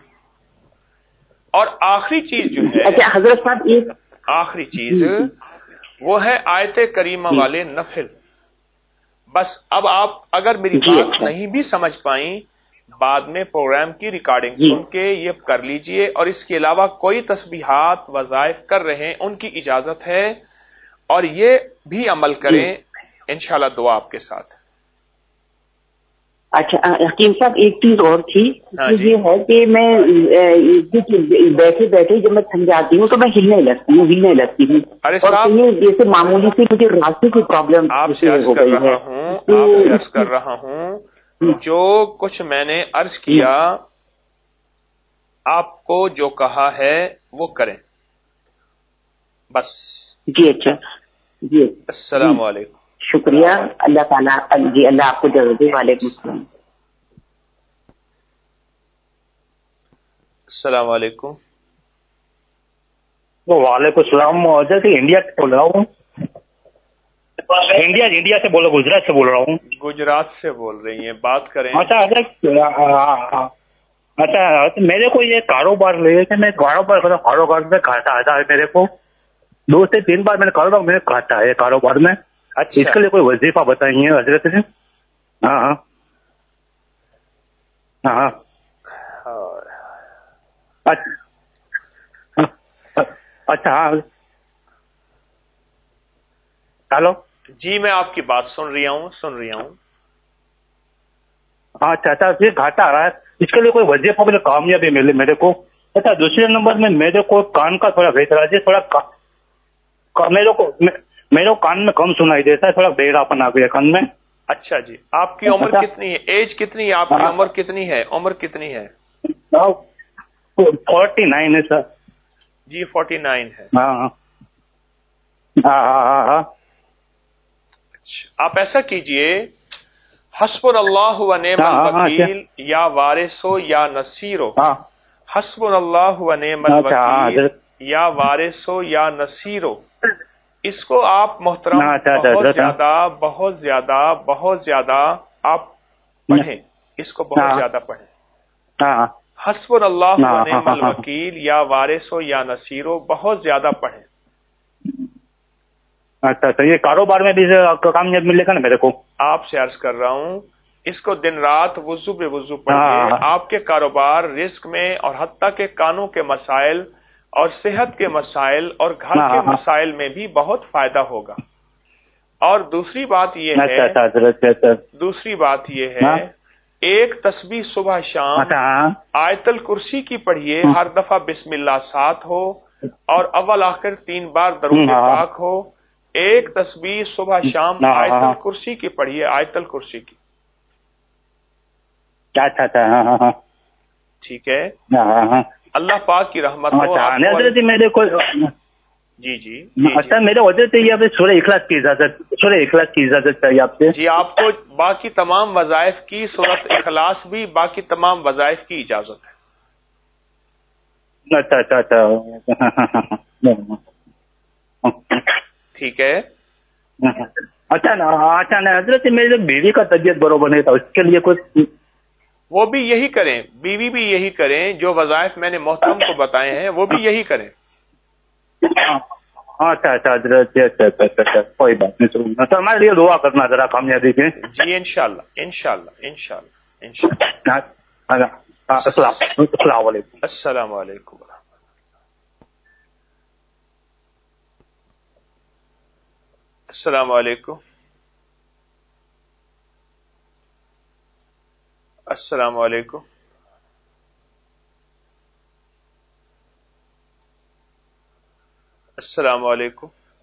और आखिरी चीज जो है, अच्छा हजरत साहब, एक आखिरी चीज वो है आयते करीमा वाले नफिल। बस अब आप अगर मेरी बात नहीं भी समझ पाई, बाद में प्रोग्राम की रिकॉर्डिंग सुन के ये कर लीजिए। और इसके अलावा कोई तस्बीहात वज़ाइफ कर रहे हैं उनकी इजाजत है, और ये भी अमल करें, इंशाल्लाह दुआ आपके साथ। अच्छा हकीम साहब, एक चीज और थी, ये है कि मैं बैठे बैठे जब मैं थक जाती हूँ तो मैं हिलने लगती हूँ। अरे और जैसे मामूली से मुझे रास्ते की प्रॉब्लम आपसे अर्ज कर रहा हूँ जो कुछ मैंने अर्ज किया, आपको जो कहा है वो करें बस। जी अच्छा जी, अस्सलाम वालेकुम। शुक्रिया, अल्लाह ताला जी, अल्लाह आपको जरूर दे। वालेकुम सलाम। अस्सलाम वालेकुम। वालेकुम सलाम। जैसे इंडिया से बोल रहा हूँ, इंडिया से बोलो, गुजरात से बोल रहा हूँ। गुजरात से बोल रही हैं, बात करें। अच्छा अच्छा, मेरे को ये कारोबार ले के मैं कारोबार में घाटा आता है मेरे को। 2 से 3 बार मैंने कारोबार में घाटा है कारोबार में। अच्छा, इसके लिए कोई वजीफा बताइए हजरत ने। हाँ हाँ हाँ, अच्छा हाँ, हेलो जी, मैं आपकी बात सुन रही हूँ। अच्छा अच्छा, ये घाटा आ रहा है, इसके लिए कोई वजीफा मुझे कामयाबी मिले मेरे को। अच्छा, दूसरे नंबर में मेरे को कान का थोड़ा गैसराजी, थोड़ा मेरे को कान में कम सुनाई देता है, थोड़ा बेड़ापन आ गया कान में। अच्छा जी, आपकी उम्र कितनी है? एज कितनी है आपकी? उम्र कितनी है? 49 है सर जी। 49 है। हाँ हाँ हाँ। आप ऐसा कीजिए, हस्बुनल्लाहु व निअमल वकील या वारिसो या नसीरो। हस्बुनल्लाहु व निअमल वकील या वारिसो या नसीरो, इसको आप मोहतरम बहुत ज्यादा आप पढ़ें, इसको बहुत ज्यादा पढ़ें। हस्बुनल्लाहु व निअमल वकील या वारिसो या नसीरो बहुत ज्यादा पढ़ें। अच्छा, तो ये कारोबार में भी कामयाब मिलेगा ना मेरे को? आपसे अर्ज कर रहा हूँ, इसको दिन रात वुजू बे वुजू पढ़िए। आपके कारोबार, रिस्क में और हत्ता के कानों के मसाइल और सेहत के मसाइल और घर के मसाइल में भी बहुत फायदा होगा। और दूसरी बात यह है, एक तस्बीह सुबह शाम आयतल कुर्सी की पढ़िए, हर दफा बिस्मिल्लाह 7 हो और अव्वल आखिर 3 बार दरूद पाक हो। एक तस्बीह सुबह शाम आयतल कुर्सी की पढ़िए, आयतल कुर्सी की। अच्छा, ठीक है। अल्लाह पाक की रहमत हो। मेरे को جی جی اچھا میرے وجہ سے یہ سورہ اخلاص کی اجازت چاہیے آپ سے. جی آپ کو باقی تمام وظائف کی سورۃ اخلاص بھی باقی تمام وظائف کی اجازت ہے. اچھا ٹھیک ہے. اچھا نا حضرت میری بیوی کا طبیعت برابر نہیں تھا, اس کے لیے کچھ وہ بھی یہی کریں, بیوی بھی یہی کریں, جو وظائف میں نے محترم کو بتائے ہیں وہ بھی یہی کریں. اچھا حضرت اچھا کوئی بات نہیں. تو ہمارے لیے دعا کرنا ذرا کامیابی کی. جی انشاءاللہ. السلام علیکم. السلام علیکم. السلام علیکم. السلام علیکم. السلام علیکم.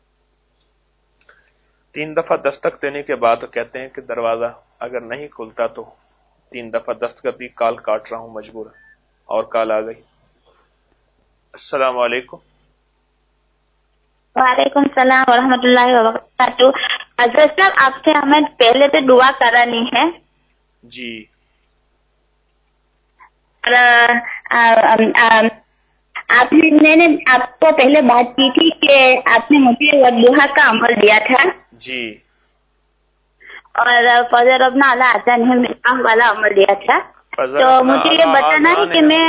3 دفعہ دستک دینے کے بعد کہتے ہیں کہ دروازہ اگر نہیں کھلتا تو 3 دفعہ دستک بھی کال کاٹ رہا ہوں مجبور, اور کال آ گئی. السلام علیکم. وعلیکم السلام ورحمۃ اللہ وبرکاتہ. حضرت صاحب آپ سے ہمیں پہلے تو دعا کرانی ہے. جی. میں نے آپ کو پہلے بات کی تھی کہ آپ نے مجھے والضحیٰ کا عمل دیا تھا. جی. اور فجر ربنا علی اذانہم والا عمل دیا تھا. تو مجھے یہ بتانا ہے کہ میں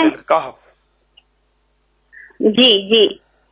جی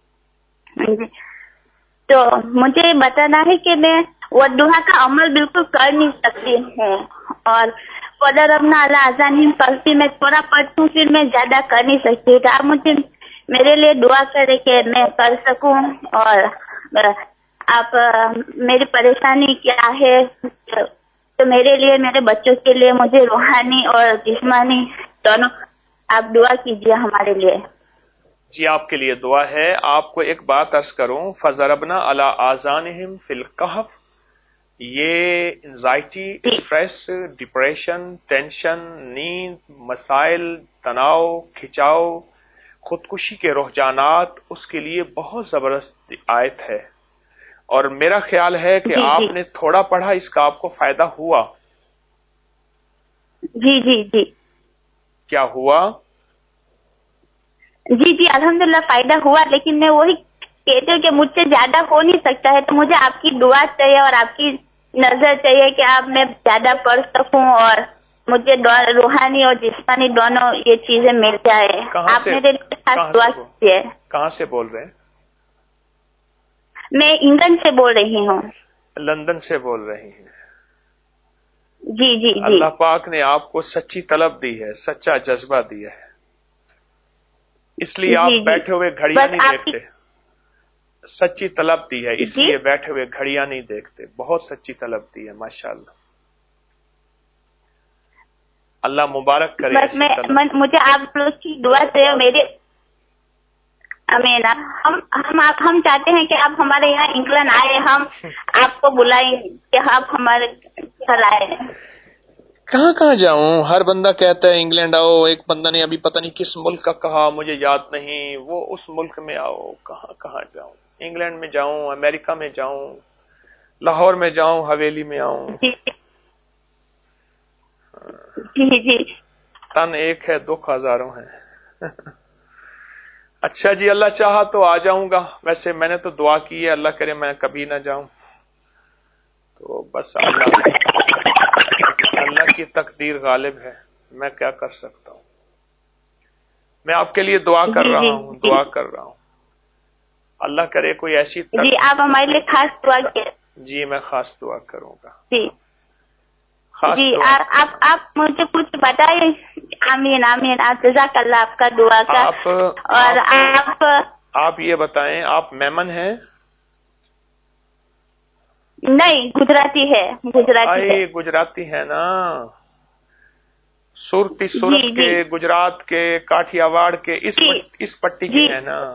تو مجھے یہ بتانا ہے کہ میں والضحیٰ کا عمل بالکل کر نہیں سکتی ہوں, اور فجر ربنا علی اذانہم پڑھتی میں تھوڑا پڑھتی ہوں, پھر میں زیادہ کر نہیں سکتی. تو آپ مجھے میرے لیے دعا کرے کہ میں کر سکوں, اور آپ میری پریشانی کیا ہے تو میرے لیے, میرے بچوں کے لیے, مجھے روحانی اور جسمانی دونوں آپ دعا کیجیے ہمارے لیے. جی آپ کے لیے دعا ہے. آپ کو ایک بات عرض کروں, فضربنا علی آذانہم فی الکہف, یہ انزائٹی, اسٹریس, ڈپریشن, ٹینشن, نیند, مسائل, تناؤ, کھچاؤ, خودکشی کے رجحانات, اس کے لیے بہت زبردست آیت ہے. اور میرا خیال ہے کہ آپ نے تھوڑا پڑھا, اس کا آپ کو فائدہ ہوا. جی کیا ہوا؟ جی الحمدللہ فائدہ ہوا, لیکن میں وہی کہتے ہوں کہ مجھ سے زیادہ ہو نہیں سکتا ہے, تو مجھے آپ کی دعا چاہیے اور آپ کی نظر چاہیے کہ آپ میں زیادہ پڑھ سکوں اور مجھے روحانی اور جسمانی دونوں یہ چیزیں مل جائے. آپ میرے لیے خاص دعا کیجیے. کہاں سے بول رہے ہیں؟ میں انگلینڈ سے بول رہی ہوں. لندن سے بول رہی ہیں؟ جی اللہ پاک نے آپ کو سچی طلب دی ہے, سچا جذبہ دیا ہے, اس لیے آپ بیٹھے ہوئے گھڑیاں نہیں دیکھتے. سچی طلب دی ہے, اس لیے بیٹھے ہوئے گھڑیاں نہیں دیکھتے. بہت سچی طلب دی ہے, ماشاءاللہ. اللہ مبارک کرے. مجھے آپ لوگ کی دعا سے میرے امین. ہم چاہتے ہیں کہ آپ ہمارے یہاں انگلینڈ آئے, ہم آپ کو بلائیں کہ آپ ہمارے گھر آئے. کہاں جاؤں؟ ہر بندہ کہتا ہے انگلینڈ آؤ. ایک بندہ نے ابھی پتہ نہیں کس ملک کا کہا, مجھے یاد نہیں, وہ اس ملک میں آؤ. کہاں جاؤں؟ انگلینڈ میں جاؤں, امریکہ میں جاؤں, لاہور میں جاؤں, حویلی میں آؤں. جی تن ایک ہے, دکھ ہزاروں ہیں. اچھا جی, اللہ چاہا تو آ جاؤں گا. ویسے میں نے تو دعا کی ہے, اللہ کرے میں کبھی نہ جاؤں. تو بس اللہ کی تقدیر غالب ہے, میں کیا کر سکتا ہوں. میں آپ کے لیے دعا کر رہا ہوں. اللہ کرے کوئی ایسی جی آپ ہمارے لیے خاص دعا کیے. جی میں خاص دعا کروں گا. جی آپ مجھے کچھ بتائیں. آمین. آپ جزاک اللہ آپ کا دعا کا. اور آپ یہ بتائیں, آپ میمن ہیں؟ نہیں, گجراتی ہے. گجراتی ہے نا. صورت کے, گجرات کے, کاٹھیا واڑ کے, اس پٹی کے ہیں نا.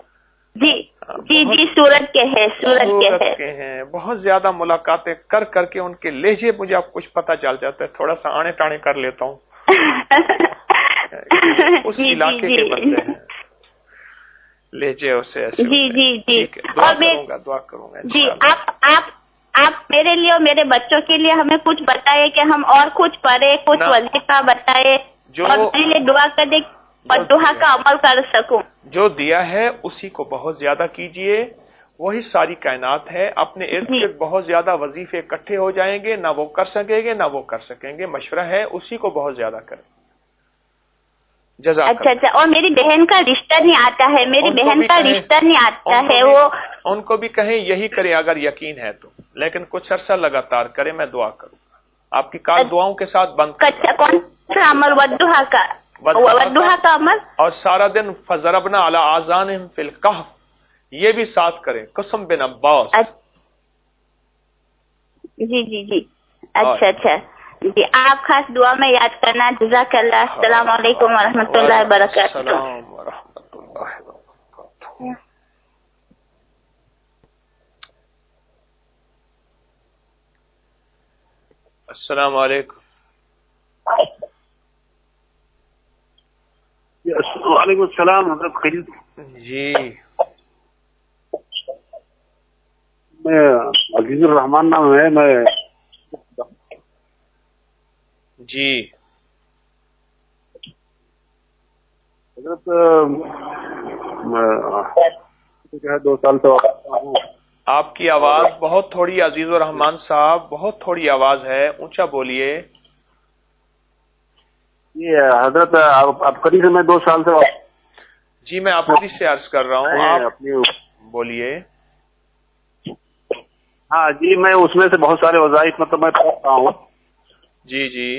جی سورت کے ہیں. بہت زیادہ ملاقاتیں کر کے ان کے لہجے مجھے اب کچھ پتہ چل جاتا ہے, تھوڑا سا آنے ٹانے کر لیتا ہوں. اس علاقے کے بندے ہیں. लीजिए उसे ऐसे जी जी जी। दुआ करूंगा जी, आप मेरे लिए और मेरे बच्चों के लिए हमें कुछ बताइए कि हम और कुछ पढ़े, कुछ वजीफा बताए और मेरे लिए दुआ कर दे और दुआ का अमल कर सकूं। जो दिया है उसी को बहुत ज्यादा कीजिए, वही सारी कायनात है। अपने इर्द गिर्द बहुत ज्यादा वजीफे इकट्ठे हो जाएंगे, ना वो कर सकेंगे ना वो कर सकेंगे। मशवरा है उसी को बहुत ज्यादा करें। अच्छा। और मेरी बहन का रिश्ता नहीं आता है, मेरी बहन का रिश्ता नहीं आता है, वो उनको भी कहें यही करें अगर यकीन है तो, लेकिन कुछ अरसा लगातार करें, मैं दुआ करूंगा। आपकी कार दुआओं के साथ बंद। कौन सा अमल? वद्दुहा का अमल। और सारा दिन फजरबना अला आज़ानिहिम फिल कहफ, ये भी साथ करें। कसम बिन अब्बास। जी जी जी। अच्छा जी, आप खास दुआ में याद करना। जज़ाकल्लाह। अस्सलाम वालेकुम व रहमतुल्लाहि व बरकातुहू। अस्सलाम वालेकुम। वालेकुम सलाम। जी, मैं अजीजुर रहमान नाम है। मैं जी हजरत 2 साल से हूँ। आपकी आवाज बहुत थोड़ी, अजीजुर रहमान साहब, बहुत थोड़ी आवाज है, ऊंचा बोलिए। ये हजरत आप करीब से मैं 2 साल से। जी, मैं आपकी से अर्ज कर रहा हूँ, आप अपनी बोलिए। हाँ जी, मैं उसमें से बहुत सारे वज़ाइफ मतलब मैं पढ़ रहा हूँ। जी जी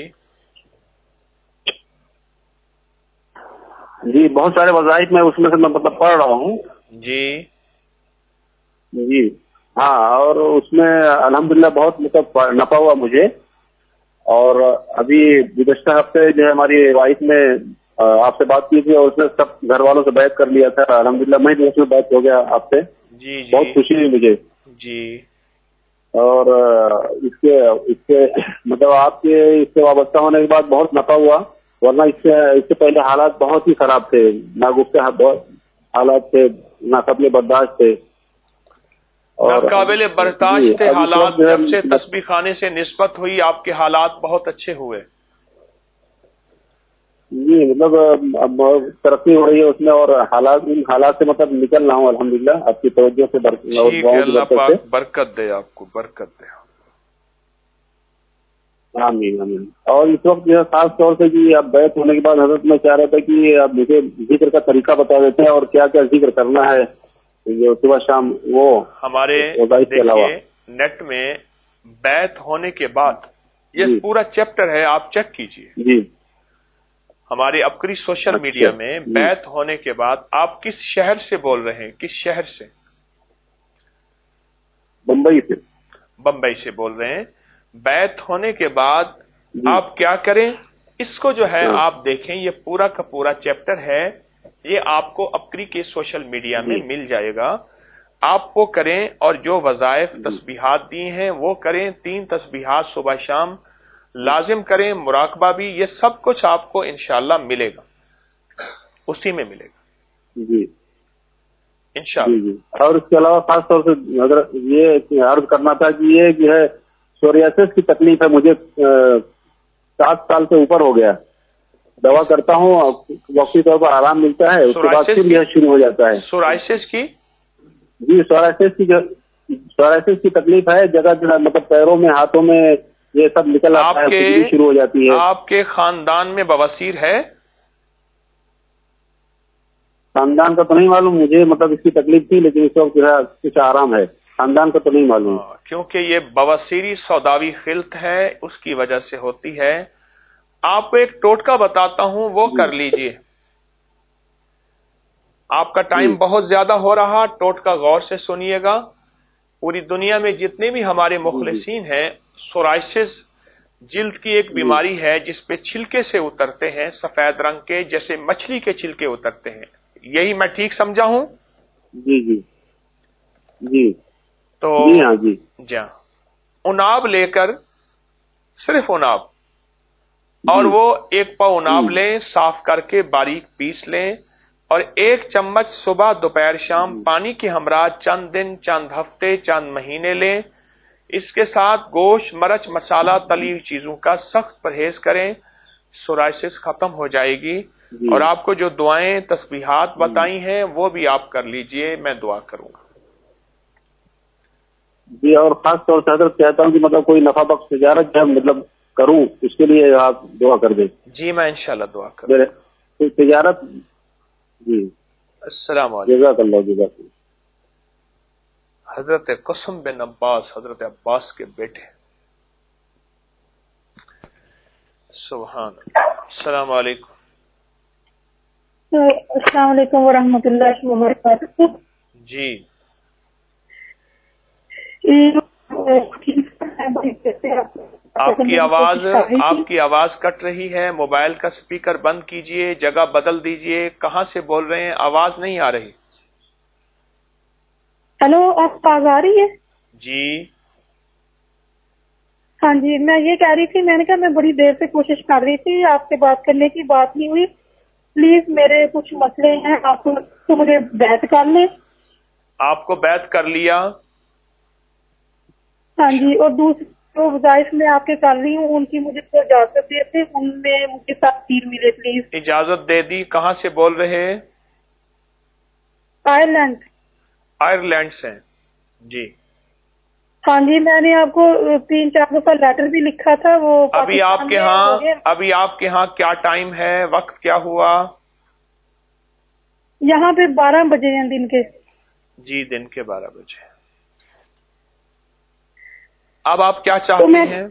जी, बहुत सारे वज़ाइफ मैं उसमें से मैं मतलब पढ़ रहा हूँ। जी जी हाँ, और उसमें अल्हम्दुलिल्लाह बहुत मतलब नफा हुआ मुझे। और अभी गुज़श्ता हफ्ते जो है हमारी वाइफ ने आपसे बात की थी और उसने सब घर वालों से बैत कर लिया था। अल्हम्दुलिल्लाह मैं भी उसमें बैत हो गया आपसे। जी जी, बहुत खुशी हुई मुझे। जी। और इसके मतलब आपके इससे वाबस्ता होने के बाद बहुत नफा हुआ, वरना इससे पहले हालात बहुत ही खराब थे, नागुफ्ते बहुत हालात थे, नाक़ाबिल बर्दाश्त थे और नाक़ाबिल बर्दाश्त थे हालात। जब से तस्बीह खाने से निस्बत हुई आपके हालात बहुत अच्छे हुए। जी, मतलब अब तरक्की हो रही है उसमें और इन हालात से मतलब निकल रहा हूँ अल्हम्दुलिल्लाह आपकी तवज्जो से। ठीक है, अल्लाह पाक बरकत दे, आपको बरकत दे। आमीन आमीन। और इस वक्त जो है खास तौर से कि आप बैत होने के बाद हजरत मैं चाह रहा था कि आप मुझे जिक्र का तरीका बता देते हैं और क्या क्या जिक्र करना है जो सुबह शाम वो हमारे के अलावा। नेट में बैत होने के बाद ये पूरा चैप्टर है, आप चेक कीजिए। जी, हमारे अपकरी सोशल मीडिया में बैत होने के बाद आप किस शहर से बोल रहे हैं? किस शहर से? बम्बई से। बम्बई से बोल रहे हैं। बैत होने के बाद आप क्या करें, इसको जो है आप देखें। ये पूरा का पूरा चैप्टर है, ये आपको अपकरी के सोशल मीडिया में मिल जाएगा। आप वो करें और जो वज़ाइफ तस्बीहात दी हैं वो करें। 3 तस्बीहात सुबह शाम लाजिम करें, मुराकबा भी, ये सब कुछ आपको इंशाअल्लाह मिलेगा, उसी में मिलेगा जी इंशाअल्लाह। जी। और इसके अलावा खास तौर से अगर ये अर्ज करना था कि ये जो है सोरियासिस की तकलीफ है मुझे, 7 साल से ऊपर हो गया। दवा करता हूँ, वक्ती तौर पर आराम मिलता है, उसके बाद फिर यह शुरू हो जाता है। सोराइसिस की? जी, सोराइसिस की तकलीफ है, जगह जगह मतलब पैरों में, हाथों में ये सब निकल आता है, शुरू हो जाती है। आपके खानदान में बवासीर है? खानदान का तो नहीं मालूम मुझे, मतलब इसकी तकलीफ थी लेकिन इस वक्त जो है कुछ आराम है। खानदान का तो नहीं मालूम। क्योंकि ये बवासीरी सौदावी खिल्त है, उसकी वजह से होती है। आपको एक टोटका बताता हूं, वो कर लीजिए। आपका टाइम बहुत ज्यादा हो रहा, टोटका गौर से सुनिएगा। पूरी दुनिया में जितने भी हमारे मुखलिसीन हैं, सोराइसिस जिल्द की एक बीमारी है जिसपे छिलके से उतरते हैं, सफेद रंग के, जैसे मछली के छिलके उतरते हैं। यही मैं ठीक समझा हूं? जी जी जी। तो जी हाँ जी। उनाब लेकर, सिर्फ उनाब, और वो 1 पाव उनाब लें, साफ करके बारीक पीस लें, اور 1 چمچ صبح دوپہر شام پانی کے ہمراہ چند دن، چند ہفتے، چند مہینے لیں۔ اس کے ساتھ گوشت، مرچ، مسالہ، تلی ہوئی چیزوں کا سخت پرہیز کریں، سورائسس ختم ہو جائے گی۔ اور آپ کو جو دعائیں تسبیحات بتائی ہیں وہ بھی آپ کر لیجئے، میں دعا کروں گا۔ جی، اور خاص طور سے حضرت چاہتا ہوں کہ مطلب کوئی نفع بخش تجارت جب مطلب کروں اس کے لیے آپ دعا کر دیں۔ جی میں انشاءاللہ دعا کروں۔ کوئی تجارت۔ جی السلام علیکم۔ جزاک اللہ، جزاک اللہ۔ حضرت قسم بن عباس، حضرت عباس کے بیٹے۔ سبحان اللہ۔ السلام علیکم۔ السلام علیکم ورحمۃ اللہ وبرکاتہ۔ جی آپ کی آواز کٹ رہی ہے، موبائل کا سپیکر بند کیجئے، جگہ بدل دیجئے۔ کہاں سے بول رہے ہیں؟ آواز نہیں آ رہی۔ ہیلو، آپ آواز آ رہی ہے؟ جی ہاں جی، میں یہ کہہ رہی تھی، میں نے کہا میں بڑی دیر سے کوشش کر رہی تھی آپ سے بات کرنے کی، بات نہیں ہوئی۔ پلیز میرے کچھ مسئلے ہیں، آپ تو مجھے بیعت کر لیں۔ آپ کو بیعت کر لیا؟ ہاں جی، اور دوسرے جو وظائف میں آپ کے کر رہی ہوں ان کی مجھے کوئی اجازت دیتے، ان میں مجھے تاثیر ملے پلیز۔ اجازت دے دی۔ کہاں سے بول رہے ہیں؟ آئرلینڈ۔ آئرلینڈ سے؟ جی ہاں جی، میں نے آپ کو 3-4 دفعہ لیٹر بھی لکھا تھا۔ وہ ابھی آپ کے ہاں کیا ٹائم ہے؟ وقت کیا ہوا؟ یہاں پہ 12 بجے ہیں دن کے۔ جی دن کے 12 بجے۔ اب آپ کیا چاہتی ہیں؟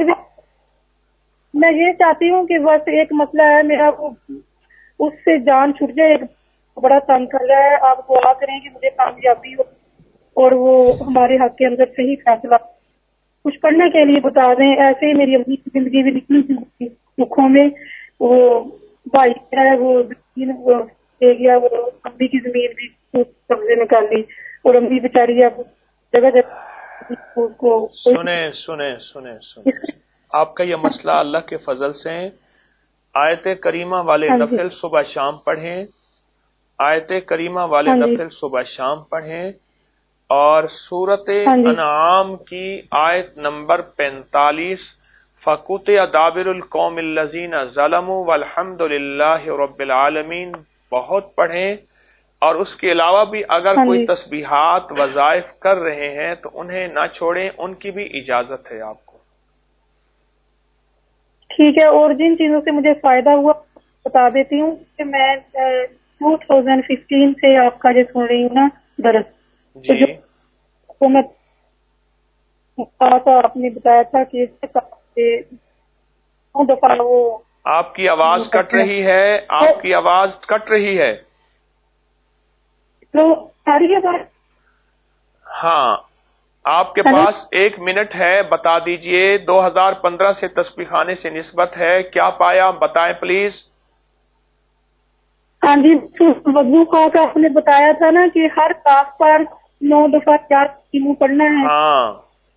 میں یہ چاہتی ہوں کہ بس ایک مسئلہ ہے میرا، اس سے جان چھوٹ جائے، ایک بڑا تنگ کر رہا ہے۔ آپ دعا کریں کہ مجھے کامیابی ہو اور وہ ہمارے حق کے اندر صحیح فیصلہ کچھ پڑھنے کے لیے بتا دیں۔ ایسے ہی میری اپنی زندگی بھی نکلی تھی دکھوں میں۔ وہ بھائی ہے وہ دے گیا، وہ امی کی زمین بھی قبضے میں کر لی، اور امی بیچاری اب جگہ جگہ کو۔ سنیں آپ کا یہ مسئلہ اللہ کے فضل سے آیت کریمہ والے نفل صبح شام پڑھیں، آیت کریمہ والے نفل صبح شام پڑھیں، اور سورۃ انعام کی آیت نمبر 45 فَقُطِعَ دَابِرُ الْقَوْمِ الَّذِينَ ظَلَمُوا وَالْحَمْدُ لِلَّهِ رَبِّ الْعَالَمِينَ بہت پڑھیں۔ اور اس کے علاوہ بھی اگر کوئی تسبیحات وظائف کر رہے ہیں تو انہیں نہ چھوڑیں، ان کی بھی اجازت ہے آپ کو۔ ٹھیک ہے، اور جن چیزوں سے مجھے فائدہ ہوا بتا دیتی ہوں کہ میں 2015 سے آپ کا جو سن رہی ہوں نا درس، تو میں آپ نے بتایا تھا کہ دفعہ وہ آپ کی آواز کٹ رہی ہے، آپ کی آواز کٹ رہی ہے۔ ہاں آپ کے پاس 1 منٹ ہے، بتا دیجئے 2015 سے تسبیح خانے سے نسبت ہے، کیا پایا بتائیں پلیز۔ ہاں جی، وضو خاص آپ نے بتایا تھا نا کہ ہر کاف پر 9 دفعہ 4 منہ پڑھنا ہے۔ ہاں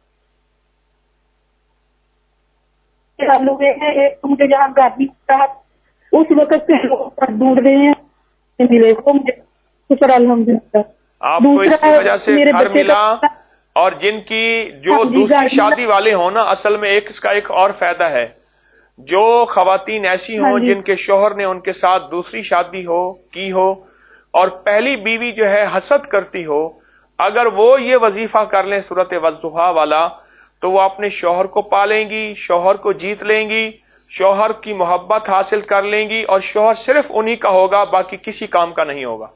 ایک مجھے جہاں گاڑی اس وقت سے ڈھونڈ رہے ہیں ملے کو مجھے شکر الحمدللہ۔ آپ کو اس کی وجہ سے گھر ملا، اور جن کی جو دوسری شادی والے ہوں نا، اصل میں اس کا ایک اور فائدہ ہے، جو خواتین ایسی ہوں جن کے شوہر نے ان کے ساتھ دوسری شادی کی ہو اور پہلی بیوی جو ہے حسد کرتی ہو، اگر وہ یہ وظیفہ کر لیں سورۃ والضحیٰ والا تو وہ اپنے شوہر کو پالیں گی، شوہر کو جیت لیں گی، شوہر کی محبت حاصل کر لیں گی، اور شوہر صرف انہی کا ہوگا، باقی کسی کام کا نہیں ہوگا۔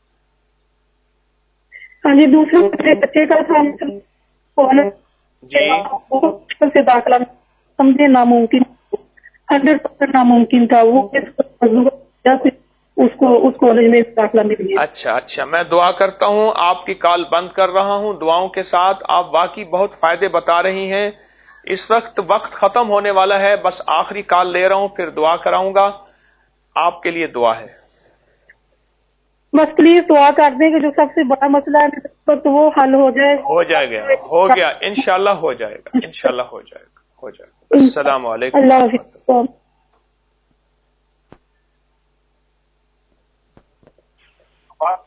ہاں جی، دوسرے بچے کا مشکل سے داخلہ سمجھے ناممکن، 100% ناممکن تھا، وہ اس کالج میں داخلہ مل گیا۔ اچھا میں دعا کرتا ہوں، آپ کی کال بند کر رہا ہوں دعاؤں کے ساتھ۔ آپ واقعی بہت فائدے بتا رہی ہیں۔ اس وقت ختم ہونے والا ہے، بس آخری کال لے رہا ہوں، پھر دعا کراؤں گا۔ آپ کے لیے دعا ہے۔ بس پلیز دعا کر دیں کہ جو سب سے بڑا مسئلہ ہے تو وہ حل ہو جائے۔ ہو گیا انشاءاللہ ہو جائے گا۔ السلام علیکم۔ اللہ حافظ۔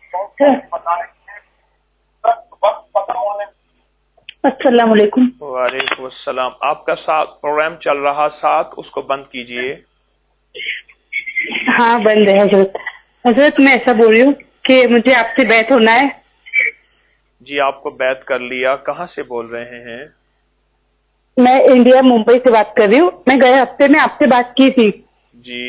السلام علیکم. وعلیکم السلام. آپ کا پروگرام چل رہا ساتھ، اس کو بند کیجئے. ہاں بند ہے حضرت. حضرت میں ایسا بول رہی ہوں کہ مجھے آپ سے بیعت ہونا ہے. جی آپ کو بیعت کر لیا. کہاں سے بول رہے ہیں؟ میں انڈیا ممبئی سے بات کر رہی ہوں. میں گئے ہفتے میں آپ سے بات کی تھی. جی.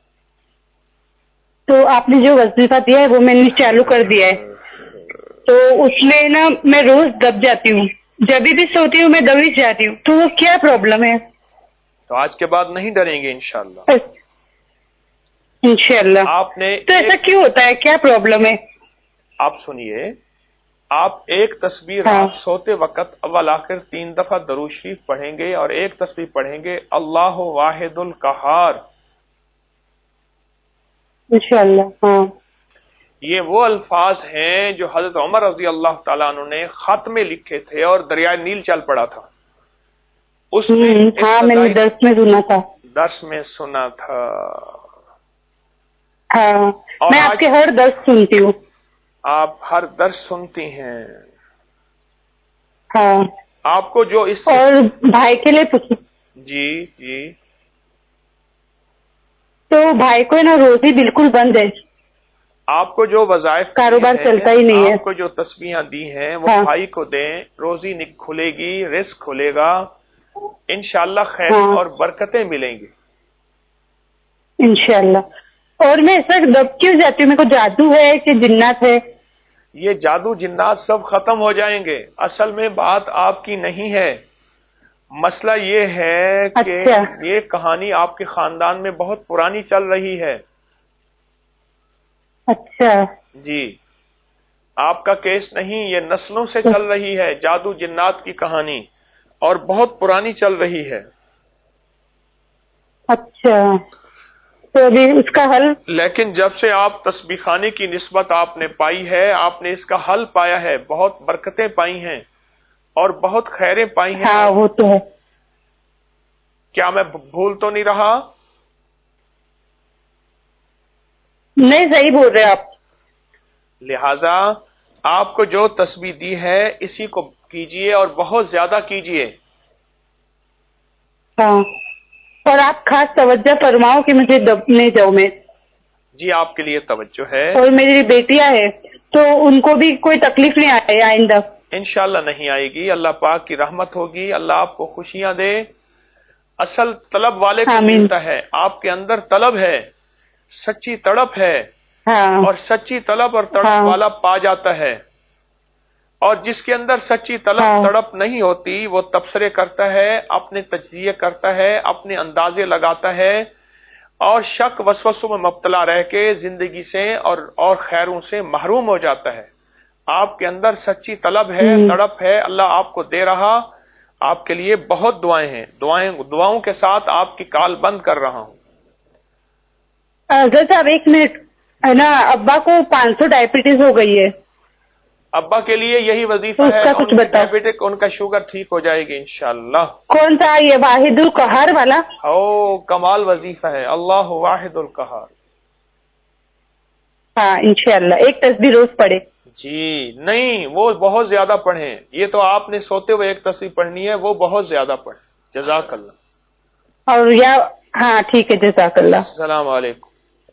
تو آپ نے جو وظیفہ دیا ہے وہ میں نے چالو کر دیا ہے. تو اس میں نا میں روز دب جاتی ہوں، جب بھی سوتی ہوں میں دب ہی جاتی ہوں. تو وہ کیا پرابلم ہے؟ تو آج کے بعد نہیں ڈریں گے انشاءاللہ. انشاءاللہ. آپ نے تو ایسا کیوں ہوتا ہے؟ کیا پرابلم ہے؟ آپ سنیے، آپ ایک تسبیح رات سوتے وقت اول آخر 3 دفعہ درود شریف پڑھیں گے اور ایک تسبیح پڑھیں گے اللہ واحد القہار. انشاءاللہ. ہاں. یہ وہ الفاظ ہیں جو حضرت عمر رضی اللہ تعالیٰ عنہ نے خط میں لکھے تھے اور دریائے نیل چل پڑا تھا. اس میں ہاں میں نے درس میں سنا تھا. درس میں سنا تھا. ہاں میں آپ کے ہر درس سنتی ہوں. آپ ہر درس سنتی ہیں. ہاں. آپ کو جو اس اور بھائی کے لیے پوچھ. جی جی. تو بھائی کو نا روزی بالکل بند ہے. آپ کو جو وظائف کاروبار چلتا ہی نہیں ہے. آپ کو جو تسبیحاں دی ہیں وہ بھائی کو دیں. روزی کھلے گی، رزق کھلے گا انشاءاللہ. خیر اور برکتیں ملیں گی انشاءاللہ. اور میں ایسا دب کیوں جاتی ہوں؟ میرے کو جادو ہے کہ جنات ہے؟ یہ جادو جنات سب ختم ہو جائیں گے. اصل میں بات آپ کی نہیں ہے. مسئلہ یہ ہے کہ یہ کہانی آپ کے خاندان میں بہت پرانی چل رہی ہے. اچھا. جی آپ کا کیس نہیں، یہ نسلوں سے چل رہی ہے جادو جنات کی کہانی، اور بہت پرانی چل رہی ہے. اچھا. تو ابھی اس کا حل؟ لیکن جب سے آپ تسبیح خانے کی نسبت آپ نے پائی ہے، آپ نے اس کا حل پایا ہے. بہت برکتیں پائی ہیں اور بہت خیریں پائی ہیں. ہاں وہ تو ہے. کیا میں بھول تو نہیں رہا؟ نہیں صحیح بول رہے آپ. لہذا آپ کو جو تسبیح دی ہے اسی کو کیجئے اور بہت زیادہ کیجئے. ہاں. اور آپ خاص توجہ فرماؤ کہ مجھے دبنے جاؤ میں. جی آپ کے لیے توجہ ہے. اور میری بیٹیاں ہیں تو ان کو بھی کوئی تکلیف نہیں آئے آئندہ؟ انشاءاللہ نہیں آئے گی. اللہ پاک کی رحمت ہوگی. اللہ آپ کو خوشیاں دے. اصل طلب والے کو ملتا ہے. آپ کے اندر طلب ہے، سچی تڑپ ہے. اور سچی طلب اور تڑپ والا پا جاتا ہے. اور جس کے اندر سچی طلب تڑپ نہیں ہوتی وہ تبصرے کرتا ہے، اپنے تجزیے کرتا ہے، اپنے اندازے لگاتا ہے اور شک وسوسوں میں مبتلا رہ کے زندگی سے اور خیروں سے محروم ہو جاتا ہے. آپ کے اندر سچی طلب ہے، تڑپ ہے. اللہ آپ کو دے رہا. آپ کے لیے بہت دعائیں ہیں. دعاؤں کے ساتھ آپ کی کال بند کر رہا ہوں. حضرت صاحب ایک منٹ ہے نا، ابا کو 500 ڈائبٹیز ہو گئی ہے. ابا کے لیے یہی وظیفہ ہے. ان کی ڈائبٹک، ان کا شوگر ٹھیک ہو جائے گی انشاءاللہ. کون سا؟ یہ واحد القہار والا؟ کمال وظیفہ ہے اللہ واحد القہار. ہاں انشاءاللہ. ایک تسبیح روز پڑھے. جی نہیں، وہ بہت زیادہ پڑھیں. یہ تو آپ نے سوتے ہوئے ایک تسبیح پڑھنی ہے، وہ بہت زیادہ پڑھیں. جزاک اللہ. اور ہاں ٹھیک ہے جزاک اللہ. السلام علیکم.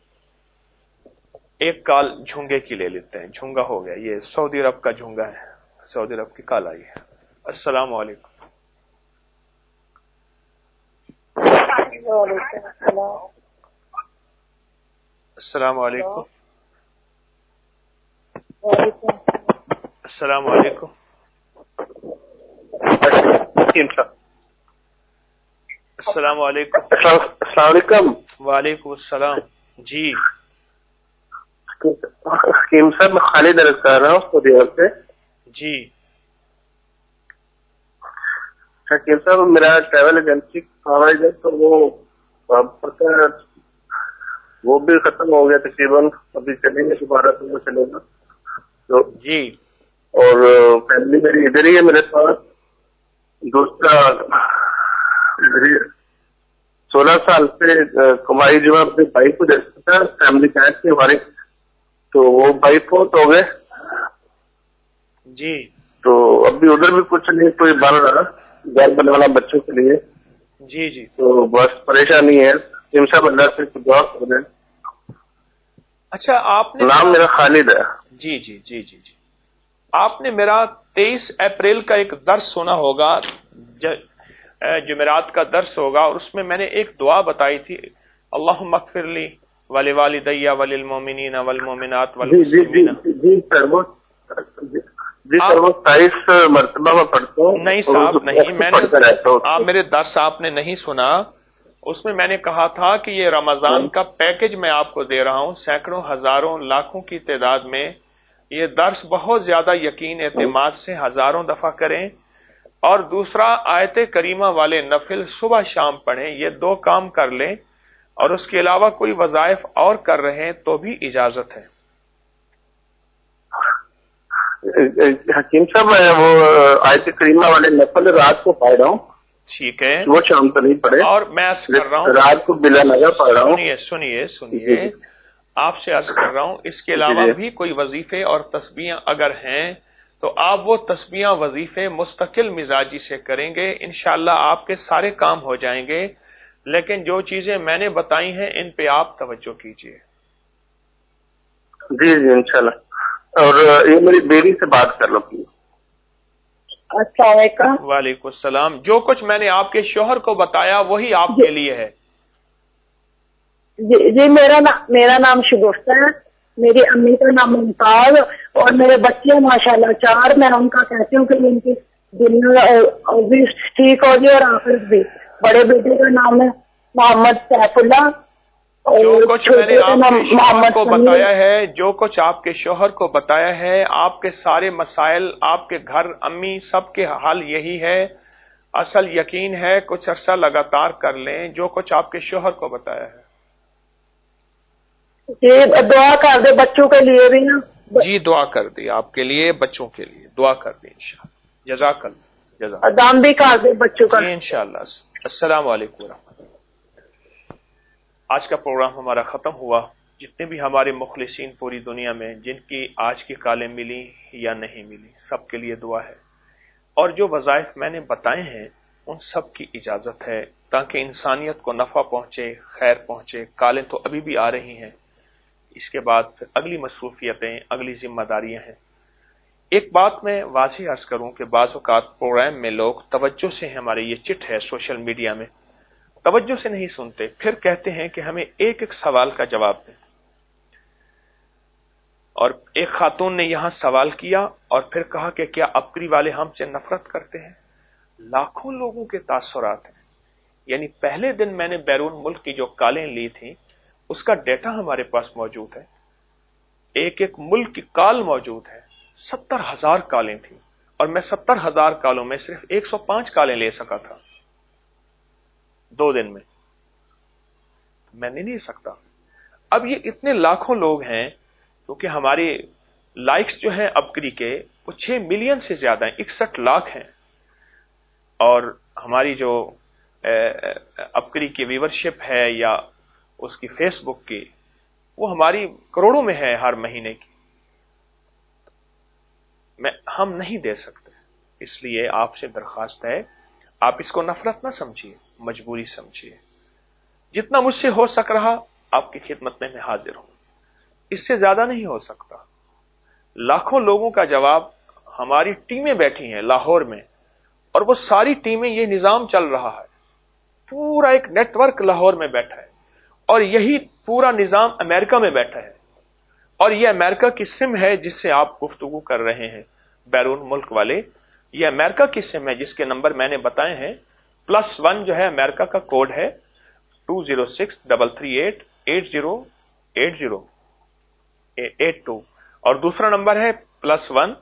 ایک کال جھونگے کی لے لیتے ہیں. جھونگا ہو گیا. یہ سعودی عرب کا جھونگا ہے. سعودی عرب کی کال آئی ہے. السلام علیکم. السلام علیکم. السلام علیکم. السلام علیکم. السلام علیکم. وعلیکم السلام. جی حکیم صاحب میں خالد عرض کر رہا ہوں سعودی عرب سے. جی حکیم صاحب میرا ٹریول ایجنسی کاغذ ہے تو وہ بھی ختم ہو گیا تقریباً. ابھی چلیں گے دوبارہ تو وہ چلے گا تو جی. اور فیملی میری ادھر ہی ہے میرے پاس. دوسرا 16 سال سے کمائی جو ہے اپنے بھائی کو دیتا تھا. فیملی کیش سے ہماری تو وہ भाई फौत हो गए जी। तो अभी उधर भी कुछ नहीं कोई बन रहा घर बनने वाला बच्चों के लिए। जी जी। तो बस परेशानी है, सिमसा बंदा से दुआ कर दें। अच्छा, आपने नाम मेरा खालिद है। जी जी जी जी जी। आपने मेरा 23 अप्रैल का एक दर्स सुना होगा, जुमेरात का दर्स होगा, और उसमें मैंने एक दुआ बताई थी, अल्लाहुम्मा अग़फ़िरली वली वालिदैया वलिल मोमिनीन वल मोमिनात वल मुस्लिमीन। जी सर, वो 23 मरतबा में पढ़ता हूँ। नहीं साहब नहीं, मैंने आप मेरे दर्स आपने नहीं सुना। उसमें मैंने कहा था कि ये रमजान का पैकेज मैं आपको दे रहा हूँ, सैकड़ों हजारों लाखों की तादाद में। ये दर्स बहुत ज्यादा यकीन एतमाद से हजारों दफा करें, और दूसरा आयत करीमा वाले नफिल सुबह शाम पढ़ें। ये 2 काम कर लें, और उसके अलावा कोई वज़ाइफ और कर रहे हैं तो भी इजाजत है। हकीम साहब, मैं वो आयत करीमा वाले नफल रात को पढ़ रहा हूँ। ठीक है, वो शाम को नहीं पढ़े, और मैं अर्ज कर रहा हूँ रात को बिला नजर पढ़ रहा हूँ। सुनिए सुनिए सुनिए, आपसे अर्ज कर रहा हूँ, इसके अलावा भी कोई वजीफे और तस्बीहां अगर हैं तो आप वो तस्बीहां वजीफे मुस्तकिल मिजाजी से करेंगे, इंशाअल्लाह आपके सारे काम हो जाएंगे। लेकिन जो चीजें मैंने बताई हैं इन पे आप तवज्जो कीजिए। जी जी इंशाल्लाह। और ये मेरी बेबी से बात कर लो प्लीज। अस्सलाम वालेकुम सलाम। जो कुछ मैंने आपके शोहर को बताया वही आपके लिए है। जी मेरा नाम शगुफ्ता है, मेरी अम्मी का नाम मुमताज, और मेरे बच्चे माशाल्लाह 4। मैं उनका कहती हूँ कि उनकी दुनिया भी ठीक हो जाए और आखिरत भी। बड़े बेटे का नाम है मोहम्मद सैफुल्लाह, जो कुछ मैंने आपके शोहर को बताया है, जो कुछ आपके शोहर को बताया है, आपके सारे मसाइल, आपके घर अम्मी सबके हल यही है। असल यकीन है, कुछ अरसा लगातार कर लें जो कुछ आपके शोहर को बताया है। जी दुआ कर दे बच्चों के लिए भी ना। जी दुआ कर दी, आपके लिए बच्चों के लिए दुआ कर दी इंशाअल्लाह। जज़ाकल्लाह। दाम भी कर दे बच्चों का। जी इंशाअल्लाह। अस्सलाम वालेकुम। आज का प्रोग्राम हमारा खत्म हुआ। जितने भी हमारे मुखलिसीन पूरी दुनिया में जिनकी आज की कालें मिली या नहीं मिली, सबके लिए दुआ है। और जो वज़ाइफ मैंने बताए हैं उन सब की इजाजत है, ताकि इंसानियत को नफा पहुंचे, खैर पहुंचे। कालें तो अभी भी आ रही हैं, इसके बाद फिर अगली मसरूफियतें, अगली जिम्मेदारियां हैं। एक बात मैं वाज़ेह अर्ज करूं कि बाज़ औक़ात प्रोग्राम में लोग तवज्जो से, हमारे ये चिट है सोशल मीडिया में, तवज्जो से नहीं सुनते, फिर कहते हैं कि हमें एक एक सवाल का जवाब दें। और एक खातून ने यहां सवाल किया और फिर कहा कि क्या अपकरी वाले हमसे नफरत करते हैं। लाखों लोगों के तासुरात हैं। यानी पहले दिन मैंने बैरून मुल्क की जो कालें ली थी उसका डेटा हमारे पास मौजूद है। एक एक मुल्क की काल मौजूद है। 70,000 कालें थी, और मैं 70,000 कालों में सिर्फ 105 कालें ले सका था 2 दिन में। मैं नहीं ले सकता। अब ये इतने लाखों लोग हैं, क्योंकि हमारे लाइक्स जो हैं अपकरी के वो 6 मिलियन से ज्यादा हैं, 61 लाख हैं। और हमारी जो अपकरी की व्यूवरशिप है या उसकी फेसबुक की, वो हमारी करोड़ों में है हर महीने की। हम नहीं दे सकते। इसलिए आपसे दरखास्त है, आप इसको नफरत ना समझिए, मजबूरी समझिए। जितना मुझसे हो सक रहा आपकी खिदमत में मैं हाजिर हूं, इससे ज्यादा नहीं हो सकता। लाखों लोगों का जवाब, हमारी टीमें बैठी हैं लाहौर में, और वो सारी टीमें, ये निजाम चल रहा है, पूरा एक नेटवर्क लाहौर में बैठा है, और यही पूरा निजाम अमेरिका में बैठा है। और ये अमेरिका की सिम है जिससे आप गुफ्तगू कर रहे हैं बैरून मुल्क वाले। ये अमेरिका की सिम है जिसके नंबर मैंने बताए हैं। +1 जो है अमेरिका का कोड है 206-338-8082, और दूसरा नंबर है +1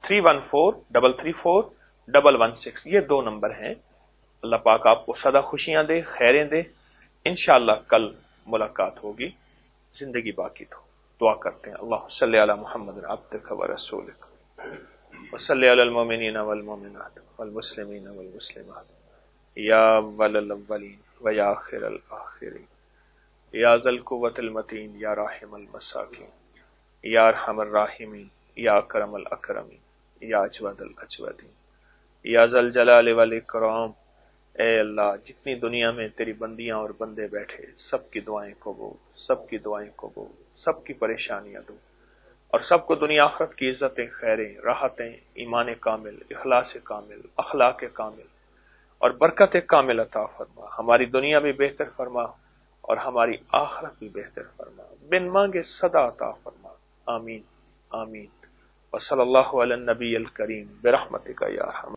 314-334-116। ये 2 नंबर हैं। अल्लाह पाक आपको सदा खुशियां दे, खैरें दे। इंशाअल्लाह कल मुलाकात होगी, जिंदगी बाकी तो। दुआ करते हैं, अल्लाह सल्ली अला मुहम्मद अब्दिक व रसूलिक व सल्ली अलल मोमिनीन वल मोमिनात वल मुस्लिमीन वल मुस्लिमात या वलल अव्वलीन व या आखिरल आखिरीन या ज़ल कुव्वतिल मतीन या राहिमल मसाकीन یا ارحم الراحمین، یا اکرم الاکرمین، یا اجود الاجودین، یا ذل جلال والاکرام۔ اے اللہ، جتنی دنیا میں تیری بندیاں اور بندے بیٹھے، سب کی دعائیں قبول، سب کی دعائیں قبول، سب کی پریشانیاں دور، اور سب کو دنیا آخرت کی عزتیں، خیریں، راحتیں، ایمان کامل، اخلاص کامل، اخلاق کامل اور برکت کامل عطا فرما۔ ہماری دنیا بھی بہتر فرما اور ہماری آخرت بھی بہتر فرما، بن مانگے صدا عطا فرما۔ آمین آمین۔ وصلی اللہ علی النبی الکریم برحمتک یا ارحم